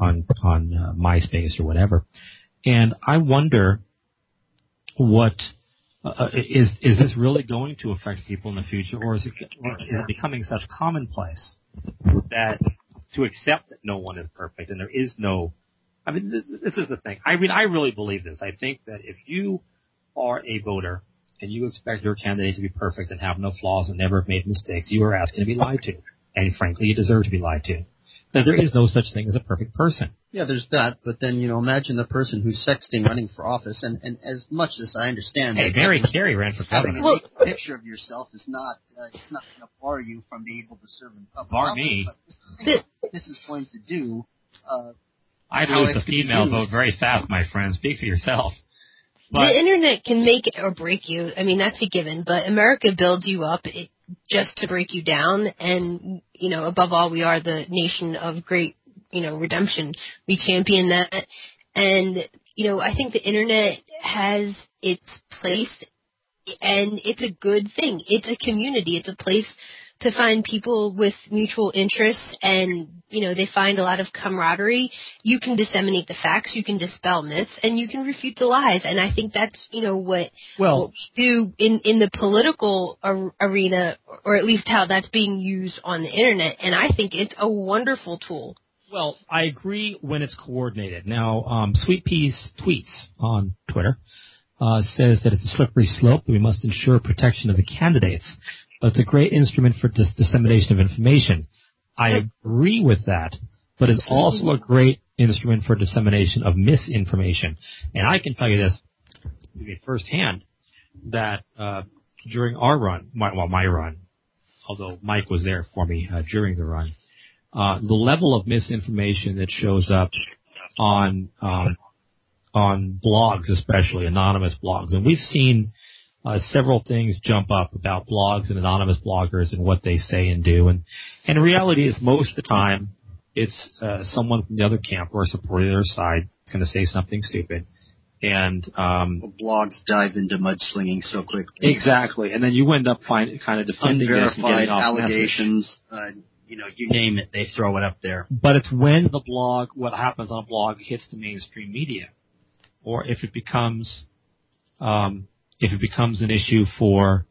MySpace or whatever. And I wonder what is this really going to affect people in the future, or is it becoming such commonplace that to accept that no one is perfect and there is no. I mean, this is the thing. I mean, I really believe this. I think that if you are a voter and you expect your candidate to be perfect and have no flaws and never have made mistakes, you are asking to be lied to. And frankly, you deserve to be lied to. Because there is no such thing as a perfect person. Yeah, there's that. But then, imagine the person who's sexting running for office. And as much as I understand. Hey, Mary Carey ran for governor. Having a picture of yourself is not, it's not going to bar you from being able to serve in public bar office. Me. But this is going to do. I'd lose the female vote very fast, my friend. Speak for yourself. But the internet can make it or break you. I mean, that's a given. But America builds you up just to break you down. And, above all, we are the nation of great, redemption. We champion that. And, I think the internet has its place, and it's a good thing. It's a community. It's a place to find people with mutual interests, and, they find a lot of camaraderie. You can disseminate the facts, you can dispel myths, and you can refute the lies. And I think that's, what we do in the political arena, or at least how that's being used on the internet. And I think it's a wonderful tool. Well, I agree when it's coordinated. Now, Sweet Pea's tweets on Twitter says that it's a slippery slope, that we must ensure protection of the candidates. But it's a great instrument for dissemination of information. I agree with that, but it's also a great instrument for dissemination of misinformation. And I can tell you this firsthand, that during our run, my run, although Mike was there for me during the run, the level of misinformation that shows up on blogs, especially anonymous blogs, and we've seen several things jump up about blogs and anonymous bloggers and what they say and do. And the reality is most of the time it's someone from the other camp or a supporter of their side is going to say something stupid. And blogs dive into mudslinging so quickly. Exactly. And then you end up kind of defending this and getting off allegations, you name it, they throw it up there. But it's when the blog, what happens on a blog, hits the mainstream media, or if it becomes an issue where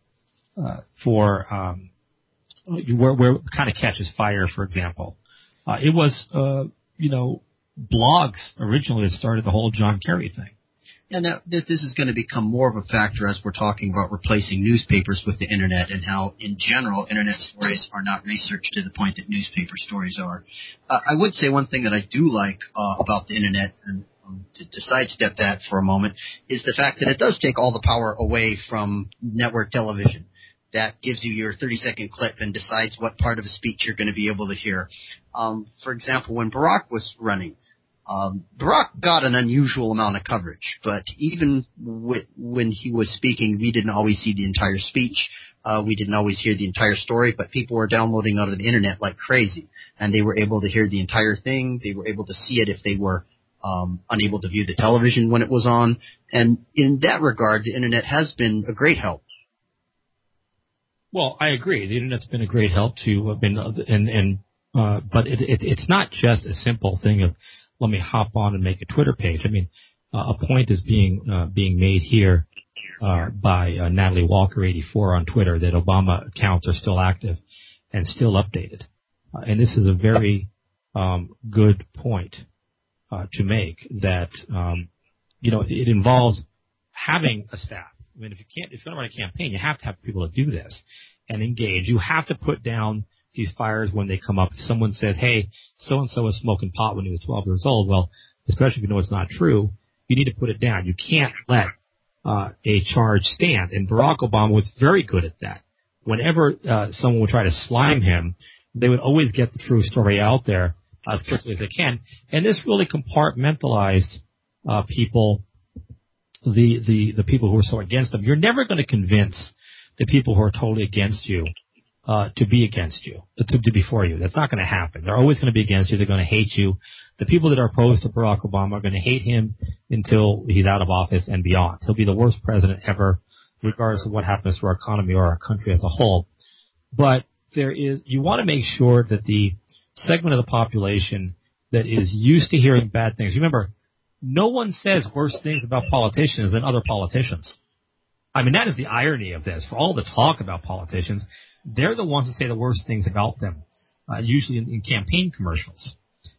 it kind of catches fire, for example. It was, blogs originally that started the whole John Kerry thing. And now this is going to become more of a factor as we're talking about replacing newspapers with the internet, and how, in general, internet stories are not researched to the point that newspaper stories are. I would say one thing that I do like about the internet, and to sidestep that for a moment, is the fact that it does take all the power away from network television. That gives you your 30-second clip and decides what part of a speech you're going to be able to hear. For example, when Barack was running, Barack got an unusual amount of coverage, but even when he was speaking, we didn't always see the entire speech. We didn't always hear the entire story, but people were downloading out of the internet like crazy, and they were able to hear the entire thing. They were able to see it if they were unable to view the television when it was on. And in that regard, the internet has been a great help. Well, I agree. The internet's been a great help but it's not just a simple thing of let me hop on and make a Twitter page. I mean, a point is being made here by Natalie Walker 84 on Twitter that Obama accounts are still active and still updated, and this is a very good point to make. That it involves having a staff. I mean, if you're going to run a campaign, you have to have people to do this and engage. You have to put down these fires when they come up. If someone says, hey, so-and-so was smoking pot when he was 12 years old, well, especially if you know it's not true, you need to put it down. You can't let a charge stand. And Barack Obama was very good at that. Whenever someone would try to slime him, they would always get the true story out there as quickly as they can. And this really compartmentalized people, the people who are so against them. You're never going to convince the people who are totally against you to be against you, to be for you. That's not going to happen. They're always going to be against you. They're going to hate you. The people that are opposed to Barack Obama are going to hate him until he's out of office and beyond. He'll be the worst president ever regardless of what happens to our economy or our country as a whole. But you want to make sure that the segment of the population that is used to hearing bad things. Remember, no one says worse things about politicians than other politicians. I mean, that is the irony of this. For all the talk about politicians, they're the ones that say the worst things about them, usually in campaign commercials.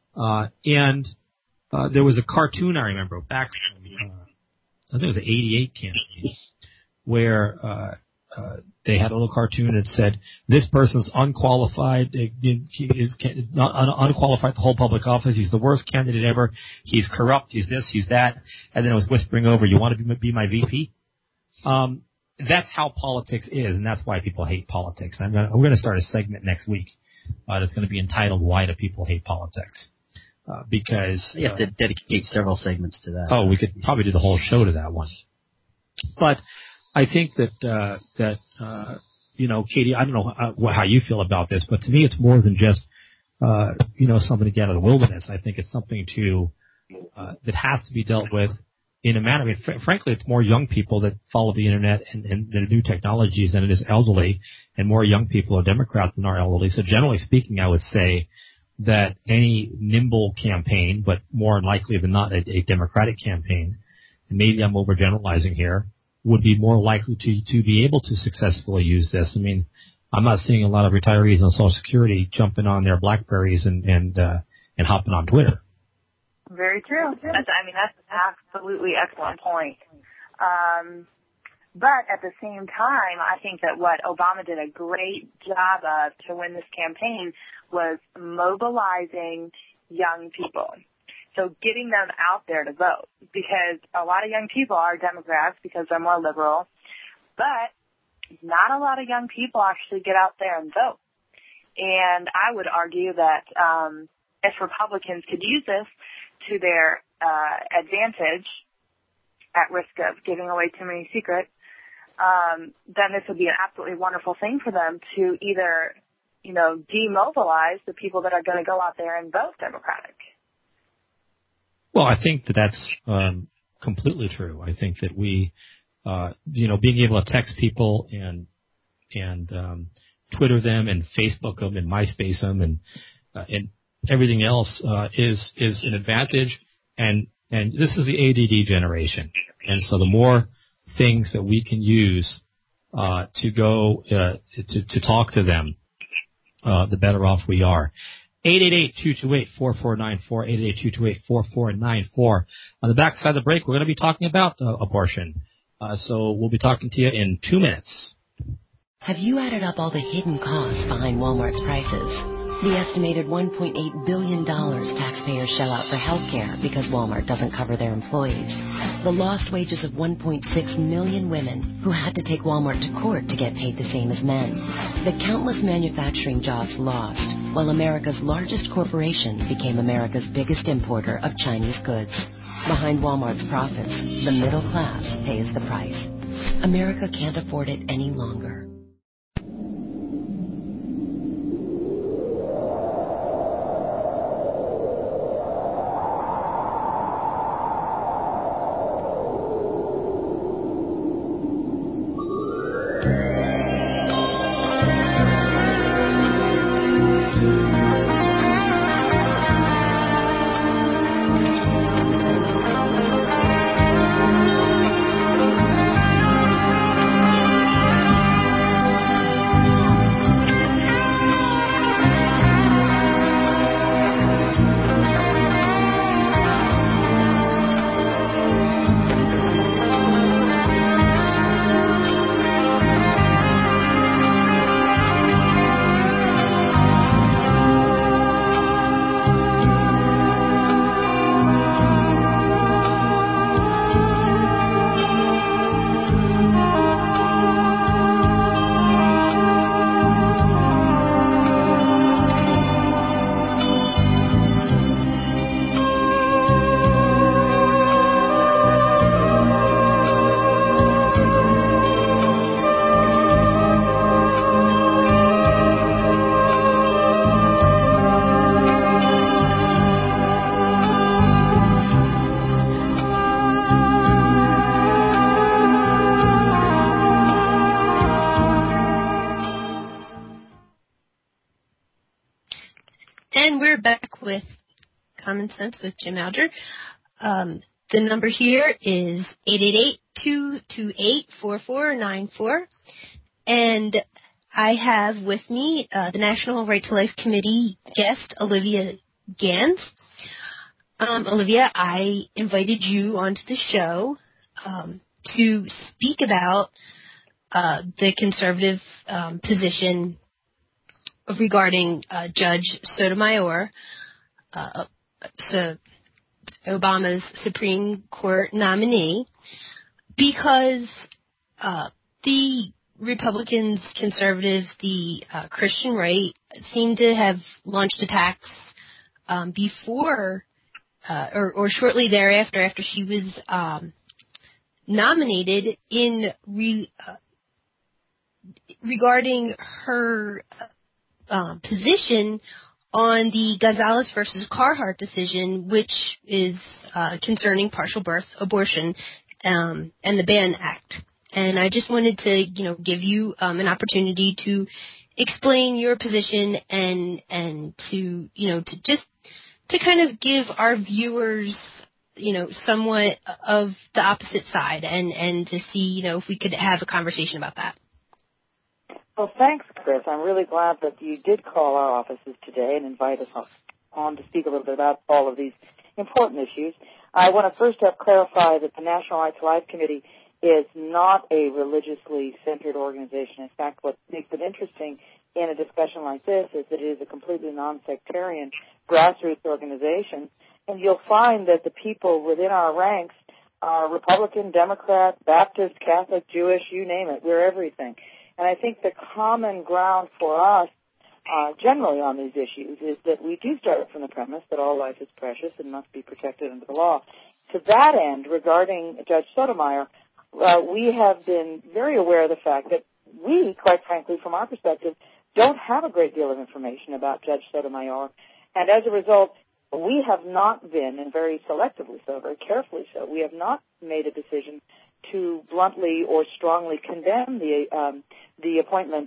There was a cartoon I remember back from, I think it was the 88 campaign, where they had a little cartoon that said, this person's unqualified, he is unqualified to hold public office, he's the worst candidate ever, he's corrupt, he's this, he's that, and then it was whispering over, you want to be my VP? That's how politics is, and that's why people hate politics. We're going to start a segment next week that's going to be entitled, Why Do People Hate Politics? Because you have to dedicate several segments to that. Oh, we could probably do the whole show to that one. But I think that Katie, I don't know how you feel about this, but to me, it's more than just something to get out of the wilderness. I think it's something that has to be dealt with in a manner. I mean, frankly, it's more young people that follow the internet and the new technologies than it is elderly, and more young people are Democrats than are elderly. So generally speaking, I would say that any nimble campaign, but more likely than not a Democratic campaign, and maybe I'm overgeneralizing here, would be more likely to be able to successfully use this. I mean, I'm not seeing a lot of retirees on Social Security jumping on their BlackBerries and hopping on Twitter. Very true. That's an absolutely excellent point. But at the same time, I think that what Obama did a great job of to win this campaign was mobilizing young people. So getting them out there to vote, because a lot of young people are Democrats because they're more liberal, but not a lot of young people actually get out there and vote. And I would argue that if Republicans could use this to their advantage, at risk of giving away too many secrets, then this would be an absolutely wonderful thing for them to either, demobilize the people that are going to go out there and vote Democratic. Well, I think that's completely true. I think that we, being able to text people and Twitter them and Facebook them and MySpace them and everything else is an advantage. And this is the ADD generation. And so the more things that we can use to go to talk to them, the better off we are. 888-228-4494, 888-228-4494. On the back side of the break, we're going to be talking about abortion. So we'll be talking to you in 2 minutes. Have you added up all the hidden costs behind Walmart's prices? The estimated $1.8 billion taxpayers shell out for health care because Walmart doesn't cover their employees. The lost wages of 1.6 million women who had to take Walmart to court to get paid the same as men. The countless manufacturing jobs lost, while America's largest corporation became America's biggest importer of Chinese goods. Behind Walmart's profits, the middle class pays the price. America can't afford it any longer. Alger, back with Common Sense with Jim Alger. The number here is 888-228-4494. And I have with me the National Right to Life Committee guest, Olivia Gans. Olivia, I invited you onto the show to speak about the conservative position regarding Judge Sotomayor, Obama's Supreme Court nominee, because the Republicans, conservatives, the Christian right seem to have launched attacks before or shortly thereafter, after she was nominated, in regarding her position on the Gonzalez versus Carhart decision, which is concerning partial birth abortion and the BAN Act. And I just wanted to, give you an opportunity to explain your position and to kind of give our viewers, somewhat of the opposite side, and to see, if we could have a conversation about that. Well, thanks, Chris. I'm really glad that you did call our offices today and invite us on to speak a little bit about all of these important issues. I want to first clarify that the National Right to Life Committee is not a religiously centered organization. In fact, what makes it interesting in a discussion like this is that it is a completely non-sectarian grassroots organization, and you'll find that the people within our ranks are Republican, Democrat, Baptist, Catholic, Jewish, you name it. We're everything. And I think the common ground for us generally on these issues is that we do start from the premise that all life is precious and must be protected under the law. To that end, regarding Judge Sotomayor, we have been very aware of the fact that we, quite frankly, from our perspective, don't have a great deal of information about Judge Sotomayor. And as a result, we have not been, and very selectively so, very carefully so, we have not made a decision to bluntly or strongly condemn the appointment,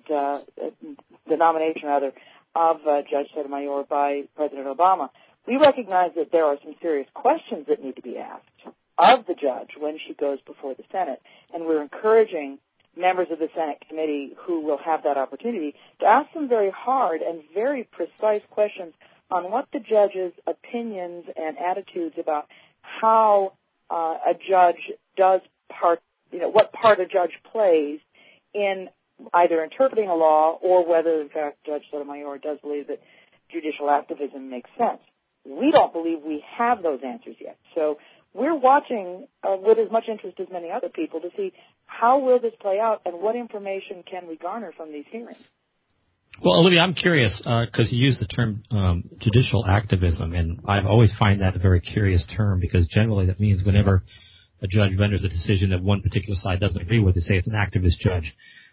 the nomination rather, of Judge Sotomayor by President Obama. We recognize that there are some serious questions that need to be asked of the judge when she goes before the Senate, and we're encouraging members of the Senate committee who will have that opportunity to ask some very hard and very precise questions on what the judge's opinions and attitudes about how a judge does what part a judge plays in either interpreting a law or whether, in fact, Judge Sotomayor does believe that judicial activism makes sense. We don't believe we have those answers yet. So we're watching with as much interest as many other people to see how will this play out and what information can we garner from these hearings. Well, Olivia, I'm curious because you used the term judicial activism, and I've always find that a very curious term because generally that means whenever a judge renders a decision that one particular side doesn't agree with, they say it's an activist judge.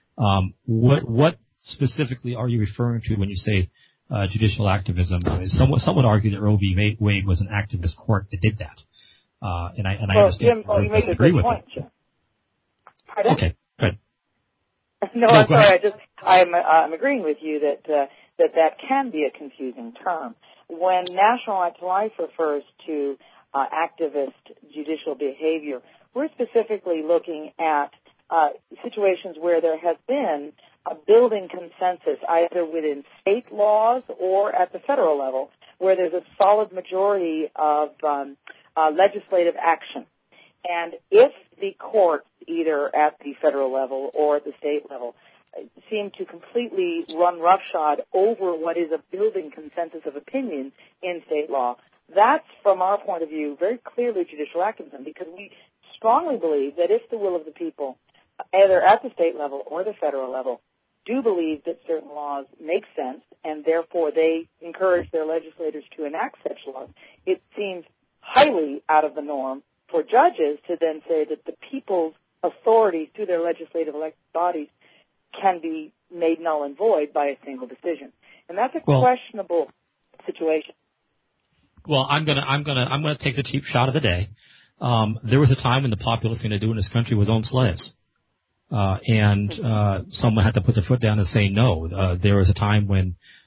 What specifically are you referring to when you say judicial activism? Some would argue that Roe v. Wade was an activist court that did that, and I understand. Jim, you make a good point, Jim. Pardon? Okay, good. No, I'm sorry. I'm agreeing with you that can be a confusing term. When National Right to Life refers to activist judicial behavior, we're specifically looking at situations where there has been a building consensus either within state laws or at the federal level where there's a solid majority of legislative action. And if the courts, either at the federal level or at the state level, seem to completely run roughshod over what is a building consensus of opinion in state law, that's, from our point of view, very clearly judicial activism, because we strongly believe that if the will of the people, either at the state level or the federal level, do believe that certain laws make sense and therefore they encourage their legislators to enact such laws, it seems highly out of the norm for judges to then say that the people's authority through their legislative elected bodies can be made null and void by a single decision. And that's a questionable situation. Well, I'm gonna take the cheap shot of the day. There was a time when the popular thing to do in this country was own slaves. And someone had to put their foot down and say no. There was a time when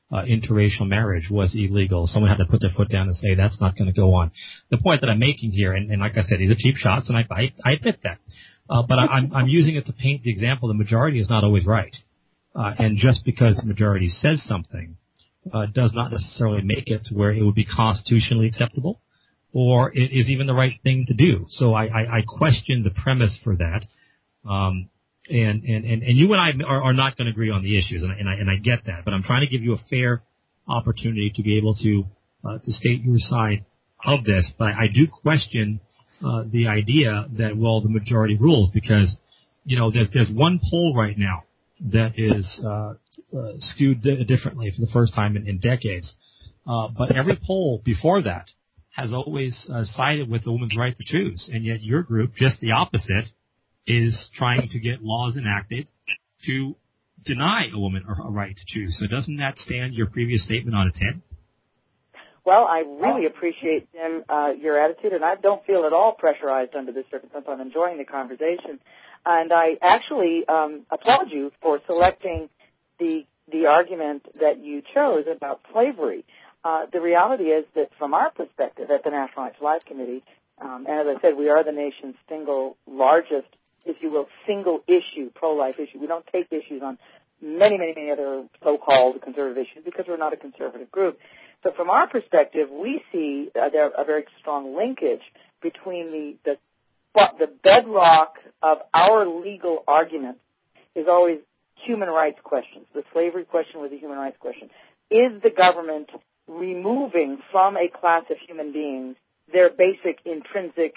interracial marriage was illegal. Someone had to put their foot down and say that's not going to go on. The point that I'm making here, and like I said, these are cheap shots, and I admit that. But I'm using it to paint the example. The majority is not always right. And just because the majority says something does not necessarily make it to where it would be constitutionally acceptable or it is even the right thing to do. So I question the premise for that. And you and I are not going to agree on the issues, and I get that. But I'm trying to give you a fair opportunity to be able to state your side of this. But I do question the idea that, well, the majority rules, because, you know, there's one poll right now that is skewed differently for the first time in decades. But every poll before that has always sided with the woman's right to choose. And yet your group, just the opposite, is trying to get laws enacted to deny a woman a right to choose. So doesn't that stand your previous statement on its head? Well, I really appreciate, Jim, your attitude, and I don't feel at all pressurized under this circumstance. I'm enjoying the conversation. And I actually applaud you for selecting the argument that you chose about slavery. The reality is that from our perspective at the National Right to Life Committee, and as I said, we are the nation's single largest, if you will, single issue, pro-life issue. We don't take issues on many, many, many other so-called conservative issues because we're not a conservative group. So from our perspective, we see there a very strong linkage between the bedrock of our legal argument is always human rights questions. The slavery question was a human rights question. Is the government removing from a class of human beings their basic intrinsic,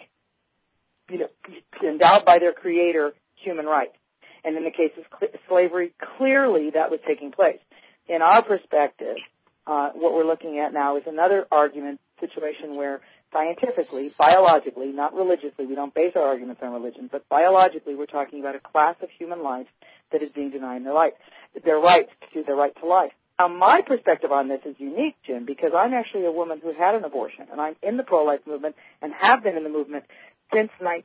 endowed by their creator, human rights? And in the case of slavery, clearly that was taking place. In our perspective, what we're looking at now is another argument situation where scientifically, biologically, not religiously, we don't base our arguments on religion, but biologically we're talking about a class of human life that is being denied their right to life. Now, my perspective on this is unique, Jim, because I'm actually a woman who had an abortion, and I'm in the pro-life movement and have been in the movement since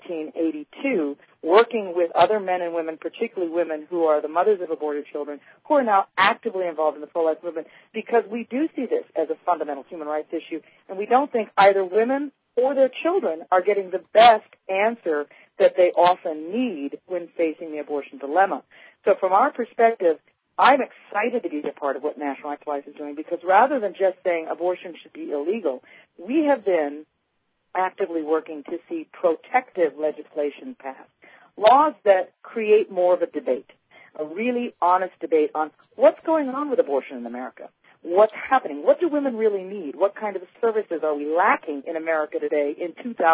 1982, working with other men and women, particularly women who are the mothers of aborted children, who are now actively involved in the pro-life movement, because we do see this as a fundamental human rights issue, and we don't think either women or their children are getting the best answer that they often need when facing the abortion dilemma. So from our perspective, I'm excited to be a part of what National Right to Life is doing, because rather than just saying abortion should be illegal, we have been actively working to see protective legislation passed, laws that create more of a debate, a really honest debate on what's going on with abortion in America, what's happening, what do women really need, what kind of services are we lacking in America today in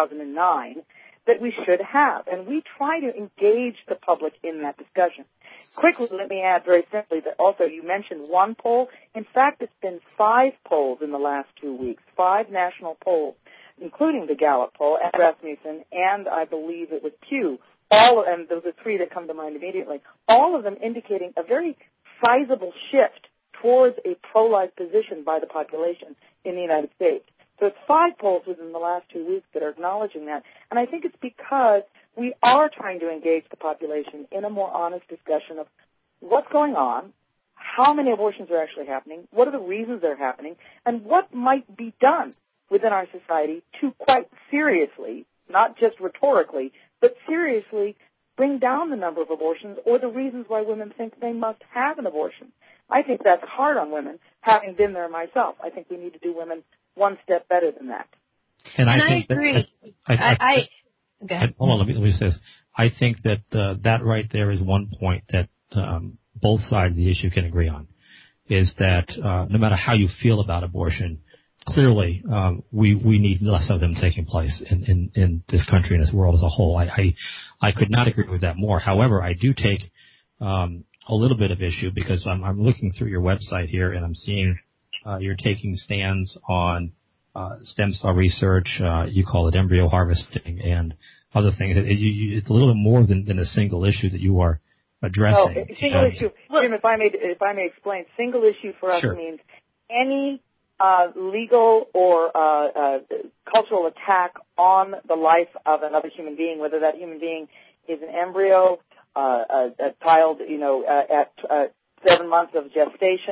2009 that we should have. And we try to engage the public in that discussion. Quickly, let me add very simply that also you mentioned one poll. In fact, it's been 5 polls in the last 2 weeks, 5 national polls, including the Gallup poll, and Rasmussen, and I believe it was Pew. And those are 3 that come to mind immediately. All of them indicating a very sizable shift towards a pro-life position by the population in the United States. So it's 5 polls within the last 2 weeks that are acknowledging that. And I think it's because we are trying to engage the population in a more honest discussion of what's going on, how many abortions are actually happening, what are the reasons they're happening, and what might be done within our society to quite seriously, not just rhetorically, but seriously bring down the number of abortions or the reasons why women think they must have an abortion. I think that's hard on women, having been there myself. I think we need to do women one step better than that. And I agree. Hold on, let me say this. I think that that right there is one point that both sides of the issue can agree on, is that no matter how you feel about abortion, clearly we need less of them taking place in this country and this world as a whole. I could not agree with that more. However, I do take a little bit of issue because I'm looking through your website here and I'm seeing you're taking stands on stem cell research, you call it embryo harvesting, and other things. It's a little bit more than a single issue that you are addressing. Oh, single issue. Jim, if I may explain, single issue for us means any legal or cultural attack on the life of another human being, whether that human being is an embryo, a child, at 7 months of gestation,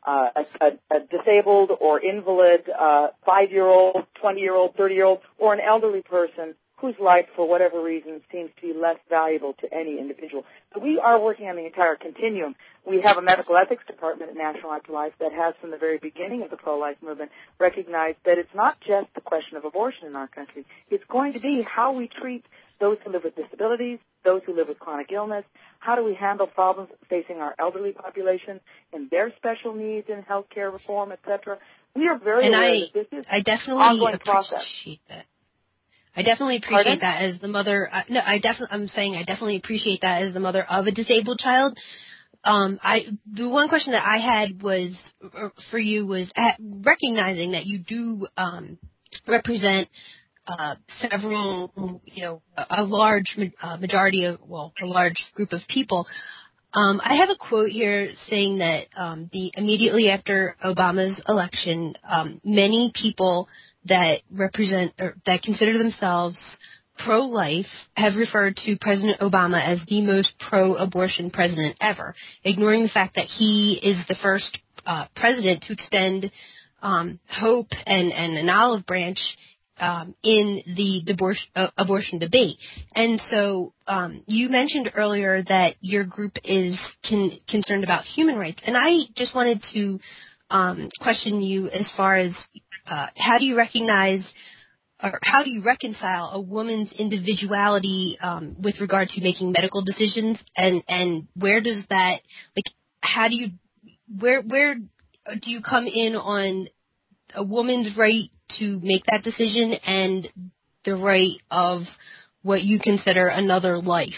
a disabled or invalid 5-year-old, 20-year-old, 30-year-old, or an elderly person whose life, for whatever reason, seems to be less valuable to any individual. So we are working on the entire continuum. We have a medical ethics department at National Right to Life that has, from the very beginning of the pro-life movement, recognized that it's not just the question of abortion in our country. It's going to be how we treat those who live with disabilities, those who live with chronic illness. How do we handle problems facing our elderly population and their special needs in health care reform, et cetera? We are very aware that this is an ongoing process. That. I definitely appreciate that as the mother. I definitely appreciate that as the mother of a disabled child. The one question that I had was for you was recognizing that you do represent several, a large majority of, a large group of people. I have a quote here saying that immediately after Obama's election, many people that represent or that consider themselves pro-life have referred to President Obama as the most pro-abortion president ever, ignoring the fact that he is the first president to extend hope and an olive branch in the abortion debate. And so you mentioned earlier that your group is concerned about human rights, and I just wanted to question you as far as how do you recognize or how do you reconcile a woman's individuality with regard to making medical decisions, and where does that, how do you, where do you come in on a woman's right to make that decision and the right of what you consider another life?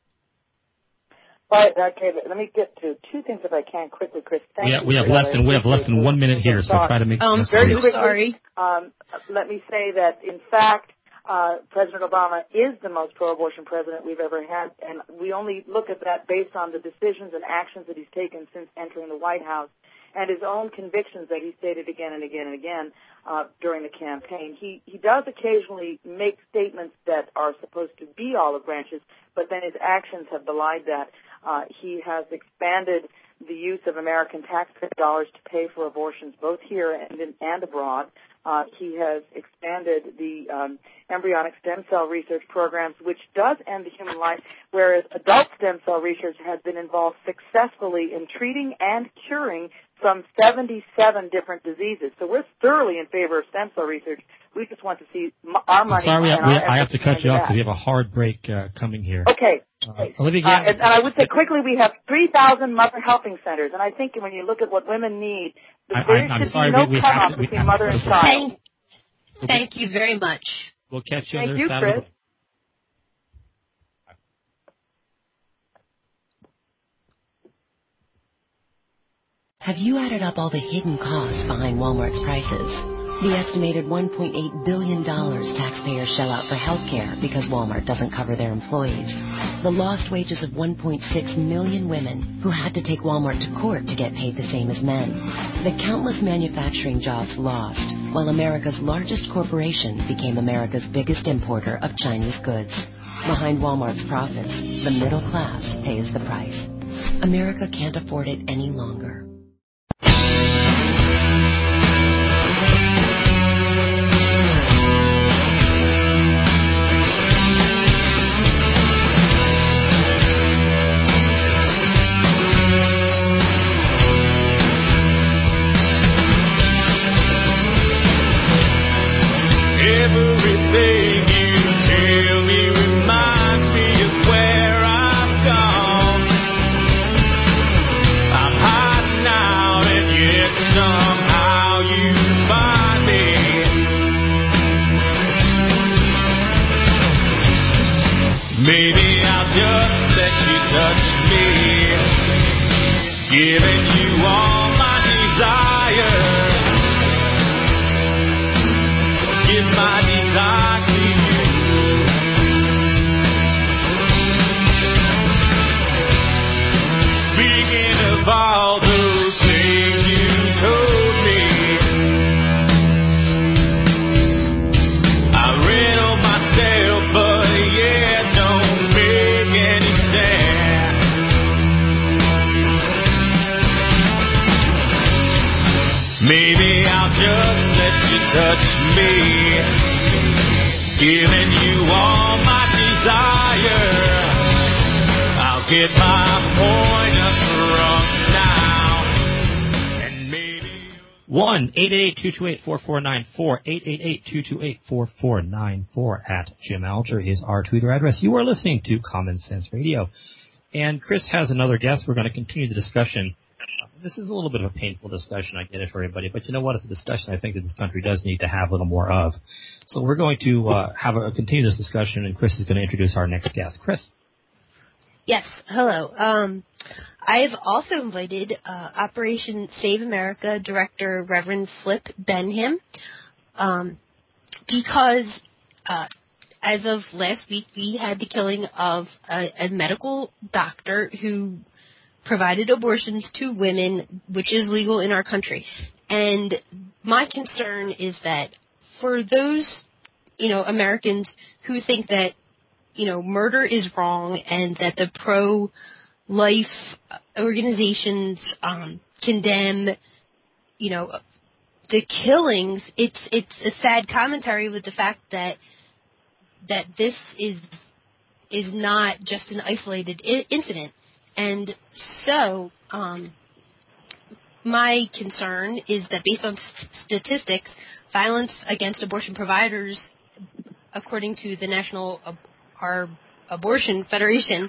All right, okay, let me get to two things if I can quickly, Chris. We have less than 1 minute here, so try to make it very quickly. Sorry. Let me say that, in fact, President Obama is the most pro-abortion president we've ever had, and we only look at that based on the decisions and actions that he's taken since entering the White House and his own convictions that he stated again and again and again during the campaign. He does occasionally make statements that are supposed to be olive branches, but then his actions have belied that. He has expanded the use of American taxpayer dollars to pay for abortions both here and abroad. He has expanded the embryonic stem cell research programs, which does end the human life, whereas adult stem cell research has been involved successfully in treating and curing some 77 different diseases. So we're thoroughly in favor of stem cell research. We just want to see our money. I have to cut you off because we have a hard break coming here. Okay. And I would say quickly, we have 3,000 mother helping centers, and I think when you look at what women need, there should be no cutoff between mother and child. Thank you very much. We'll catch you on the other side of the break. Have you added up all the hidden costs behind Walmart's prices? The estimated $1.8 billion taxpayers shell out for health care because Walmart doesn't cover their employees. The lost wages of 1.6 million women who had to take Walmart to court to get paid the same as men. The countless manufacturing jobs lost, while America's largest corporation became America's biggest importer of Chinese goods. Behind Walmart's profits, the middle class pays the price. America can't afford it any longer. Giving you all my desire. Give my desire to you. Speaking of all those things you told me, I read on myself, but yeah, don't make any sense. get my point across now. And maybe 1-888-228-4494, 888-228-4494 at Jim Alger is our Twitter address. You are listening to Common Sense Radio. And Chris has another guest. We're going to continue the discussion. This is a little bit of a painful discussion, I get it for everybody, but you know what? It's a discussion I think that this country does need to have a little more of. So we're going to continue this discussion, and Chris is going to introduce our next guest. Chris. Yes, hello. I've also invited Operation Save America Director Reverend Flip Benham because as of last week we had the killing of a medical doctor who provided abortions to women, which is legal in our country. And my concern is that for those, Americans who think that, murder is wrong and that the pro-life organizations condemn, the killings, it's a sad commentary with the fact that this is not just an isolated incident. And so, my concern is that based on statistics, violence against abortion providers, according to the National Abortion Federation,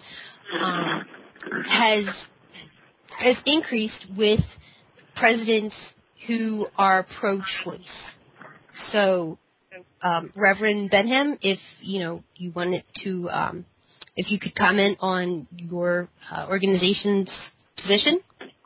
has increased with presidents who are pro-choice. So, Reverend Benham, if you wanted to. If you could comment on your organization's position.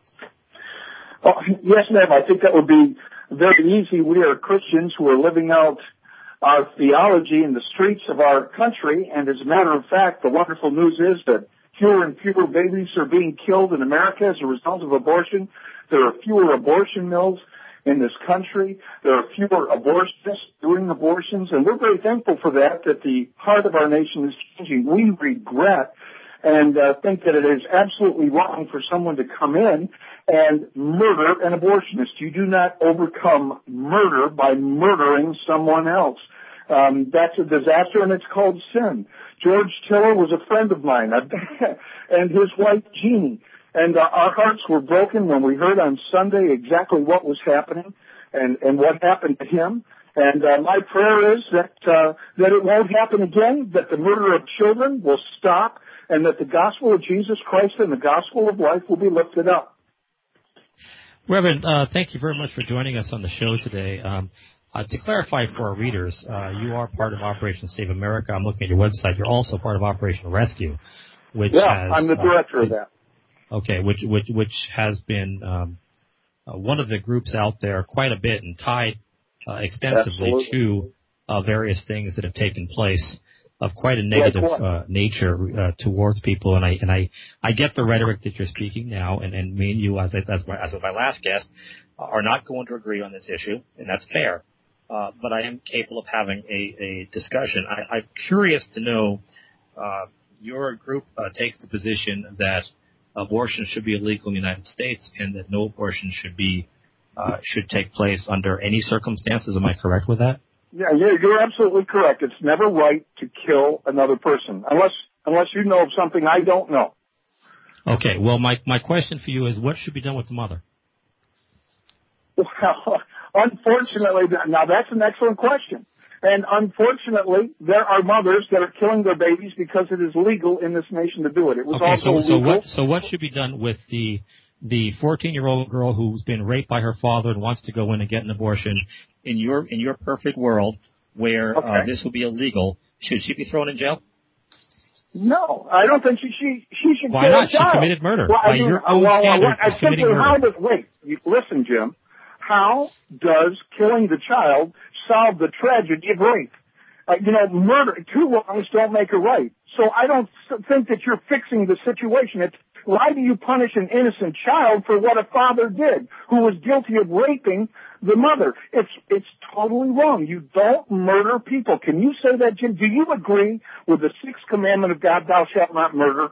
Yes, ma'am. I think that would be very easy. We are Christians who are living out our theology in the streets of our country. And as a matter of fact, the wonderful news is that fewer and fewer babies are being killed in America as a result of abortion. There are fewer abortion mills in this country. There are fewer abortionists doing abortions, and we're very thankful for that the heart of our nation is changing. We regret and think that it is absolutely wrong for someone to come in and murder an abortionist. You do not overcome murder by murdering someone else. That's a disaster, and it's called sin. George Tiller was a friend of mine, and his wife, Jeannie. And our hearts were broken when we heard on Sunday exactly what was happening and what happened to him. And my prayer is that it won't happen again, that the murder of children will stop, and that the gospel of Jesus Christ and the gospel of life will be lifted up. Reverend, thank you very much for joining us on the show today. To clarify for our readers, you are part of Operation Save America. I'm looking at your website. You're also part of Operation Rescue, which has, I'm the director of that. Okay, which has been one of the groups out there quite a bit and tied extensively Absolutely. to various things that have taken place of quite a negative nature towards people. And I get the rhetoric that you're speaking now, and me and you, as my last guest, are not going to agree on this issue, and that's fair. But I am capable of having a discussion. I'm curious to know, your group takes the position that abortion should be illegal in the United States and that no abortion should take place under any circumstances. Am I correct with that? Yeah, you're absolutely correct. It's never right to kill another person unless you know of something I don't know. Okay. Well, my question for you is, what should be done with the mother? Well, unfortunately, now that's an excellent question. And unfortunately, there are mothers that are killing their babies because it is legal in this nation to do it. It was also legal. So what should be done with the 14-year-old girl who's been raped by her father and wants to go in and get an abortion? In your perfect world, where this will be illegal, should she be thrown in jail? No, I don't think she should. Why not? She committed murder. By your own standards, she's committing murder. Listen, Jim. How does killing the child solve the tragedy of rape? Murder, two wrongs don't make a right. So I don't think that you're fixing the situation. It's why do you punish an innocent child for what a father did who was guilty of raping the mother? It's totally wrong. You don't murder people. Can you say that, Jim? Do you agree with the sixth commandment of God, thou shalt not murder?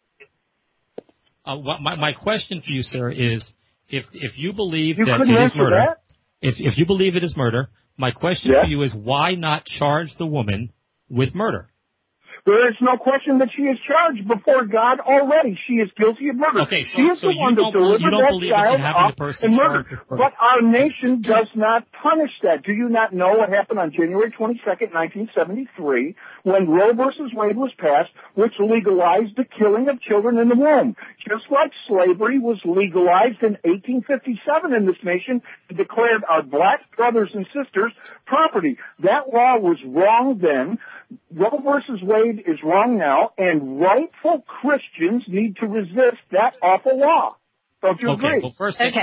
My question for you, sir, is if you believe you that it is murder, that? if you believe it is murder, my question for you is why not charge the woman with murder? There is no question that she is charged before God already. She is guilty of murder. Okay, she is the one that delivered that child up and murdered. But our nation does not punish that. Do you not know what happened on January 22nd, 1973, when Roe versus Wade was passed, which legalized the killing of children in the womb? Just like slavery was legalized in 1857 in this nation, it declared our black brothers and sisters property. That law was wrong then. Roe versus Wade is wrong now, and rightful Christians need to resist that awful law. Don't you agree? Well, first thing.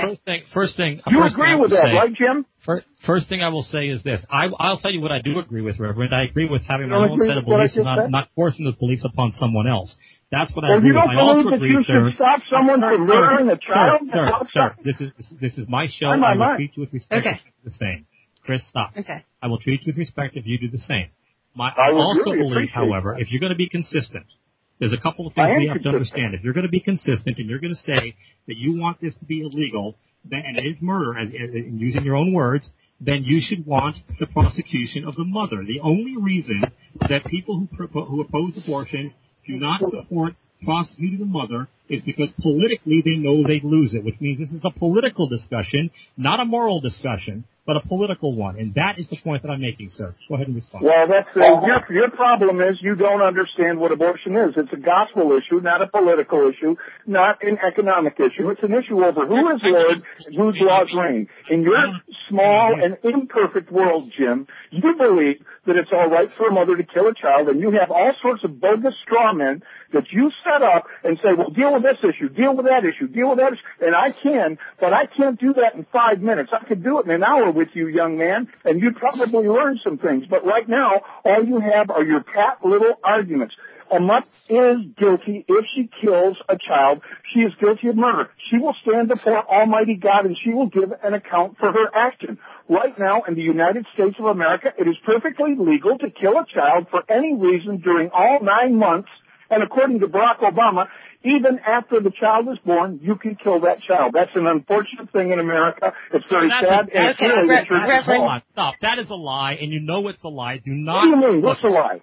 You agree with that, right, Jim? First thing I will say is this. I'll tell you what I do agree with, Reverend. I agree with having my own set of beliefs and not forcing those beliefs upon someone else. That's what I agree with. I also agree, sir. You should stop someone from murdering a child? Sir, this is my show. I will treat you with respect if you do the same. Chris, stop. Okay. I will treat you with respect if you do the same. I also believe, however, if you're going to be consistent, there's a couple of things we have to understand. If you're going to be consistent and you're going to say that you want this to be illegal, and it is murder, using your own words, then you should want the prosecution of the mother. The only reason that people who oppose abortion do not support prosecuting the mother is because politically they know they'd lose it, which means this is a political discussion, not a moral discussion, but a political one. And that is the point that I'm making, sir. Go ahead and respond. Well, that's your problem is you don't understand what abortion is. It's a gospel issue, not a political issue, not an economic issue. It's an issue over who is Lord and whose laws reign. In your small and imperfect world, Jim, you believe that it's all right for a mother to kill a child, and you have all sorts of bogus straw men that you set up and say, well, deal with this issue, deal with that issue, deal with that issue. And I can, but I can't do that in 5 minutes. I could do it in an hour with you, young man, and you'd probably learn some things. But right now, all you have are your pat little arguments. A mother is guilty if she kills a child. She is guilty of murder. She will stand before Almighty God, and she will give an account for her action. Right now, in the United States of America, it is perfectly legal to kill a child for any reason during all 9 months. And according to Barack Obama, even after the child is born, you can kill that child. That's an unfortunate thing in America. It's very sad. Stop. That is a lie, and you know it's a lie. Do not. What do you mean? What's a lie?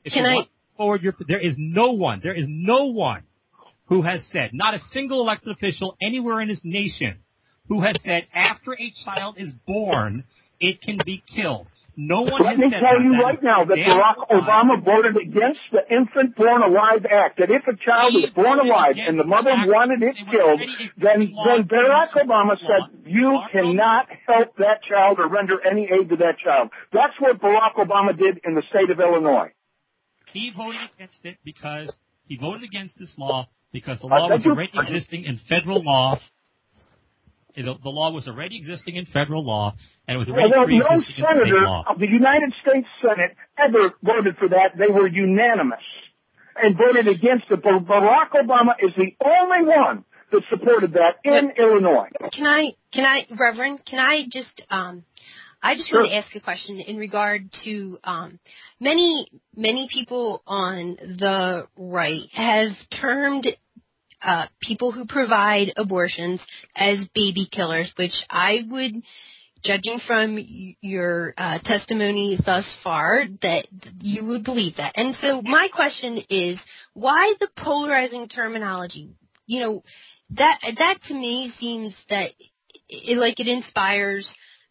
There is no one who has said, not a single elected official anywhere in this nation, who has said after a child is born, it can be killed. No one Let me tell you right now that Barack Obama voted against the Infant Born Alive Act, that if a child is born alive and the mother wanted it killed, then Barack Obama said you cannot help that child or render any aid to that child. That's what Barack Obama did in the state of Illinois. He voted against it because he voted against this law because the law was already existing in federal law. The law was already existing in federal law, and it was already pre-existing in state law. Of the United States Senate ever voted for that. They were unanimous and voted against it. But Barack Obama is the only one that supported that in Illinois. Reverend, I just want to ask a question in regard to many people on the right have termed people who provide abortions as baby killers, which I would, judging from your testimony thus far, that you would believe that. And so my question is, why the polarizing terminology? You know, that to me seems that it inspires,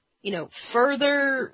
further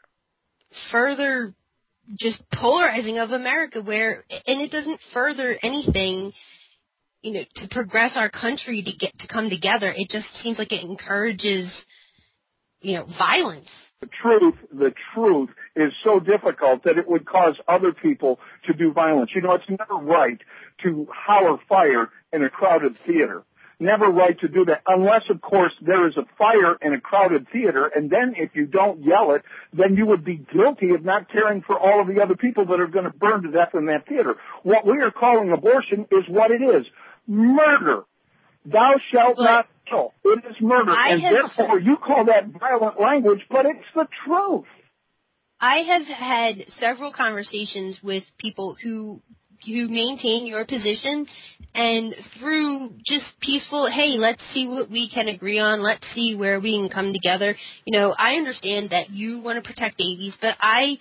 just polarizing of America, and it doesn't further anything, to progress our country to come together. It just seems like it encourages, violence. The truth is so difficult that it would cause other people to do violence. It's never right to holler fire in a crowded theater. Never right to do that, unless, of course, there is a fire in a crowded theater, and then if you don't yell it, then you would be guilty of not caring for all of the other people that are going to burn to death in that theater. What we are calling abortion is what it is. Murder. Thou shalt not kill. It is murder, and therefore you call that violent language, but it's the truth. I have had several conversations with people who maintain your position, and through just peaceful, hey, let's see what we can agree on, let's see where we can come together. You know, I understand that you want to protect babies, but I'm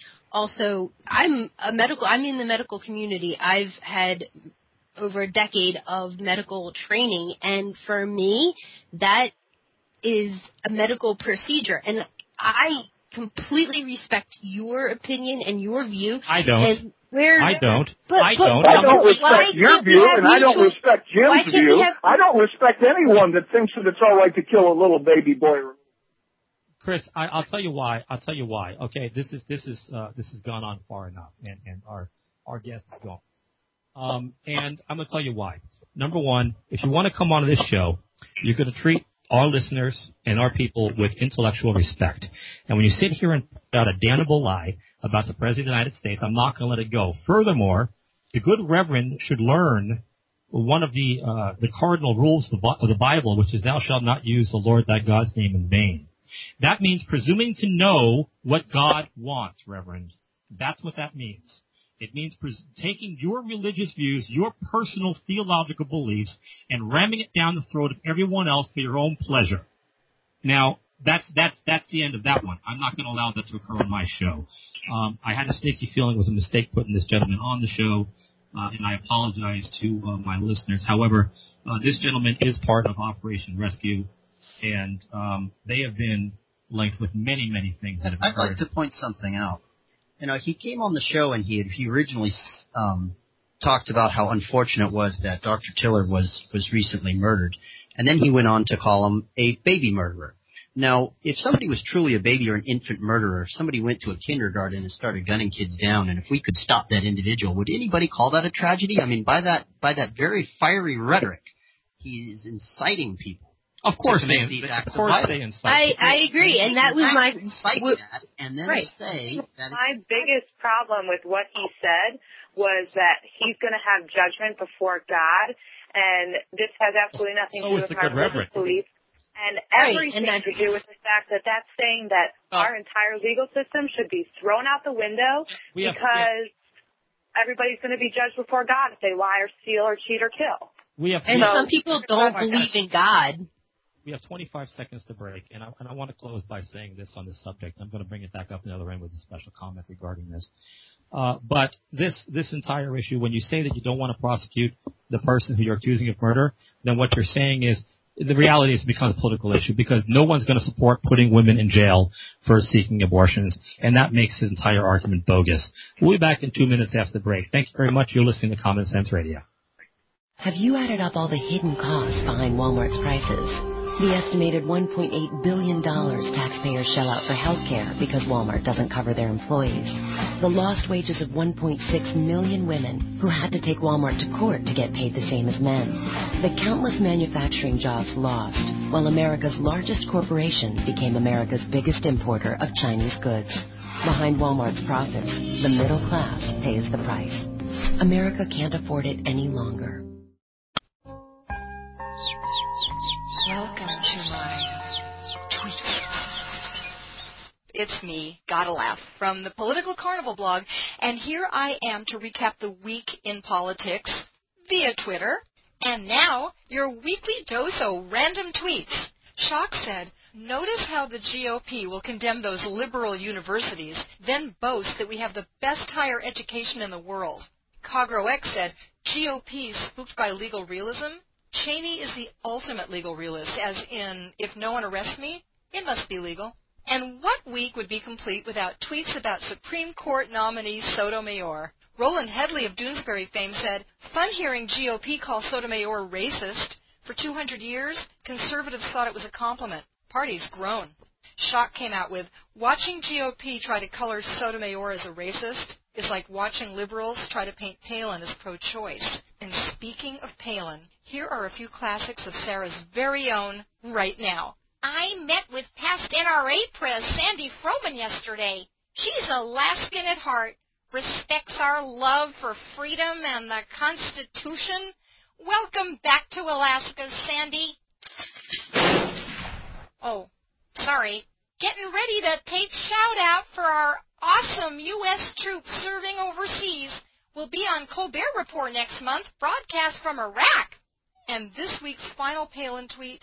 in the medical community. I've had over a decade of medical training, and for me, that is a medical procedure, and I completely respect your opinion and your view. I don't. And I don't. I don't respect your view, and I don't respect Jim's view. I don't respect anyone that thinks that it's all right to kill a little baby boy. Chris, I'll tell you why. Okay, this has gone on far enough, and our guest is gone. And I'm going to tell you why. Number one, if you want to come on this show, you're going to treat our listeners and our people with intellectual respect. And when you sit here and put out a damnable lie about the President of the United States, I'm not going to let it go. Furthermore, the good Reverend should learn one of the cardinal rules of the Bible, which is thou shalt not use the Lord thy God's name in vain. That means presuming to know what God wants, Reverend. That's what that means. It means taking your religious views, your personal theological beliefs, and ramming it down the throat of everyone else for your own pleasure. Now, that's the end of that one. I'm not going to allow that to occur on my show. I had a sneaky feeling it was a mistake putting this gentleman on the show, and I apologize to my listeners. However, this gentleman is part of Operation Rescue, and they have been linked with many, many things that have occurred. I'd like to point something out. You know, he came on the show and he originally talked about how unfortunate it was that Dr. Tiller was recently murdered. And then he went on to call him a baby murderer. Now, if somebody was truly a baby or an infant murderer, if somebody went to a kindergarten and started gunning kids down, and if we could stop that individual, would anybody call that a tragedy? I mean, by that very fiery rhetoric, he is inciting people. Of course they incite. I agree, and that was my and then say that my biggest problem with what he said was that he's going to have judgment before God, and this has absolutely nothing to do with my religious beliefs, and everything to do with the fact that that's saying that our entire legal system should be thrown out the window because everybody's going to be judged before God if they lie or steal or cheat or kill. Some people don't believe in God. We have 25 seconds to break, and I want to close by saying this on this subject. I'm going to bring it back up another end with a special comment regarding this. But this entire issue, when you say that you don't want to prosecute the person who you're accusing of murder, then what you're saying is the reality is it becomes a political issue because no one's going to support putting women in jail for seeking abortions, and that makes his entire argument bogus. We'll be back in 2 minutes after the break. Thank you very much. You're listening to Common Sense Radio. Have you added up all the hidden costs behind Walmart's prices? The estimated $1.8 billion taxpayers shell out for health care because Walmart doesn't cover their employees. The lost wages of 1.6 million women who had to take Walmart to court to get paid the same as men. The countless manufacturing jobs lost, while America's largest corporation became America's biggest importer of Chinese goods. Behind Walmart's profits, the middle class pays the price. America can't afford it any longer. Welcome to my tweets. It's me, Gotta Laugh, from the Political Carnival blog, and here I am to recap the week in politics via Twitter. And now, your weekly dose of random tweets. Shock said, notice how the GOP will condemn those liberal universities, then boast that we have the best higher education in the world. Cogro X said, GOP spooked by legal realism? Cheney is the ultimate legal realist, as in, if no one arrests me, it must be legal. And what week would be complete without tweets about Supreme Court nominee Sotomayor? Roland Headley of Doonesbury fame said, fun hearing GOP call Sotomayor racist. For 200 years, conservatives thought it was a compliment. Party's grown. Shock came out with, watching GOP try to color Sotomayor as a racist is like watching liberals try to paint Palin as pro-choice. And speaking of Palin, here are a few classics of Sarah's very own right now. I met with past NRA press Sandy Froman yesterday. She's Alaskan at heart, respects our love for freedom and the Constitution. Welcome back to Alaska, Sandy. Oh, sorry. Getting ready to tape shout-out for our awesome U.S. troops serving overseas. will be on Colbert Report next month, broadcast from Iraq. And this week's final Palin tweet.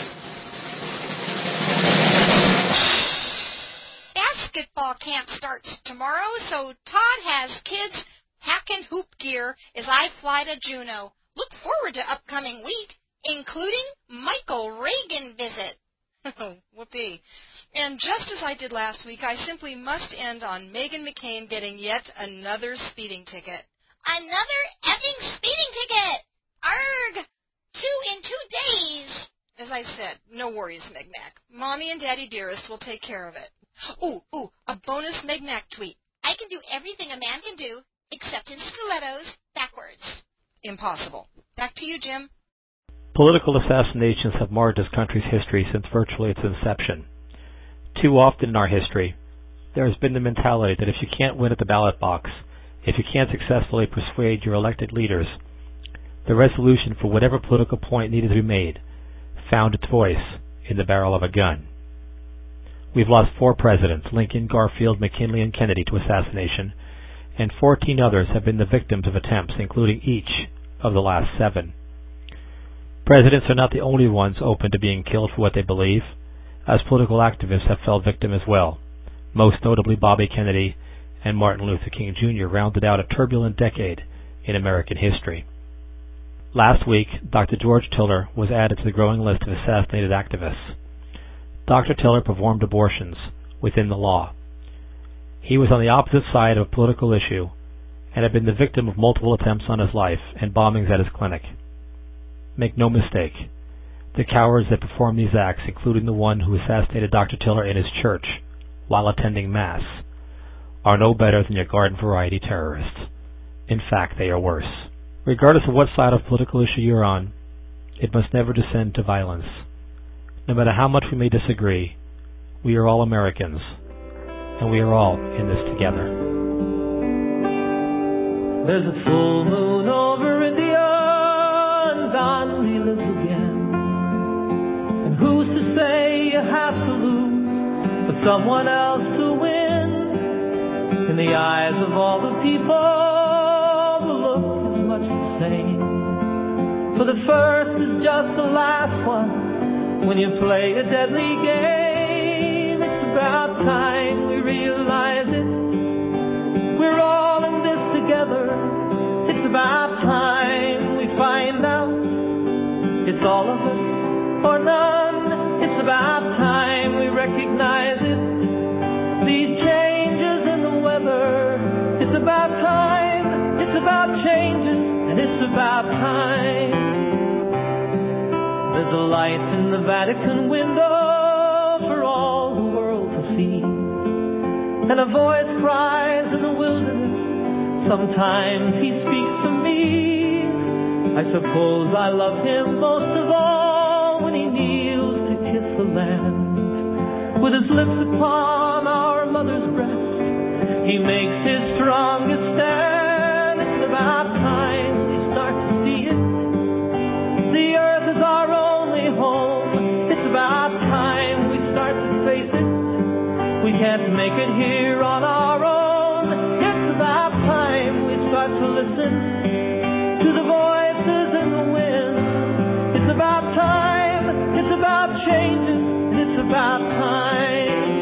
Basketball camp starts tomorrow, so Todd has kids packing hoop gear as I fly to Juneau. Look forward to upcoming week, including Michael Reagan visit. Whoopee. And just as I did last week, I simply must end on Meghan McCain getting yet another speeding ticket. Another effing speeding ticket! Arrgh! 2 in 2 days! As I said, no worries, Meg Mac. Mommy and Daddy Dearest will take care of it. Ooh, a bonus Meg Mac tweet. I can do everything a man can do, except in stilettos, backwards. Impossible. Back to you, Jim. Political assassinations have marked this country's history since virtually its inception. Too often in our history, there has been the mentality that if you can't win at the ballot box, if you can't successfully persuade your elected leaders, the resolution for whatever political point needed to be made found its voice in the barrel of a gun. We've lost 4 presidents, Lincoln, Garfield, McKinley, and Kennedy, to assassination, and 14 others have been the victims of attempts, including each of the last 7. Presidents are not the only ones open to being killed for what they believe, as political activists have fell victim as well. Most notably, Bobby Kennedy and Martin Luther King Jr. rounded out a turbulent decade in American history. Last week, Dr. George Tiller was added to the growing list of assassinated activists. Dr. Tiller performed abortions within the law. He was on the opposite side of a political issue and had been the victim of multiple attempts on his life and bombings at his clinic. Make no mistake, the cowards that performed these acts, including the one who assassinated Dr. Tiller in his church while attending Mass, are no better than your garden variety terrorists. In fact, they are worse. Regardless of what side of political issue you're on, it must never descend to violence. No matter how much we may disagree, we are all Americans, and we are all in this together. There's a full moon over India, and Gandhi lives again. And who's to say you have to lose for someone else to win? In the eyes of all the people, the look is much the same. For the first is just the last one when you play a deadly game. It's about time we realize it. We're all in this together. It's about time we find out it's all of us or none. It's about time we recognize it. These changes in the weather. It's about time. It's about changes, and it's about time. There's a light in the Vatican window for all the world to see, and a voice cries in the wilderness. Sometimes he speaks to me. I suppose I love him most of all when he kneels to kiss the land. With his lips upon our mother's breast, he makes his strongest stand. It's about time we start to see it. The earth is our only home. It's about time we start to face it. We can't make it here on our own. It's about time we start to listen to the voices in the wind. It's about time. It's about changes. It's about time.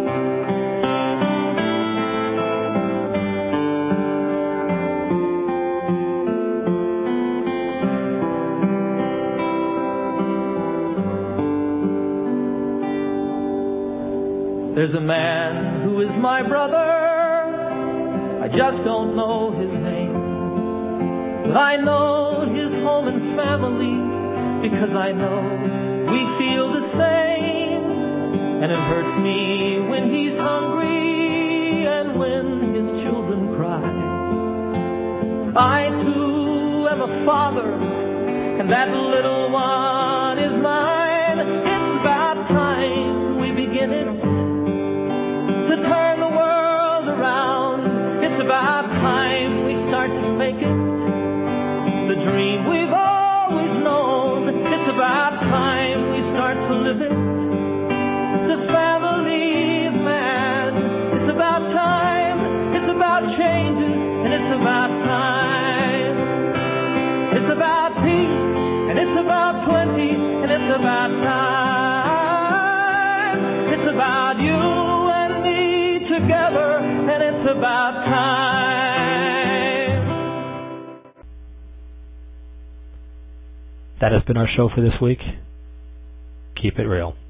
There's a man who is my brother. I just don't know his name, but I know his home and family, because I know we feel the same. And it hurts me when he's hungry and when his children cry. I too am a father, and that little one is mine. It's about time we begin it, to turn the world around. It's about time we start to make it the dream we've always known. It's about time we start to live it, the family man. It's about time, it's about changes, and it's about time. about time. It's about you and me together, and it's about time. That has been our show for this week. Keep it real.